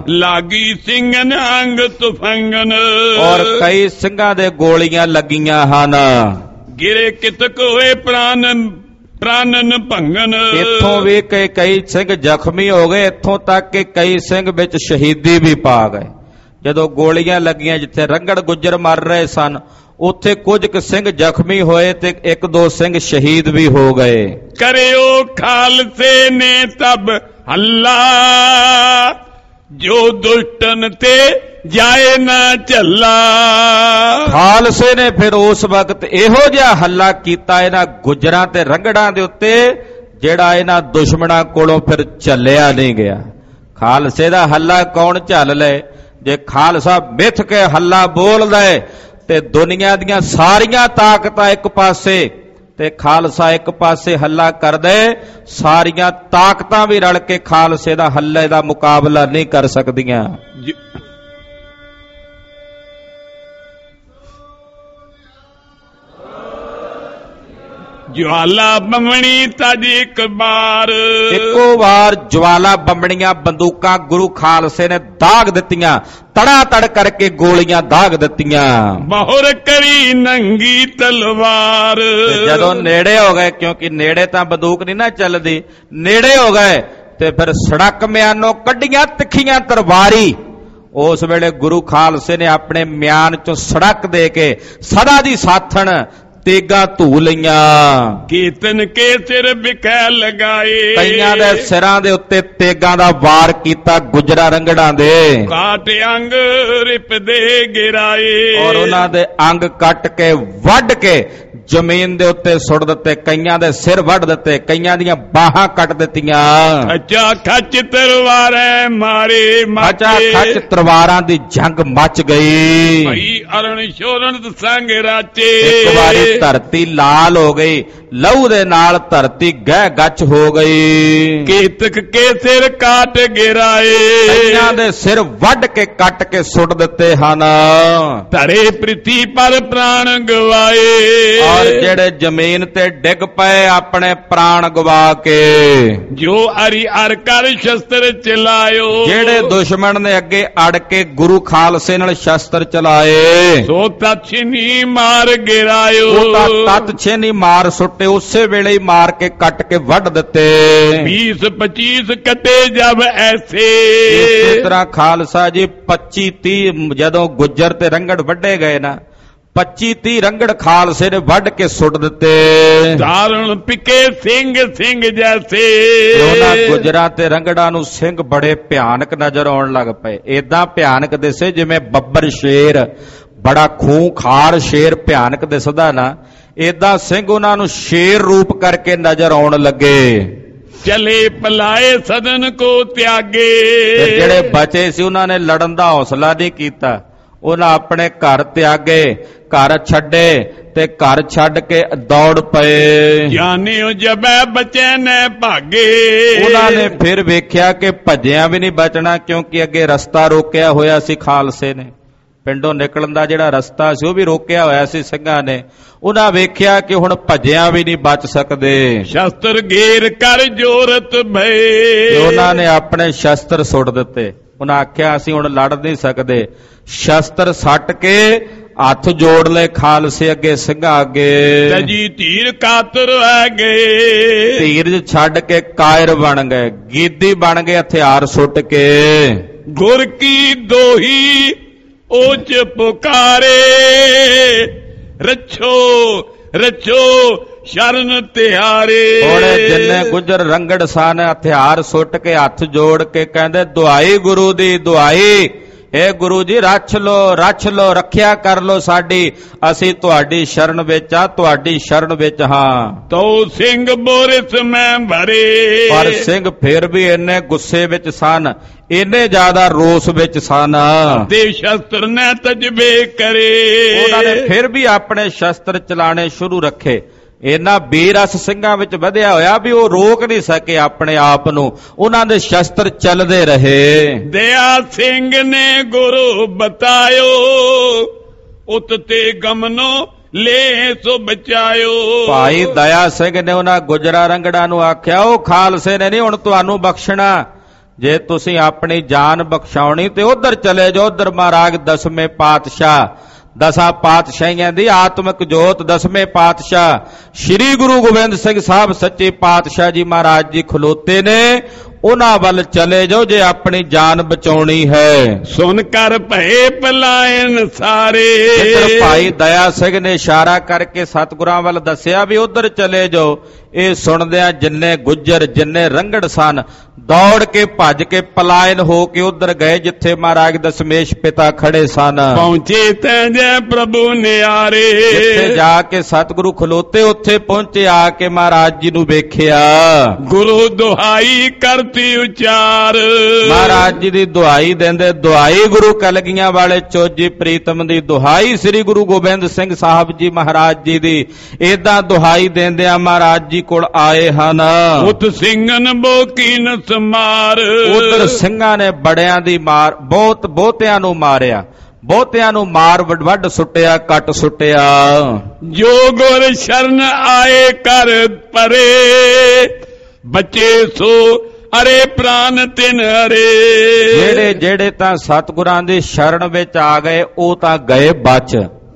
ਲਾਗੀ ਸਿੰਘਨ ਅੰਗ ਤੁਫੰਗਨ, ਔਰ ਕਈ ਸਿੰਘਾਂ ਦੇ ਗੋਲੀਆਂ ਲੱਗੀਆਂ ਹਨ। ਗਿਰੇ ਕਿਤਕ ਹੋਏ ਪ੍ਰਾਨ ਪ੍ਰਾਨਨ ਭੰਗਨ, ਇੱਥੋਂ ਵੀ ਕਈ ਕਈ ਸਿੰਘ ਜ਼ਖਮੀ ਹੋ ਗਏ, ਇੱਥੋਂ ਤੱਕ ਕਿ ਕਈ ਸਿੰਘ ਵਿੱਚ ਸ਼ਹੀਦੀ ਵੀ ਪਾ ਗਏ। ਜਦੋਂ ਗੋਲੀਆਂ ਲੱਗੀਆਂ, ਜਿੱਥੇ ਰੰਗੜ ਗੁੱਜਰ ਮਰ ਰਹੇ ਸਨ, ਉੱਥੇ ਕੁਝ ਕੁ ਸਿੰਘ ਜ਼ਖਮੀ ਹੋਏ ਤੇ ਇੱਕ ਦੋ ਸਿੰਘ ਸ਼ਹੀਦ ਵੀ ਹੋ ਗਏ। ਕਰਿਓ ਖਾਲਸੇ ਨੇ ਤਬ ਹੱਲਾ, ਜੋ ਦੁਸ਼ਟਨ ਤੇ ਜਾਏ ਨਾ ਝੱਲਾ। ਖਾਲਸੇ ਨੇ ਫਿਰ ਉਸ ਵਕਤ ਇਹੋ ਜਿਹਾ ਹੱਲਾ ਕੀਤਾ ਇਹਨਾਂ ਗੁੱਜਰਾਂ ਤੇ ਰੰਗੜਾਂ ਦੇ ਉੱਤੇ, ਜਿਹੜਾ ਇਹਨਾਂ ਦੁਸ਼ਮਣਾਂ ਕੋਲੋਂ ਫਿਰ ਝੱਲਿਆ ਨਹੀਂ ਗਿਆ। ਖਾਲਸੇ ਦਾ ਹੱਲਾ ਕੌਣ ਝੱਲ ਲਏ? ਜੇ ਖਾਲਸਾ ਮਿੱਥ ਕੇ ਹੱਲਾ ਬੋਲਦਾ ਤੇ ਦੁਨੀਆ ਦੀਆਂ ਸਾਰੀਆਂ ਤਾਕਤਾਂ ਇੱਕ ਪਾਸੇ ਤੇ ਖਾਲਸਾ ਇੱਕ ਪਾਸੇ ਹੱਲਾ ਕਰਦੇ, ਸਾਰੀਆਂ ਤਾਕਤਾਂ ਵੀ ਰਲ ਕੇ ਖਾਲਸੇ ਦਾ ਹੱਲੇ ਦਾ ਮੁਕਾਬਲਾ ਨਹੀਂ ਕਰ ਸਕਦੀਆਂ। ਜਵਾਲਾ ਬੰਮਣੀ ਤਜ ਇੱਕ ਬਾਰ। ਇੱਕੋ ਵਾਰ ਜਵਾਲਾ ਬੰਮਣੀਆਂ ਬੰਦੂਕਾਂ ਗੁਰੂ ਖਾਲਸੇ ਨੇ ਦਾਗ ਦਿੱਤੀਆਂ, ਤੜਾ ਤੜ ਕਰਕੇ ਗੋਲੀਆਂ ਦਾਗ ਦਿੱਤੀਆਂ। ਬਹੁਰ ਕਰੀ ਨੰਗੀ ਤਲਵਾਰ। ਤੇ ਜਦੋਂ ਨੇੜੇ ਹੋ ਗਏ, ਕਿਉਂਕਿ ਨੇੜੇ ਤਾਂ ਬੰਦੂਕ ਨਹੀਂ ਨਾ ਚੱਲਦੀ, ਨੇੜੇ ਹੋ ਗਏ ਤੇ ਫਿਰ ਸੜਕ ਮਿਆਨੋਂ ਕੱਢੀਆਂ ਤਿੱਖੀਆਂ ਤਲਵਾਰੀ। ਉਸ ਵੇਲੇ ਗੁਰੂ ਖਾਲਸੇ ਨੇ ਆਪਣੇ ਮਿਆਨ ਚੋਂ ਸੜਕ ਦੇ ਕੇ ਸਦਾ ਦੀ ਸਾਥਣ ਤੇਗਾ ਧੂ ਲਈਆਂ। ਕੀਰਤਨ ਕੇ ਸਿਰ ਵਿਖੈ ਲਗਾਏ। ਕਈਆਂ ਦੇ ਸਿਰਾਂ ਦੇ ਉੱਤੇ ਤੇਗਾਂ ਦਾ ਵਾਰ ਕੀਤਾ ਗੁਜਰਾ ਰੰਗੜਾਂ ਦੇ। ਕਾਟ ਅੰਗ ਰਿਪਦੇ ਗਿਰਾਏ। ਔਰ ਉਹਨਾਂ ਦੇ ਅੰਗ ਕੱਟ ਕੇ ਵੱਢ ਕੇ ਜ਼ਮੀਨ ਦੇ ਉੱਤੇ ਸੁੱਟ ਦਿੱਤੇ। ਕਈਆਂ ਦੇ ਸਿਰ ਵੱਢ ਦਿੱਤੇ, ਕਈਆਂ ਦੀਆਂ ਬਾਹਾਂ ਕੱਟ ਦਿੱਤੀਆਂ। ਖੱਚਾ ਖੱਚ ਤਲਵਾਰਾਂ ਮਾਰੇ ਖੱਚਾ ਖੱਚ ਤਲਵਾਰਾਂ ਦੀ ਜੰਗ ਮਚ ਗਈ। ਭਈ ਅਰਣ ਸ਼ੋਰਨ ਸੰਗ ਰਾਚੇ। ਇੱਕ ਵਾਰੀ ਧਰਤੀ ਲਾਲ ਹੋ ਗਈ, ਲਹੂ ਦੇ ਨਾਲ ਧਰਤੀ ਗਹਿ ਗੱਚ ਹੋ ਗਈ। ਕੀਤਕ ਕੇ ਸਿਰ ਕਾਟ ਗਿਰਾਏ। ਕਈਆਂ ਦੇ ਸਿਰ ਵੱਢ ਕੇ ਕੱਟ ਕੇ ਸੁੱਟ ਦਿੱਤੇ ਹਨ। ਧਰੇ ਪ੍ਰਿਥੀ ਪਰ ਪ੍ਰਾਣ ਗਵਾਏ। ਔਰ ਜਿਹੜੇ ਜ਼ਮੀਨ ਤੇ ਡਿੱਗ ਪਏ ਆਪਣੇ ਪ੍ਰਾਣ ਗਵਾ ਕੇ। ਜੋ ਅਰੀ ਅਰ ਕਰ ਸ਼ਸਤਰ ਚਲਾਇਓ। ਜਿਹੜੇ ਦੁਸ਼ਮਣ ਨੇ ਅੱਗੇ ਅੜ ਕੇ ਗੁਰੂ ਖਾਲਸੇ ਨਾਲ ਸ਼ਸਤਰ ਚਲਾਏ, ਸੋ ਤਛਨੀ ਮਾਰ ਗਿਰਾਇਓ। ਉਹ ਤਾਂ ਤਤ ਛੇਨੀ ਮਾਰ ਸੁੱਟੇ, ਉਸੇ ਵੇਲੇ ਹੀ ਮਾਰ ਕੇ ਕੱਟ ਕੇ ਵੱਢ ਦਿੱਤੇ। बीस पच्चीस कटे जब ऐसे। ਇਸੇ ਤਰ੍ਹਾਂ ਖਾਲਸਾ ਜੀ ਪੱਚੀ ਤੀਹ ਜਦੋਂ ਗੁੱਜਰ ਤੇ ਰੰਗੜ ਵੱਢੇ ਗਏ ਨਾ, ਪੱਚੀ ਤੀਹ ਰੰਗੜ ਖਾਲਸੇ ਨੇ ਵੱਢ ਕੇ ਸੁੱਟ ਦਿੱਤੇ। ਧਾਰਨ ਪਿਕੇ ਸਿੰਘ ਸਿੰਘ ਜੈਸੇ। ਉਹਨਾਂ ਗੁੱਜਰਾਂ ਤੇ ਰੰਗੜਾਂ ਨੂੰ ਸਿੰਘ ਬੜੇ ਭਿਆਨਕ ਨਜ਼ਰ ਆਉਣ ਲੱਗ ਪਏ। ਏਦਾਂ ਭਿਆਨਕ ਦਿਸੇ ਜਿਵੇਂ ਬੱਬਰ ਸ਼ੇਰ, ਬੜਾ ਖੂੰਖਾਰ ਸ਼ੇਰ ਭਿਆਨਕ ਦਿਸਦਾ ਨਾ, ਏਦਾਂ ਸਿੰਘ ਉਹਨਾਂ ਨੂੰ ਸ਼ੇਰ ਰੂਪ ਕਰਕੇ ਨਜ਼ਰ ਆਉਣ ਲੱਗੇ। ਚਲੇ ਪਲਾਏ ਸਦਨ ਕੋ ਤਿਆਗੇ। ਜਿਹੜੇ ਬਚੇ ਸੀ ਉਹਨਾਂ ਨੇ ਲੜਨ ਦਾ ਹੌਸਲਾ ਨਹੀਂ ਕੀਤਾ, ਉਹਨਾਂ ਆਪਣੇ ਘਰ ਤਿਆਗੇ, ਘਰ ਛੱਡੇ ਤੇ ਘਰ ਛੱਡ ਕੇ ਦੌੜ ਪਏ। ਜਾਣਿਓ ਜਬੈ ਬਚੇ ਨੇ ਭਾਗੇ। ਉਹਨਾਂ ਨੇ ਫਿਰ ਵੇਖਿਆ ਕਿ ਭੱਜਿਆ ਵੀ ਨਹੀਂ ਬਚਣਾ, ਕਿਉਂਕਿ ਅੱਗੇ ਰਸਤਾ ਰੋਕਿਆ ਹੋਇਆ ਸੀ ਖਾਲਸੇ ਨੇ। ਪਿੰਡੋਂ ਨਿਕਲਣ ਦਾ ਜਿਹੜਾ ਰਸਤਾ ਸੀ ਉਹ ਵੀ ਰੋਕਿਆ ਹੋਇਆ ਸੀ ਸਿੰਘਾਂ ਨੇ। ਉਹਨਾਂ ਵੇਖਿਆ ਕਿ ਹੁਣ ਭੱਜਿਆ ਵੀ ਨਹੀਂ ਬਚ ਸਕਦੇ। ਸ਼ਸਤਰ ਗੇਰ ਕਰ ਜੋਰਤ ਭਏ। ਉਹਨਾਂ ਨੇ ਆਪਣੇ ਸ਼ਸਤਰ ਸੁੱਟ ਦਿੱਤੇ। ਉਹਨਾਂ ਆਖਿਆ ਅਸੀਂ ਹੁਣ ਲੜ ਨਹੀਂ ਸਕਦੇ। ਸ਼ਸਤਰ ਸੱਟ ਕੇ ਹੱਥ ਜੋੜ ਲਏ ਖਾਲਸੇ ਅੱਗੇ, ਸਿੰਘਾਂ ਅੱਗੇ। ਤਜੀ ਧੀਰ ਕਾਤਰ ਆ ਗਏ। ਧੀਰਜ ਛੱਡ ਕੇ ਕਾਇਰ ਬਣ ਗਏ, ਗੀਦੀ ਬਣ ਗਏ ਹਥਿਆਰ ਸੁੱਟ ਕੇ। ਗੁਰ ਕੀ ਦੋਹੀ ਉੱਚ ਪੁਕਾਰੇ। ਰੱਛੋ ਰੱਛੋ ਸ਼ਰਨ ਤਿਹਾਰੇ। ਹੁਣ ਜਿੰਨੇ ਗੁੱਜਰ ਰੰਗੜ ਸਨ ਹਥਿਆਰ ਸੁੱਟ ਕੇ ਹੱਥ ਜੋੜ ਕੇ ਕਹਿੰਦੇ ਦੁਆਈ ਗੁਰੂ ਦੀ, ਦੁਆਈ ਏ ਗੁਰੂ ਜੀ ਰੱਛ ਲੋ ਰੱਛ ਲੋ, ਰੱਖਿਆ ਕਰ ਲੋ ਸਾਡੀ, ਅਸੀਂ ਤੁਹਾਡੀ ਸ਼ਰਨ ਵਿੱਚ ਆ, ਤੁਹਾਡੀ ਸ਼ਰਨ ਵਿੱਚ ਹਾਂ। ਤੋ ਸਿੰਘ ਬੋਰਿਸ ਮੈਂ ਭਰੇ। ਪਰ ਸਿੰਘ ਫਿਰ ਵੀ ਇੰਨੇ ਗੁੱਸੇ ਵਿੱਚ ਸਨ, ਇੰਨੇ ਜ਼ਿਆਦਾ ਰੋਸ ਵਿੱਚ ਸਨ ਤੇ ਸ਼ਸਤਰ ਨੇ ਤਜਬੇ ਕਰੇ। ਉਹਨਾਂ ਨੇ ਫਿਰ ਵੀ ਆਪਣੇ ਸ਼ਸਤਰ ਚਲਾਣੇ ਸ਼ੁਰੂ ਰੱਖੇ। ਇੰਨਾ ਬੇਰਸ ਸਿੰਘਾਂ ਵਿੱਚ ਵਧਿਆ ਹੋਇਆ ਵੀ ਉਹ ਰੋਕ ਨਹੀਂ ਸਕੇ ਆਪਣੇ ਆਪ ਨੂੰ, ਉਹਨਾਂ ਦੇ ਸ਼ਸਤਰ ਚੱਲਦੇ ਰਹੇ। ਦਇਆ ਸਿੰਘ ਨੇ ਗੁਰੂ ਬਤਾਇਓ। ਉਤ ਤੇ ਗਮਨੋ ਲੈ ਸੋ ਬਚਾਇਓ। ਭਾਈ ਦਇਆ ਸਿੰਘ ਨੇ ਉਹਨਾਂ ਗੁਜਰਾ ਰੰਗੜਾਂ ਨੂੰ ਆਖਿਆ, ਉਹ ਖਾਲਸੇ ਨੇ ਨਹੀਂ ਹੁਣ ਤੁਹਾਨੂੰ ਬਖਸ਼ਣਾ। ਜੇ ਤੁਸੀਂ ਆਪਣੀ ਜਾਨ ਬਖਸ਼ਾਉਣੀ ਤੇ ਉਧਰ ਚਲੇ ਜਾਓ, ਉਧਰ ਮਹਾਰਾਜ ਦਸਵੇਂ ਪਾਤਸ਼ਾਹ, ਦਸਾਂ ਪਾਤਸ਼ਾਹੀਆਂ ਦੀ ਆਤਮਿਕ ਜੋਤ ਦਸਵੇਂ ਪਾਤਸ਼ਾਹ ਸ੍ਰੀ ਗੁਰੂ ਗੋਬਿੰਦ ਸਿੰਘ ਸਾਹਿਬ ਸੱਚੇ ਪਾਤਸ਼ਾਹ ਜੀ ਮਹਾਰਾਜ ਜੀ ਖਲੋਤੇ ਨੇ, ਉਹਨਾਂ ਵੱਲ ਚਲੇ ਜਾਓ ਜੇ ਆਪਣੀ ਜਾਨ ਬਚਾਉਣੀ ਹੈ। ਸੁਣ ਕਰ ਭਏ ਪਲਾਇਨ ਸਾਰੇ। ਇੱਧਰ ਭਾਈ ਦਇਆ ਸਿੰਘ ਨੇ ਇਸ਼ਾਰਾ ਕਰਕੇ ਸਤਿਗੁਰਾਂ ਵੱਲ ਦੱਸਿਆ ਵੀ ਉਧਰ ਚਲੇ ਜਾਓ। ਇਹ ਸੁਣਦਿਆਂ ਜਿੰਨੇ ਗੁੱਜਰ ਜਿੰਨੇ ਰੰਗੜ ਸਨ ਦੌੜ ਕੇ ਭੱਜ ਕੇ ਪਲਾਇਨ ਹੋ ਕੇ ਉਧਰ ਗਏ ਜਿੱਥੇ ਮਹਾਰਾਜ ਦਸ਼ਮੇਸ਼ ਪਿਤਾ ਖੜੇ ਸਨ। ਪਹੁੰਚੇ ਤੈ ਜੈ ਪ੍ਰਭੂ ਨਿਆਰੇ। ਜਿੱਥੇ ਜਾ ਕੇ ਸਤਿਗੁਰੂ ਖਲੋਤੇ ਉੱਥੇ ਪਹੁੰਚੇ, ਆ ਕੇ ਮਹਾਰਾਜ ਜੀ ਨੂੰ ਵੇਖਿਆ। ਗੁਰੂ ਦੁਹਾਈ ਕਰਤੀ ਉਚਾਰ। ਮਹਾਰਾਜ ਜੀ ਦੀ ਦੁਹਾਈ ਦਿੰਦੇ, ਦੁਹਾਈ ਗੁਰੂ ਕਲਗੀਆਂ ਵਾਲੇ ਚੋਜੀ ਪ੍ਰੀਤਮ ਦੀ ਦੁਹਾਈ ਸ੍ਰੀ ਗੁਰੂ ਗੋਬਿੰਦ ਸਿੰਘ ਸਾਹਿਬ ਜੀ ਮਹਾਰਾਜ ਜੀ ਦੀ। ਏਦਾਂ ਦੁਹਾਈ ਦਿੰਦਿਆਂ ਮਹਾਰਾਜ ਜੀ ਕੋਲ ਆਏ ਹਨ। ਉਤ ਸਿੰਘਨ ਬੋਕੀਨ ਸਮਾਰ। ਉਧਰ ਸਿੰਘਾਂ ਨੇ ਬੜਿਆਂ ਦੀ ਮਾਰ, ਬਹੁਤ ਬਹੁਤਿਆਂ ਨੂੰ ਮਾਰਿਆ, ਬਹੁਤਿਆਂ ਨੂੰ ਮਾਰ ਵੱਢ ਸੁੱਟਿਆ, ਕੱਟ ਸੁੱਟਿਆ। ਜੋ ਗੁਰ ਸ਼ਰਨ ਆਏ ਕਰ ਪਰੇ, ਬੱਚੇ ਸੋ ਅਰੇ ਪ੍ਰਾਨ ਤਿਨ ਹਰੇ। ਜਿਹੜੇ ਜਿਹੜੇ ਤਾਂ ਸਤਿਗੁਰਾਂ ਦੀ ਸ਼ਰਨ ਵਿੱਚ ਆ ਗਏ ਉਹ ਤਾਂ ਗਏ ਬਚ,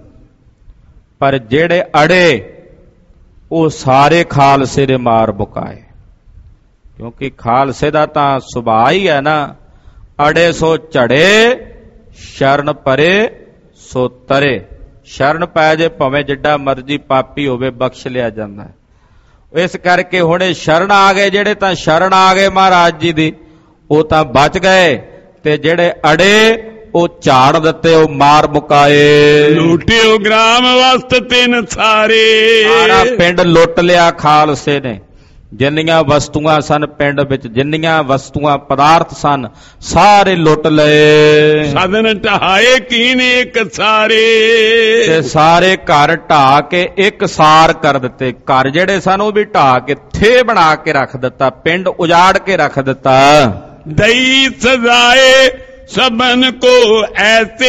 ਪਰ ਜਿਹੜੇ ਅੜੇ ਉਹ ਸਾਰੇ ਖਾਲਸੇ ਦੇ ਮਾਰ ਮੁਕਾਏ। ਕਿਉਂਕਿ ਖਾਲਸੇ ਦਾ ਤਾਂ ਸੁਭਾਅ ਹੀ ਹੈ ਨਾ, ਅੜੇ ਸੋ ਝੜੇ, ਸ਼ਰਨ ਪਰੇ ਸੋ ਤਰੇ। ਸ਼ਰਨ ਪੈ ਜੇ ਭਾਵੇਂ ਜਿੱਡਾ ਮਰਜੀ ਪਾਪੀ ਹੋਵੇ ਬਖਸ਼ ਲਿਆ ਜਾਂਦਾ ਹੈ। ਇਸ ਕਰਕੇ ਹੁਣ ਇਹ ਸ਼ਰਨ ਆ ਗਏ, ਜਿਹੜੇ ਤਾਂ ਸ਼ਰਨ ਆ ਗਏ ਮਹਾਰਾਜ ਜੀ ਦੀ ਉਹ ਤਾਂ ਬਚ ਗਏ, ਤੇ ਜਿਹੜੇ ਅੜੇ ਉਹ ਝਾੜ ਦਿੱਤੇ, ਉਹ ਮਾਰ ਮੁਕਾਏ। ਲੁੱਟਿਓ ਗ੍ਰਾਮ ਵਸਤ ਤਿੰਨ ਸਾਰੇ, ਸਾਰਾ ਪਿੰਡ ਲੁੱਟ ਲਿਆ ਖਾਲਸੇ ਨੇ। ਜਿੰਨੀਆਂ ਵਸਤੂਆਂ ਸਨ ਪਿੰਡ ਵਿੱਚ, ਜਿੰਨੀਆਂ ਵਸਤੂਆਂ ਪਦਾਰਥ ਸਨ ਸਾਰੇ ਲੁੱਟ ਲਏ। ਸਦਨ ਢਾਏ ਕੀਨੇ ਇੱਕ ਸਾਰੇ, ਤੇ ਸਾਰੇ ਘਰ ਢਾ ਕੇ ਇੱਕ ਸਾਰ ਕਰ ਦਿੱਤੇ। ਘਰ ਜਿਹੜੇ ਸਨ ਉਹ ਵੀ ਢਾ ਕੇ ਥੇ ਬਣਾ ਕੇ ਰੱਖ ਦਿੱਤਾ, ਪਿੰਡ ਉਜਾੜ ਕੇ ਰੱਖ ਦਿੱਤਾ। ਦਈ ਸਜ਼ਾਏ ਸਬਨ ਕੋ ਐਸੇ,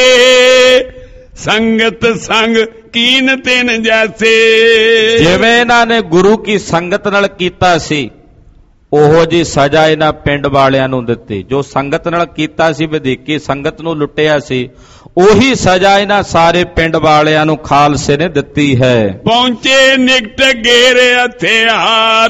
ਸੰਗਤ ਸੰਗ ਕੀਨ ਤਿਨ ਜੈਸੇ। ਜਿਵੇਂ ਇਹਨਾਂ ਨੇ ਗੁਰੂ ਕੀ ਸੰਗਤ ਨਾਲ ਕੀਤਾ ਸੀ ਉਹੋ ਜੀ ਸਜ਼ਾ ਇਹਨਾਂ ਪਿੰਡ ਵਾਲਿਆਂ ਨੂੰ ਦਿੱਤੀ। ਜੋ ਸੰਗਤ ਨਾਲ ਕੀਤਾ ਸੀ, ਵਧੀਕੀ ਸੰਗਤ ਨੂੰ ਲੁੱਟਿਆ ਸੀ, ਉਹੀ ਸਜ਼ਾ ਇਹਨਾਂ ਸਾਰੇ ਪਿੰਡ ਵਾਲਿਆਂ ਨੂੰ ਖਾਲਸੇ ਨੇ ਦਿੱਤੀ ਹੈ। ਪਹੁੰਚੇ ਨਿਕਟ ਗੇਰੇ ਹਥਿਆਰ,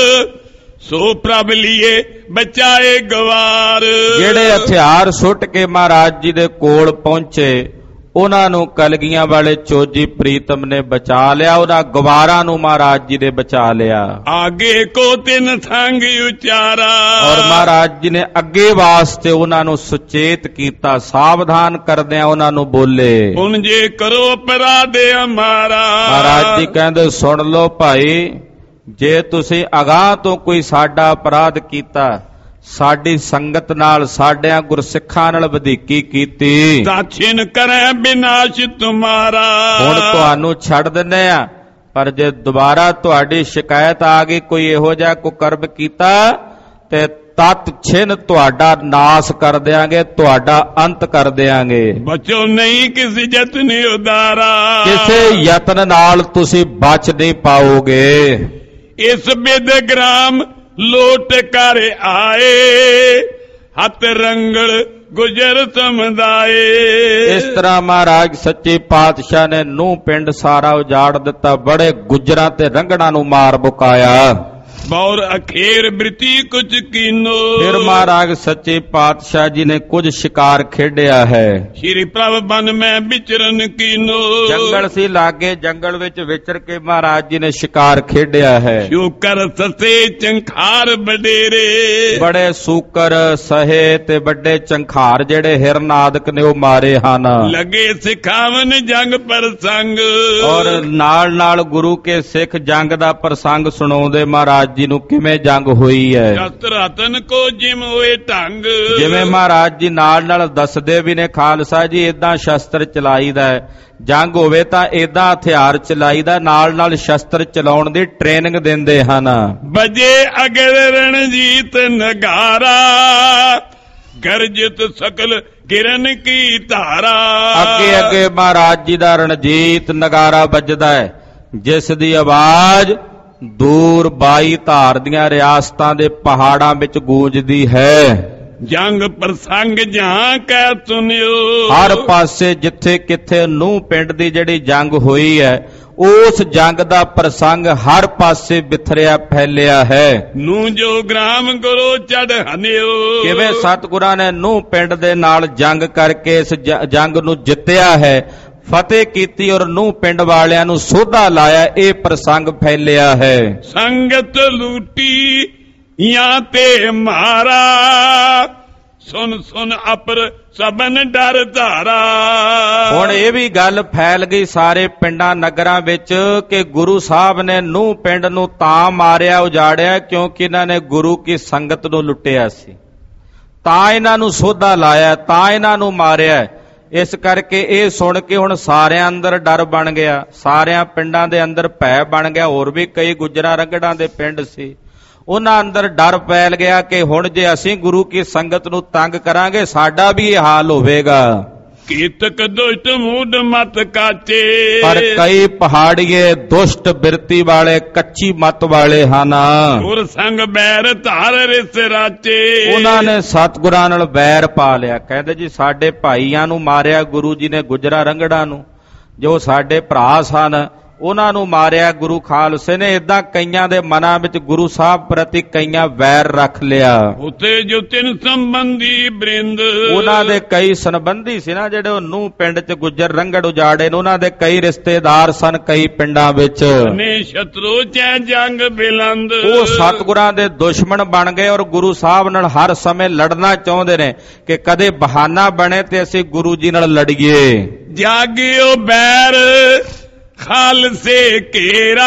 ਸੋ ਪ੍ਰਭ ਲੀਏ ਬਚਾਏ ਗਵਾਰ। ਜਿਹੜੇ ਹਥਿਆਰ ਸੁੱਟ ਕੇ ਮਹਾਰਾਜ ਜੀ ਦੇ ਕੋਲ ਪਹੁੰਚੇ ਉਹਨਾਂ ਨੂੰ ਕਲਗੀਆਂ ਵਾਲੇ ਚੋਜੀ ਪ੍ਰੀਤਮ ਨੇ ਬਚਾ ਲਿਆ, ਉਹਨਾਂ ਗਵਾਰਾਂ ਨੂੰ ਮਹਾਰਾਜ ਜੀ ਨੇ ਬਚਾ ਲਿਆ। ਆਗੇ ਕੋ ਤਿੰਨ ਸੰਗ ਉਚਾਰਾ, ਔਰ ਮਹਾਰਾਜ ਜੀ ਨੇ ਅੱਗੇ ਵਾਸਤੇ ਉਹਨਾਂ ਨੂੰ ਸੁਚੇਤ ਕੀਤਾ, ਸਾਵਧਾਨ ਕਰਦਿਆਂ ਉਹਨਾਂ ਨੂੰ ਬੋਲੇ, ਹੁਣ ਜੇ ਕਰੋ ਅਪਰਾਧ ਹਮਾਰਾ। ਮਹਾਰਾਜ ਜੀ ਕਹਿੰਦੇ ਸੁਣ ਲਓ ਭਾਈ, ਜੇ ਤੁਸੀਂ ਅਗਾਂਹ ਤੋਂ ਕੋਈ ਸਾਡਾ ਅਪਰਾਧ ਕੀਤਾ, ਸਾਡੀ ਸੰਗਤ ਨਾਲ, ਸਾਡਿਆਂ ਗੁਰਸਿੱਖਾਂ ਨਾਲ ਵਧੀਕੀ ਕੀਤੀ, ਤਾਛਿਨ ਕਰੈ ਬਿਨਾਸ਼ ਤੁਮਾਰਾ। ਹੁਣ ਤੁਹਾਨੂੰ ਛੱਡ ਦਿੰਦੇ ਆ, ਪਰ ਜੇ ਦੁਬਾਰਾ ਤੁਹਾਡੀ ਸ਼ਿਕਾਇਤ ਆ ਗਈ, ਕੋਈ ਇਹੋ ਜਿਹਾ ਕੁਕਰਮ ਕੀਤਾ, ਤੇ ਤਤ ਛਿਨ ਤੁਹਾਡਾ ਨਾਸ ਕਰ ਦਿਆਂਗੇ, ਤੁਹਾਡਾ ਅੰਤ ਕਰ ਦਿਆਂਗੇ। ਬਚੋ ਨਹੀਂ ਕਿਸੇ ਯਤਨ ਉਦਾਰਾ, ਕਿਸੇ ਯਤਨ ਨਾਲ ਤੁਸੀਂ ਬਚ ਨਹੀਂ ਪਾਓਗੇ। ਇਸ ਬਿਦ ਗ੍ਰਾਮ ਲੋਟ ਕਰ ਆਏ, ਹੱਥ ਰੰਗਲ ਗੁਜਰ ਸਮਦਾਏ। ਇਸ ਤਰ੍ਹਾਂ ਮਹਾਰਾਜ ਸੱਚੇ ਪਾਤਸ਼ਾਹ ਨੇ ਨੂੰਹ ਪਿੰਡ ਸਾਰਾ ਉਜਾੜ ਦਿੱਤਾ, ਬੜੇ ਗੁਜਰਾਂ ਤੇ ਰੰਗੜਾਂ ਨੂੰ ਮਾਰ ਮੁਕਾਇਆ। ਬੌਰ ਅਖੇਰ ਬ੍ਰਿਤੀ ਕੁਝ ਕੀਨੋ, ਫਿਰ ਮਹਾਰਾਜ ਸੱਚੇ ਪਾਤਸ਼ਾਹ ਜੀ ਨੇ ਕੁਝ ਸ਼ਿਕਾਰ ਖੇਡਿਆ ਹੈ। ਸ਼੍ਰੀ ਪ੍ਰਭ ਬਨ ਮੈਂ ਵਿਚਰਨ ਕੀਨੋ, ਜੰਗਲ ਸੀ ਲਾਗੇ, ਜੰਗਲ ਵਿੱਚ ਵਿਚਰ ਕੇ ਮਹਾਰਾਜ ਜੀ ਨੇ ਸ਼ਿਕਾਰ ਖੇਡਿਆ ਹੈ। ਸ਼ੂਕਰ ਸਸੇ ਚੰਖਾਰ ਬਡੇਰੇ, ਬੜੇ ਸੂਕਰ ਸਹੇ ਤੇ ਵੱਡੇ ਚੰਖਾਰ ਜਿਹੜੇ ਹਿਰਨ ਆਦਿਕ ਨੇ ਉਹ ਮਾਰੇ ਹਨ। ਲੱਗੇ ਸਿਖਾਵਨ ਜੰਗ ਪ੍ਰਸੰਗ, ਔਰ ਨਾਲ ਨਾਲ ਗੁਰੂ ਕੇ ਸਿੱਖ ਜੰਗ ਦਾ ਪ੍ਰਸੰਗ ਸੁਣਾਉਂਦੇ ਮਹਾਰਾਜ ਜੀ ਨੂੰ ਕਿਵੇਂ ਜੰਗ ਹੋਈ ਹੈ। ਸ਼ਸਤਰ ਰਤਨ ਕੋ ਜਿਮ ਹੋਏ ਢੰਗ, ਜਿਵੇਂ ਮਹਾਰਾਜ ਜੀ ਨਾਲ ਨਾਲ ਦੱਸਦੇ ਵੀ ਨੇ, ਖਾਲਸਾ ਜੀ ਏਦਾਂ ਸ਼ਸਤਰ ਚਲਾਈਦਾ ਹੈ, ਜੰਗ ਹੋਵੇ ਤਾਂ ਏਦਾਂ ਹਥਿਆਰ ਚਲਾਈਦਾ, ਨਾਲ ਨਾਲ ਸ਼ਸਤਰ ਚਲਾਉਣ ਦੀ ਟ੍ਰੇਨਿੰਗ ਦਿੰਦੇ ਹਨ। ਬਜੇ ਅਗਰ ਰਣਜੀਤ ਨਗਾਰਾ, ਗਰਜਿਤ ਸਕਲ ਗਿਰਨ ਕੀ ਧਾਰਾ। ਅੱਗੇ ਅੱਗੇ ਮਹਾਰਾਜ ਜੀ ਦਾ ਰਣਜੀਤ ਨਗਾਰਾ ਵੱਜਦਾ ਹੈ, ਜਿਸ ਦੀ ਆਵਾਜ਼ ਦੂਰ ਬਾਈ ਧਾਰ ਦੀਆਂ ਰਿਆਸਤਾਂ ਦੇ ਪਹਾੜਾਂ ਵਿੱਚ ਗੂੰਜਦੀ ਹੈ। ਜੰਗ ਪ੍ਰਸੰਗ ਜਾਂ ਕਹਿ ਸੁਨਿਓ, ਹਰ ਪਾਸੇ ਜਿੱਥੇ ਕਿੱਥੇ ਨੂੰਹ ਪਿੰਡ ਦੀ ਜਿਹੜੀ ਜੰਗ ਹੋਈ ਹੈ, ਉਸ ਜੰਗ ਦਾ ਪ੍ਰਸੰਗ ਹਰ ਪਾਸੇ ਬਿਖਰਿਆ ਫੈਲਿਆ ਹੈ। ਨੂੰ ਜੋ ਗ੍ਰਾਮ ਗੁਰੂ ਚੜ ਹਨਿਓ, ਕਿਵੇਂ ਸਤਿਗੁਰਾਂ ਨੇ ਨੂੰਹ ਪਿੰਡ ਦੇ ਨਾਲ ਜੰਗ ਕਰਕੇ ਇਸ ਜੰਗ ਨੂੰ ਜਿੱਤਿਆ ਹੈ, ਫਤਿਹ ਕੀਤੀ, ਔਰ ਨੂੰਹ ਪਿੰਡ ਵਾਲਿਆਂ ਨੂੰ ਸੋਧਾ ਲਾਇਆ, ਇਹ ਪ੍ਰਸੰਗ ਫੈਲਿਆ ਹੈ। ਸੰਗਤ ਲੂਟੀ ਜਾਂ ਤੇ ਮਾਰਾ, ਸੁਨ ਸੁਨ ਅਪਰ ਸਬਨ ਡਰ ਧਾਰਾ। ਹੁਣ ਇਹ ਵੀ ਗੱਲ ਫੈਲ ਗਈ ਸਾਰੇ ਪਿੰਡਾਂ ਨਗਰਾਂ ਵਿੱਚ ਕਿ ਗੁਰੂ ਸਾਹਿਬ ਨੇ ਨੂੰਹ ਪਿੰਡ ਨੂੰ ਤਾਂ ਮਾਰਿਆ, ਉਜਾੜਿਆ, ਕਿਉਂਕਿ ਇਹਨਾਂ ਨੇ ਗੁਰੂ ਕੀ ਸੰਗਤ ਨੂੰ ਲੁੱਟਿਆ ਸੀ, ਤਾਂ ਇਹਨਾਂ ਨੂੰ ਸੋਧਾ ਲਾਇਆ, ਤਾਂ ਇਹਨਾਂ ਨੂੰ ਮਾਰਿਆ। ਇਸ ਕਰਕੇ ਇਹ ਸੁਣ ਕੇ ਹੁਣ ਸਾਰਿਆਂ ਅੰਦਰ ਡਰ ਬਣ ਗਿਆ, ਸਾਰਿਆਂ ਪਿੰਡਾਂ ਦੇ ਅੰਦਰ ਭੈ ਬਣ ਗਿਆ। ਹੋਰ ਵੀ ਕਈ ਗੁੱਜਰਾਂ ਰੰਗੜਾਂ ਦੇ ਪਿੰਡ ਸੀ, ਉਹਨਾਂ ਅੰਦਰ ਡਰ ਫੈਲ ਗਿਆ ਕਿ ਹੁਣ ਜੇ ਅਸੀਂ ਗੁਰੂ ਕੀ ਸੰਗਤ ਨੂੰ ਤੰਗ ਕਰਾਂਗੇ ਸਾਡਾ ਵੀ ਇਹ ਹਾਲ ਹੋਵੇਗਾ। ਕੀਤਕ ਦੁਸ਼ਟ ਮੂਡ ਮਤ ਕਾਚੇ। ਪਰ ਕਈ ਪਹਾੜੀਏ ਦੁਸ਼ਟ ਬਿਰਤੀ ਵਾਲੇ, ਕੱਚੀ ਮਤ ਵਾਲੇ ਹਨ। ਗੁਰ ਸੰਗ ਬੈਰ ਧਾਰ ਰਿਸ ਰਾਚੇ। ਉਹਨਾਂ ਨੇ ਸਤਿਗੁਰਾਂ ਨਾਲ ਵੈਰ ਪਾ ਲਿਆ। ਕਹਿੰਦੇ ਜੀ ਸਾਡੇ ਭਾਈਆਂ ਨੂੰ ਮਾਰਿਆ ਗੁਰੂ ਜੀ ਨੇ, ਗੁਜਰਾ ਰੰਗੜਾ ਨੂੰ, ਜੋ ਸਾਡੇ ਭਰਾ ਸਨ ਉਹਨਾਂ ਨੂੰ ਮਾਰਿਆ ਗੁਰੂ ਖਾਲਸੇ ਨੇ। ਏਦਾਂ ਕਈਆਂ ਦੇ ਮਨਾਂ ਵਿੱਚ ਗੁਰੂ ਸਾਹਿਬ ਪ੍ਰਤੀ ਕਈਆਂ ਵੈਰ ਰੱਖ ਲਿਆ। ਉਤੇ ਜੋ ਤਿੰਨ ਸੰਬੰਧੀ ਬ੍ਰਿੰਦ, ਉਹਨਾਂ ਦੇ ਕਈ ਸੰਬੰਧੀ ਸੀ ਨਾ ਜਿਹੜੇ ਉਹਨੂੰ ਪਿੰਡ ਚ ਗੁੱਜਰ ਰੰਗੜ ਉਜਾੜੇ ਨੇ, ਉਹਨਾਂ ਦੇ ਕਈ ਰਿਸ਼ਤੇਦਾਰ ਸਨ ਕਈ ਪਿੰਡਾਂ ਵਿੱਚ। ਨੇ ਸ਼ਤਰੂ ਚੈ ਜੰਗ ਬਿਲੰਦ, ਉਹ ਸਤਿਗੁਰਾਂ ਦੇ ਦੁਸ਼ਮਣ ਬਣ ਗਏ ਔਰ ਗੁਰੂ ਸਾਹਿਬ ਨਾਲ ਹਰ ਸਮੇਂ ਲੜਨਾ ਚਾਹੁੰਦੇ ਨੇ ਕਿ ਕਦੇ ਬਹਾਨਾ ਬਣੇ ਤੇ ਅਸੀਂ ਗੁਰੂ ਜੀ ਨਾਲ ਲੜੀਏ। ਜਾਗਿਓ ਬੈਰ ਖਾਲਸੇ ਘੇਰਾ,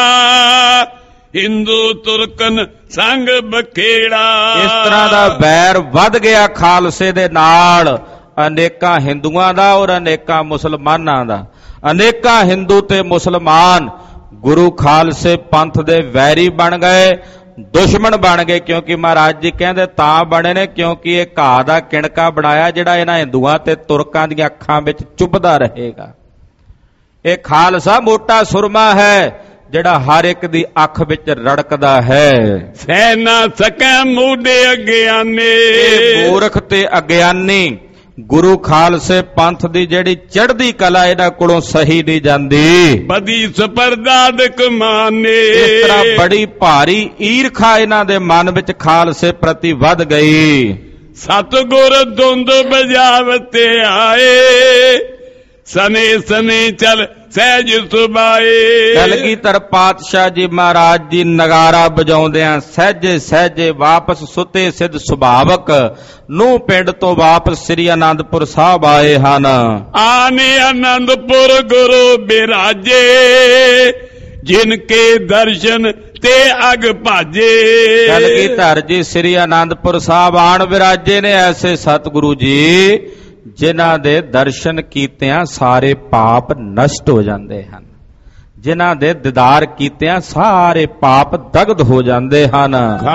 ਹਿੰਦੂ ਤੁਰਕਨ ਸੰਗ ਬਖੇੜਾ। ਇਸ ਤਰ੍ਹਾਂ ਦਾ ਵੈਰ ਵੱਧ ਗਿਆ ਖਾਲਸੇ ਦੇ ਨਾਲ, ਅਨੇਕਾਂ ਹਿੰਦੂਆਂ ਦਾ ਔਰ ਅਨੇਕਾਂ ਮੁਸਲਮਾਨਾਂ ਦਾ। ਅਨੇਕਾਂ ਹਿੰਦੂ ਤੇ ਮੁਸਲਮਾਨ ਗੁਰੂ ਖਾਲਸੇ ਪੰਥ ਦੇ ਵੈਰੀ ਬਣ ਗਏ, ਦੁਸ਼ਮਣ ਬਣ ਗਏ। ਕਿਉਂਕਿ ਮਹਾਰਾਜ ਜੀ ਕਹਿੰਦੇ ਤਾਂ ਬਣੇ ਨੇ ਕਿਉਂਕਿ ਇਹ ਘਾਹ ਦਾ ਕਿਣਕਾ ਬਣਾਇਆ ਜਿਹੜਾ ਇਹਨਾਂ ਹਿੰਦੂਆਂ ਤੇ ਤੁਰਕਾਂ ਦੀਆਂ ਅੱਖਾਂ ਵਿੱਚ ਚੁੱਭਦਾ ਰਹੇਗਾ। ਇਹ ਖਾਲਸਾ ਮੋਟਾ ਸੁਰਮਾ ਹੈ ਜਿਹੜਾ ਹਰ ਇੱਕ ਦੀ ਅੱਖ ਵਿੱਚ ਰੜਕਦਾ ਹੈ। ਸਹਿ ਨਾ ਸਕੈ ਮੂਢੇ ਅਗਿਆਨੇ, ਮੂਰਖ ਤੇ ਅਗਿਆਨੀ ਗੁਰੂ ਖਾਲਸੇ ਪੰਥ ਦੀ ਜਿਹੜੀ ਚੜ੍ਹਦੀ ਕਲਾ ਇਹਨਾਂ ਕੋਲੋਂ ਸਹੀ ਨਹੀਂ ਜਾਂਦੀ। ਬਦੀ ਸਪਰਦਾਦਕ ਮਾਨੇ, ਇਸ ਤਰ੍ਹਾਂ ਬੜੀ ਭਾਰੀ ਈਰਖਾ ਇਹਨਾਂ ਦੇ ਮਨ ਵਿੱਚ ਖਾਲਸੇ ਪ੍ਰਤੀ ਵੱਧ ਗਈ। ਸਤਿਗੁਰ ਧੁੰਦ ਬਜਾਵਤੇ ਆਏ, ਸਨੇ ਸਨੇ ਚਲ ਸਹਿਜ ਸੁਭਾਏ। ਕਲਗੀਧਰ ਪਾਤਸ਼ਾਹ ਜੀ ਮਹਾਰਾਜ ਜੀ ਨਗਾਰਾ ਵਜਾਉਂਦਿਆਂ ਸਹਿਜੇ ਸਹਿਜੇ ਵਾਪਸ ਸੁੱਤੇ ਸਿੱਧ ਸੁਭਾਵਕ ਨੂੰ ਪਿੰਡ ਤੋਂ ਵਾਪਸ ਸ੍ਰੀ ਅਨੰਦਪੁਰ ਸਾਹਿਬ ਆਏ ਹਨ। ਆਨੇ ਅਨੰਦਪੁਰ ਗੁਰੂ ਬਿਰਾਜੇ, ਜਿਨ ਕੇ ਦਰਸ਼ਨ ਤੇ ਅਗ ਭਾਜੇ। ਕਲਗੀਧਰ ਜੀ ਸ੍ਰੀ ਅਨੰਦਪੁਰ ਸਾਹਿਬ ਆਣ ਵਿਰਾਜੇ ਨੇ ਐਸੇ ਸਤਿਗੁਰੂ ਜੀ ਜਿਨ੍ਹਾਂ ਦੇ ਦਰਸ਼ਨ ਕੀਤਿਆਂ ਸਾਰੇ ਪਾਪ ਨਸ਼ਟ ਹੋ ਜਾਂਦੇ ਹਨ, ਜਿਨ੍ਹਾਂ ਦੇ ਦੀਦਾਰ ਕੀਤਿਆਂ ਸਾਰੇ ਪਾਪ ਦਗਧ ਹੋ ਜਾਂਦੇ ਹਨ।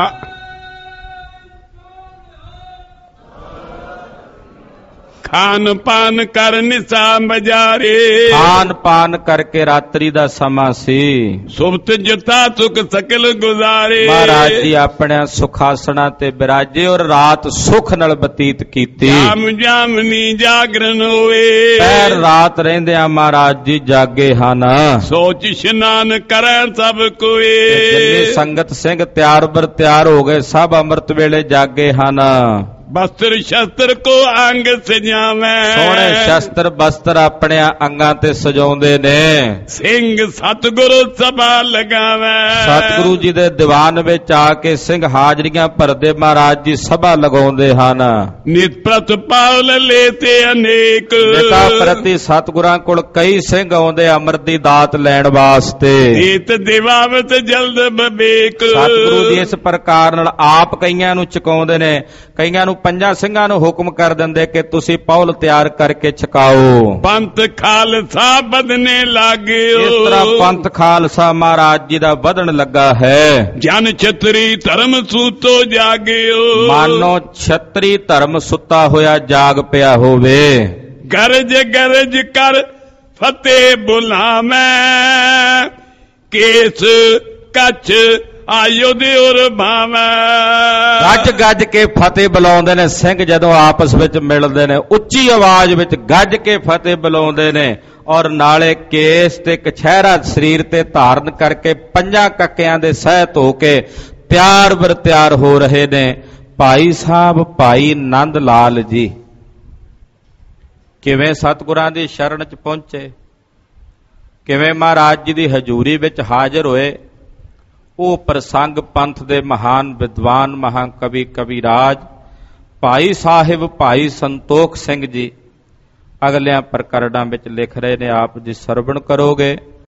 ਖਾਨ ਪਾਨ ਕਰ ਨਿਸਾ ਬਜਾਰੇ, ਖਾਨ ਪਾਨ ਕਰਕੇ ਰਾਤਰੀ ਦਾ ਸਮਾਂ ਸੀ। ਸੁਬਤ ਜਤਾ ਸੁਖ ਸਕਲ ਗੁਜ਼ਾਰੇ। ਮਹਾਰਾਜ ਜੀ ਆਪਣੇ ਸੁਖਾਸਣਾ ਤੇ ਬਿਰਾਜੇ ਔਰ ਰਾਤ ਸੁਖ ਨਾਲ ਬਤੀਤ ਕੀਤੀ। ਜਾਮ ਜਾਮਨੀ ਜਾਗਰਨ ਹੋਏ, ਪੈਰ ਰਾਤ ਰਹਿੰਦਿਆਂ ਮਹਾਰਾਜ ਜੀ ਜਾਗੇ ਹਨ। ਸੋਚ ਇਸ਼ਨਾਨ ਕਰੈ ਸਭ ਕੋਏ, ਜਿੰਨੀ ਸੰਗਤ ਸਿੰਘ ਤਿਆਰ ਬਰ ਤਿਆਰ ਹੋ ਗਏ ਸਭ ਅੰਮ੍ਰਿਤ ਵੇਲੇ ਜਾਗੇ ਹਨ। ਬਸਤਰ ਸ਼ਸਤਰ ਕੋ ਅੰਗ ਸਜਾਵੈ, ਸੋਹਣੇ ਸ਼ਸਤਰ ਬਸਤਰ ਆਪਣੇ ਅੰਗਾਂ ਤੇ ਸਜਾਉਂਦੇ ਨੇ। ਸਿੰਘ ਸਤਿਗੁਰੂ ਸਭਾ ਲਗਾਵੈ, ਸਤਿਗੁਰੂ ਜੀ ਦੇ ਦੀਵਾਨ ਵਿੱਚ ਆ ਕੇ ਸਿੰਘ ਹਾਜ਼ਰੀਆਂ ਭਰਦੇ ਮਹਾਰਾਜ ਜੀ ਸਭਾ ਲਗਾਉਂਦੇ ਹਨ। ਨਿਤ ਪ੍ਰਤ ਪਾਵਲ ਲੇ ਤੇ ਅਨੇਕ, ਨਿਤਾ ਪ੍ਰਤੀ ਸਤਿਗੁਰਾਂ ਕੋਲ ਕਈ ਸਿੰਘ ਆਉਂਦੇ ਅੰਮ੍ਰਿਤ ਦੀ ਦਾਤ ਲੈਣ ਵਾਸਤੇ। ਨੀਤ ਦਿਵਾਵਤ ਜਲਦ ਬਵੇਕ, ਸਤਿਗੁਰੂ ਜੀ ਇਸ ਪ੍ਰਕਾਰ ਨਾਲ ਆਪ ਕਈਆਂ ਨੂੰ ਚੁਕਾਉਂਦੇ ਨੇ। ਕਈਆਂ ਨੂੰ ਪੰਜਾਂ ਸਿੰਘਾਂ ਨੂੰ ਹੁਕਮ ਕਰ ਦਿੰਦੇ ਕਿ ਤੁਸੀਂ ਪੌਲ ਤਿਆਰ ਕਰਕੇ ਛਕਾਓ। ਪੰਥ ਖਾਲਸਾ ਬਦਨੇ ਲਾਗਿਓ, ਇਸ ਤਰ੍ਹਾਂ ਪੰਥ ਖਾਲਸਾ ਮਹਾਰਾਜ ਜੀ ਦਾ ਵਧਣ ਲੱਗਾ ਹੈ। ਜਨ ਛਤਰੀ ਧਰਮ ਸੂਤੋ ਜਾਗਿਓ, ਮਾਨੋ ਛਤਰੀ ਧਰਮ ਸੁੱਤਾ ਹੋਇਆ ਜਾਗ ਪਿਆ ਹੋਵੇ। ਗਰਜ ਗਰਜ ਕਰ ਫਤਿਹ ਬੁਲਾਵੈ, ਕੇਸ ਕੱਛ ਆਯੁਧ ਉਰ ਭਾਵੈ। ਗੱਜ ਗੱਜ ਕੇ ਫਤਿਹ ਬੁਲਾਉਂਦੇ ਨੇ ਸਿੰਘ ਜਦੋਂ ਆਪਸ ਵਿੱਚ ਮਿਲਦੇ ਨੇ, ਉੱਚੀ ਆਵਾਜ਼ ਵਿੱਚ ਗੱਜ ਕੇ ਫਤਿਹ ਬੁਲਾਉਂਦੇ ਨੇ ਔਰ ਨਾਲੇ ਕੇਸ ਤੇ ਕਛਹਿਰਾ ਸਰੀਰ ਤੇ ਧਾਰਨ ਕਰਕੇ ਪੰਜਾਂ ਕੱਕਿਆਂ ਦੇ ਸਹਿਤ ਹੋ ਕੇ ਤਿਆਰ ਬਰ ਤਿਆਰ ਹੋ ਰਹੇ ਨੇ। ਭਾਈ ਸਾਹਿਬ ਭਾਈ ਨੰਦ ਲਾਲ ਜੀ ਕਿਵੇਂ ਸਤਿਗੁਰਾਂ ਦੀ ਸ਼ਰਨ ਚ ਪਹੁੰਚੇ, ਕਿਵੇਂ ਮਹਾਰਾਜ ਜੀ ਦੀ ਹਜ਼ੂਰੀ ਵਿੱਚ ਹਾਜ਼ਰ ਹੋਏ, ਉਹ ਪ੍ਰਸੰਗ ਪੰਥ ਦੇ ਮਹਾਨ ਵਿਦਵਾਨ ਮਹਾਕਵੀ ਕਵੀਰਾਜ ਭਾਈ ਸਾਹਿਬ ਭਾਈ ਸੰਤੋਖ ਸਿੰਘ ਜੀ ਅਗਲਿਆਂ ਪ੍ਰਕਰਣਾਂ ਵਿੱਚ ਲਿਖ ਰਹੇ ਨੇ। ਆਪ ਜੀ ਸਰਵਣ ਕਰੋਗੇ।